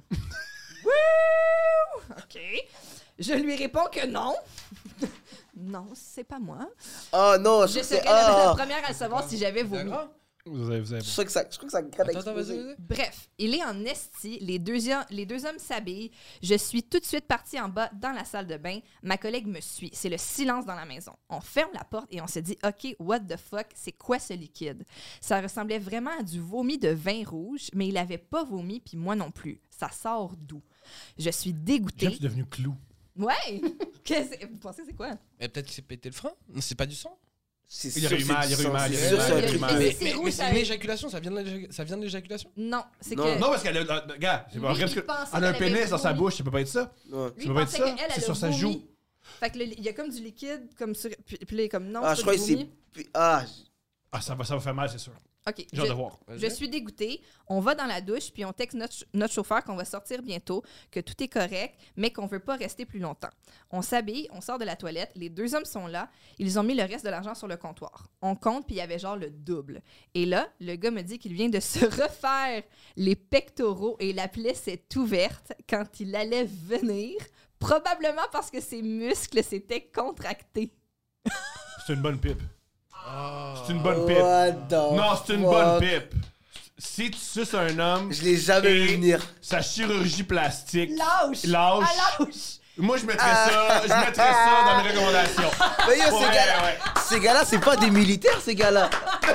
Wouh! OK. Je lui réponds que non. Non, c'est pas moi. Oh non, je Je sais serais que la, la ah, première à le savoir si j'avais vomi. Viagra? Vous avez, vous avez... je crois que ça, je crois que ça gratte Attends, attends, vas-y, explosé. vas-y. Bref, il est en esti, les deux, les deux hommes s'habillent. Je suis tout de suite partie en bas dans la salle de bain. Ma collègue me suit. C'est le silence dans la maison. On ferme la porte et on se dit « OK, what the fuck, c'est quoi ce liquide? » Ça ressemblait vraiment à du vomi de vin rouge, mais il avait pas vomi, puis moi non plus. Ça sort d'où? Je suis Jeff, dégoûtée. c'est devenu clou. Ouais! Qu'est-ce que- Vous pensez que c'est quoi? Mais peut-être qu'il s'est pété le frein. Non, c'est pas du sang. C'est Il y aurait sûr eu que mal, c'est il y aurait eu du mal, sang, il y c'est aurait eu sûr, mal, c'est un il y truc aurait eu de- mal. C'est Mais, rouge, mais ça- c'est une éjaculation, ça vient de l'éjac- ça vient de l'éjaculation? Non, c'est Non. que... Non, parce qu'elle a. euh, Gars, c'est pas Lui, vrai. il parce que pensait Elle a un qu'elle avait pénis dans sa vomi. bouche, ça peut pas être ça. Ouais. Lui, Ça peut pas être pensait ça, qu'elle, c'est elle a sur sa vomi. joue. Fait que le- il y a comme du liquide, comme sur... Puis, puis là, il est comme non, Ah, c'est je pas crois du que vomi. c'est... Ah, Ah, ça va, ça va faire mal, c'est sûr. OK. J'ai hâte je- de voir. Je suis dégoûtée. On va dans la douche, puis on texte notre, notre chauffeur qu'on va sortir bientôt, que tout est correct, mais qu'on veut pas rester plus longtemps. On s'habille, on sort de la toilette, les deux hommes sont là, ils ont mis le reste de l'argent sur le comptoir. On compte, puis il y avait genre le double. Et là, le gars me dit qu'il vient de se refaire les pectoraux et la plaie s'est ouverte quand il allait venir, probablement parce que ses muscles s'étaient contractés. C'est une bonne pipe. Oh. C'est une bonne pipe. what the Non, c'est une fuck? bonne pipe. Si tu suces un homme, Je l'ai jamais Et- vu venir. sa chirurgie plastique. Lâche! Lâche. Ah, lâche! Moi, je mettrais ça, je mettrais ça dans mes recommandations. Mais yo, Ouais, ces gars-là, ouais. ces gars-là, c'est pas des militaires, ces gars-là.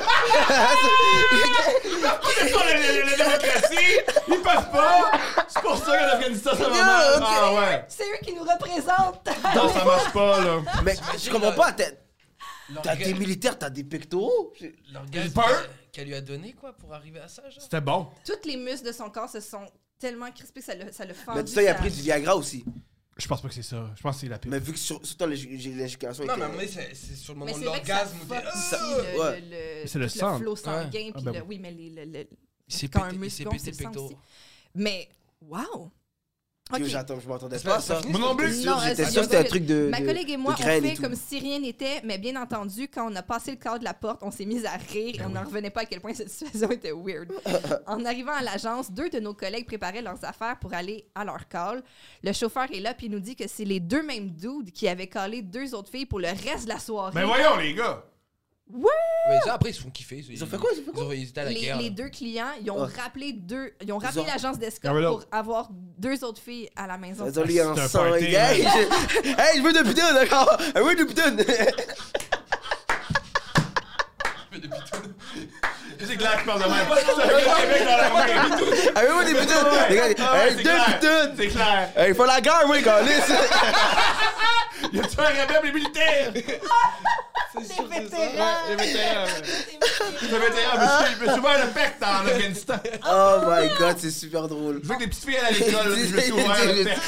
C'est pas la, la- la- la démocratie. Ils peuvent pas. C'est pour ça qu'en Afghanistan, ça va Yo, mal. ok. Ah ouais. C'est eux qui nous représentent! Non, ça marche pas, là. Mais je comprends pas, t'as t'as L'orga- des militaires, t'as des pectoraux. Je- L'orgasme Peur. qu'elle- qu'elle lui a donné, quoi, pour arriver à ça, genre. C'était bon. Toutes les muscles de son corps se sont tellement crispés que ça le, ça le fendu. Mais tout ça, il a ça- pris du Viagra aussi. Je pense pas que c'est ça. Je pense que c'est la pipe. Mais vu que sur, sur toi, l'é- j'ai- l'éjaculation Non, mais à un était... moment donné, c'est c'est sur le Mais moment c'est de vrai que ça l'orgasme où t'es. fuck Ah! aussi le, ouais. le, le, C'est le tout sang. flot sanguin. Ah, puis ben le- oui. oui, mais les, le, le, Il s'est quand un pété- il muscle s'est gonfle, pété c'est le sang pectoraux. aussi. Mais, wow! Yo, OK. j'attends, je m'attendais C'est pas à pas- ça ça. finit Moi non plus. J'étais sûr, Non, j'étais euh, sûr que c'était un c'est- truc de, Ma de- collègue et moi, de on graines et fait tout. comme si rien n'était, mais bien entendu, quand on a passé le cadre de la porte, on s'est mis à rire et on n'en revenait pas à quel point cette situation était weird. En arrivant à l'agence, deux de nos collègues préparaient leurs affaires pour aller à leur call. Le chauffeur est là puis il nous dit que c'est les deux mêmes dudes qui avaient callé deux autres filles pour le reste de la soirée. Mais voyons, les gars. Mais ça, après, ils se font kiffer. Ils ont fait quoi, ils ont fait quoi? Ils ont- ils étaient à la les, guerre. les là. deux clients, ils ont Oh. rappelé deux, ils ont rappelé ont- l'agence d'escorte Ah, mais là- pour avoir deux autres filles à la maison. Ils ont lié C'est un ensemble. party, Hey, man. je- hey, je veux de putain, d'accord? Je veux de putain. C'est clair qu'ils parlent de même. C'est un gars de Québec dans la main. Ah, je veux des putains. Les gars, Ah ouais, hey, c'est deux clair. putains. C'est clair. Hey, il faut la guerre, oui, câlisse. Y a-tu un rebelle, les militaires? Les vétérans! Les vétérans. Je me disais, ah, je me suis ouvert le pec en Afghanistan. Oh my god, c'est super drôle. Je veux que des petites filles à l'école, je me suis ouvert le pec.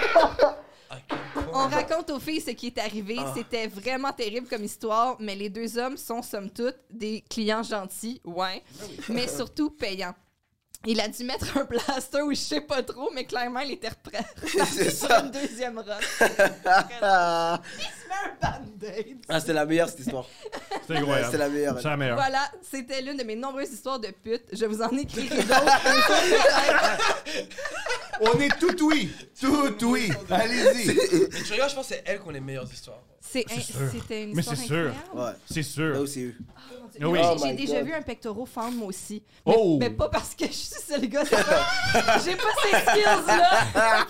On raconte aux filles ce qui est arrivé. Ah. C'était vraiment terrible comme histoire, mais les deux hommes sont, somme toute, des clients gentils, ouais, mais surtout payants. Il a dû mettre un plaster ou je sais pas trop, mais clairement, il était reprêt. C'est sur ça. une deuxième run. Ah, Il se met un band-aid. c'était la meilleure, cette histoire. C'est incroyable. C'est la meilleure. C'est la meilleure. Voilà, c'était l'une de mes nombreuses histoires de putes. Je vous en écrirai d'autres. On est tout oui. Tout oui. Allez-y. Mais tu regardes, je pense que c'est elle qui ont les meilleures histoires. C'est un- sûr. C'était une Mais histoire c'est sûr. incroyable. Ouais. C'est sûr. Là aussi, eux. Mon Dieu. Ah oui. J'ai- Oh J'ai my déjà God. vu un pectoral femme, moi aussi. Mais, Oh! mais pas parce que je suis seule gars. c'est pas- J'ai pas ces skills-là.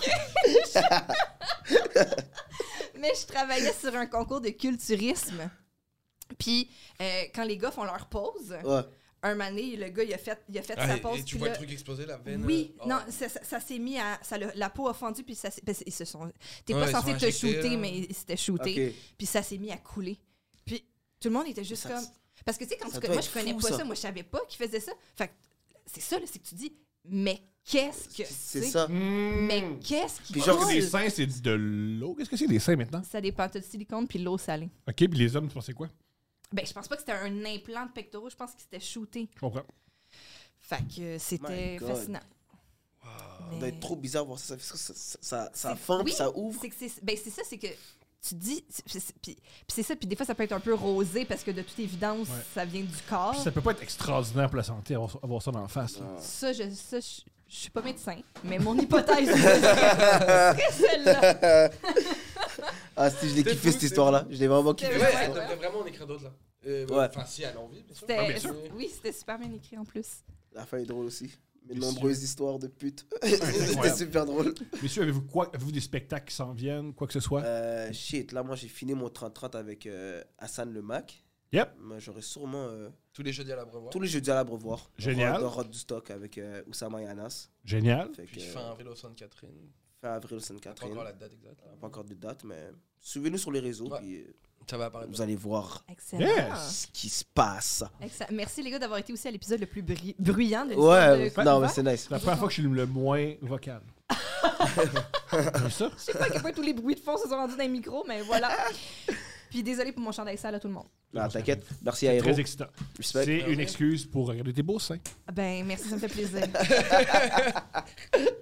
Ok? Mais je travaillais sur un concours de culturisme. Puis, euh, quand les gars font leur pause, Ouais. un moment donné, le gars, il a fait, il a fait Ah, sa et, pause. et tu puis vois là- le truc exploser, la veine. Oui, euh, oh. non, ça, ça- ça s'est mis à. Ça, le- la peau a fondu, puis ça s'est- parce qu'ils se sont. T'es Ouais, pas ils censé sont te injectés, shooter, là. mais ils s'étaient shootés. Ok. Puis ça s'est mis à couler. Puis tout le monde était juste Ça- comme. Parce que tu sais, quand ça tu, doit moi être je connais fou, pas ça. ça. moi je savais pas qu'ils faisaient ça. Fait que c'est ça, là, c'est que tu dis, mais qu'est-ce que C'est c'est? ça. Mais qu'est-ce qui Puis genre, coule? Les seins, c'est de l'eau. Qu'est-ce que c'est, les seins, maintenant? Ça dépend, t'as du silicone puis l'eau salée. OK, puis les hommes, tu pensais quoi? Ben, je pense pas que c'était un implant de pectoraux, je pense que c'était shooté. Je comprends. Fait que c'était My God. fascinant. Ça Mais- doit être trop bizarre de voir ça. Ça, ça, ça, ça, ça C'est- fend, oui, puis ça ouvre. C'est que c'est ben c'est ça, c'est que tu dis c'est- c'est- puis puis c'est ça, puis des fois ça peut être un peu rosé parce que de toute évidence Ouais. ça vient du corps. Puis ça peut pas être extraordinaire pour la santé, avoir, avoir ça dans la face. là. Ça je ça je, je suis pas médecin, mais mon hypothèse serait celle-là. Ah, si, je l'ai C'est kiffé fou, cette c'est histoire-là. fou. Je l'ai vraiment Ouais, kiffé. Ouais, cette ouais, elle histoire. devrait vraiment en écrire d'autres, là. Euh, Ouais. Enfin, si elle a envie, bien sûr. C'était- Ah, bien sûr. oui, c'était super bien écrit en plus. La fin est drôle aussi. Mes Bien nombreuses histoires de putes. incroyable. C'était super drôle. Messieurs, avez-vous quoi? Avez-vous des spectacles qui s'en viennent, quoi que ce soit? Euh, shit, là, moi, j'ai fini mon trente trente avec euh, Hassan Le Mac. Yep. Moi, j'aurai sûrement euh, Tous les jeudis à l'Abreuvoir. tous les jeudis à l'Abreuvoir. Génial. Dans Rod du Stock avec euh, Oussama et Anas. Génial. Fait que, Puis euh, fin avril au Sainte-Catherine. fin avril au Pas Sainte-Catherine. encore la date exacte. là. Pas encore de date, mais suivez-nous sur les réseaux. Ouais. Puis, euh, Ça va apparaître. vous allez voir Excellent. Yes. ce qui se passe. Excellent. Merci les gars d'avoir été aussi à l'épisode le plus bri- bruyant de l'histoire Ouais, de non, mais Couvert. c'est nice. C'est la première fois que je suis le moins vocal. T'as vu ça? Je sais pas à quel point tous les bruits de fond se sont rendus dans les micros, mais voilà. Puis désolé pour mon chandail sale à tout le monde. Non, t'inquiète. Merci à C'est Hero. très excitant. Respect. C'est une excuse pour regarder tes beaux seins. Ben merci, ça me fait plaisir.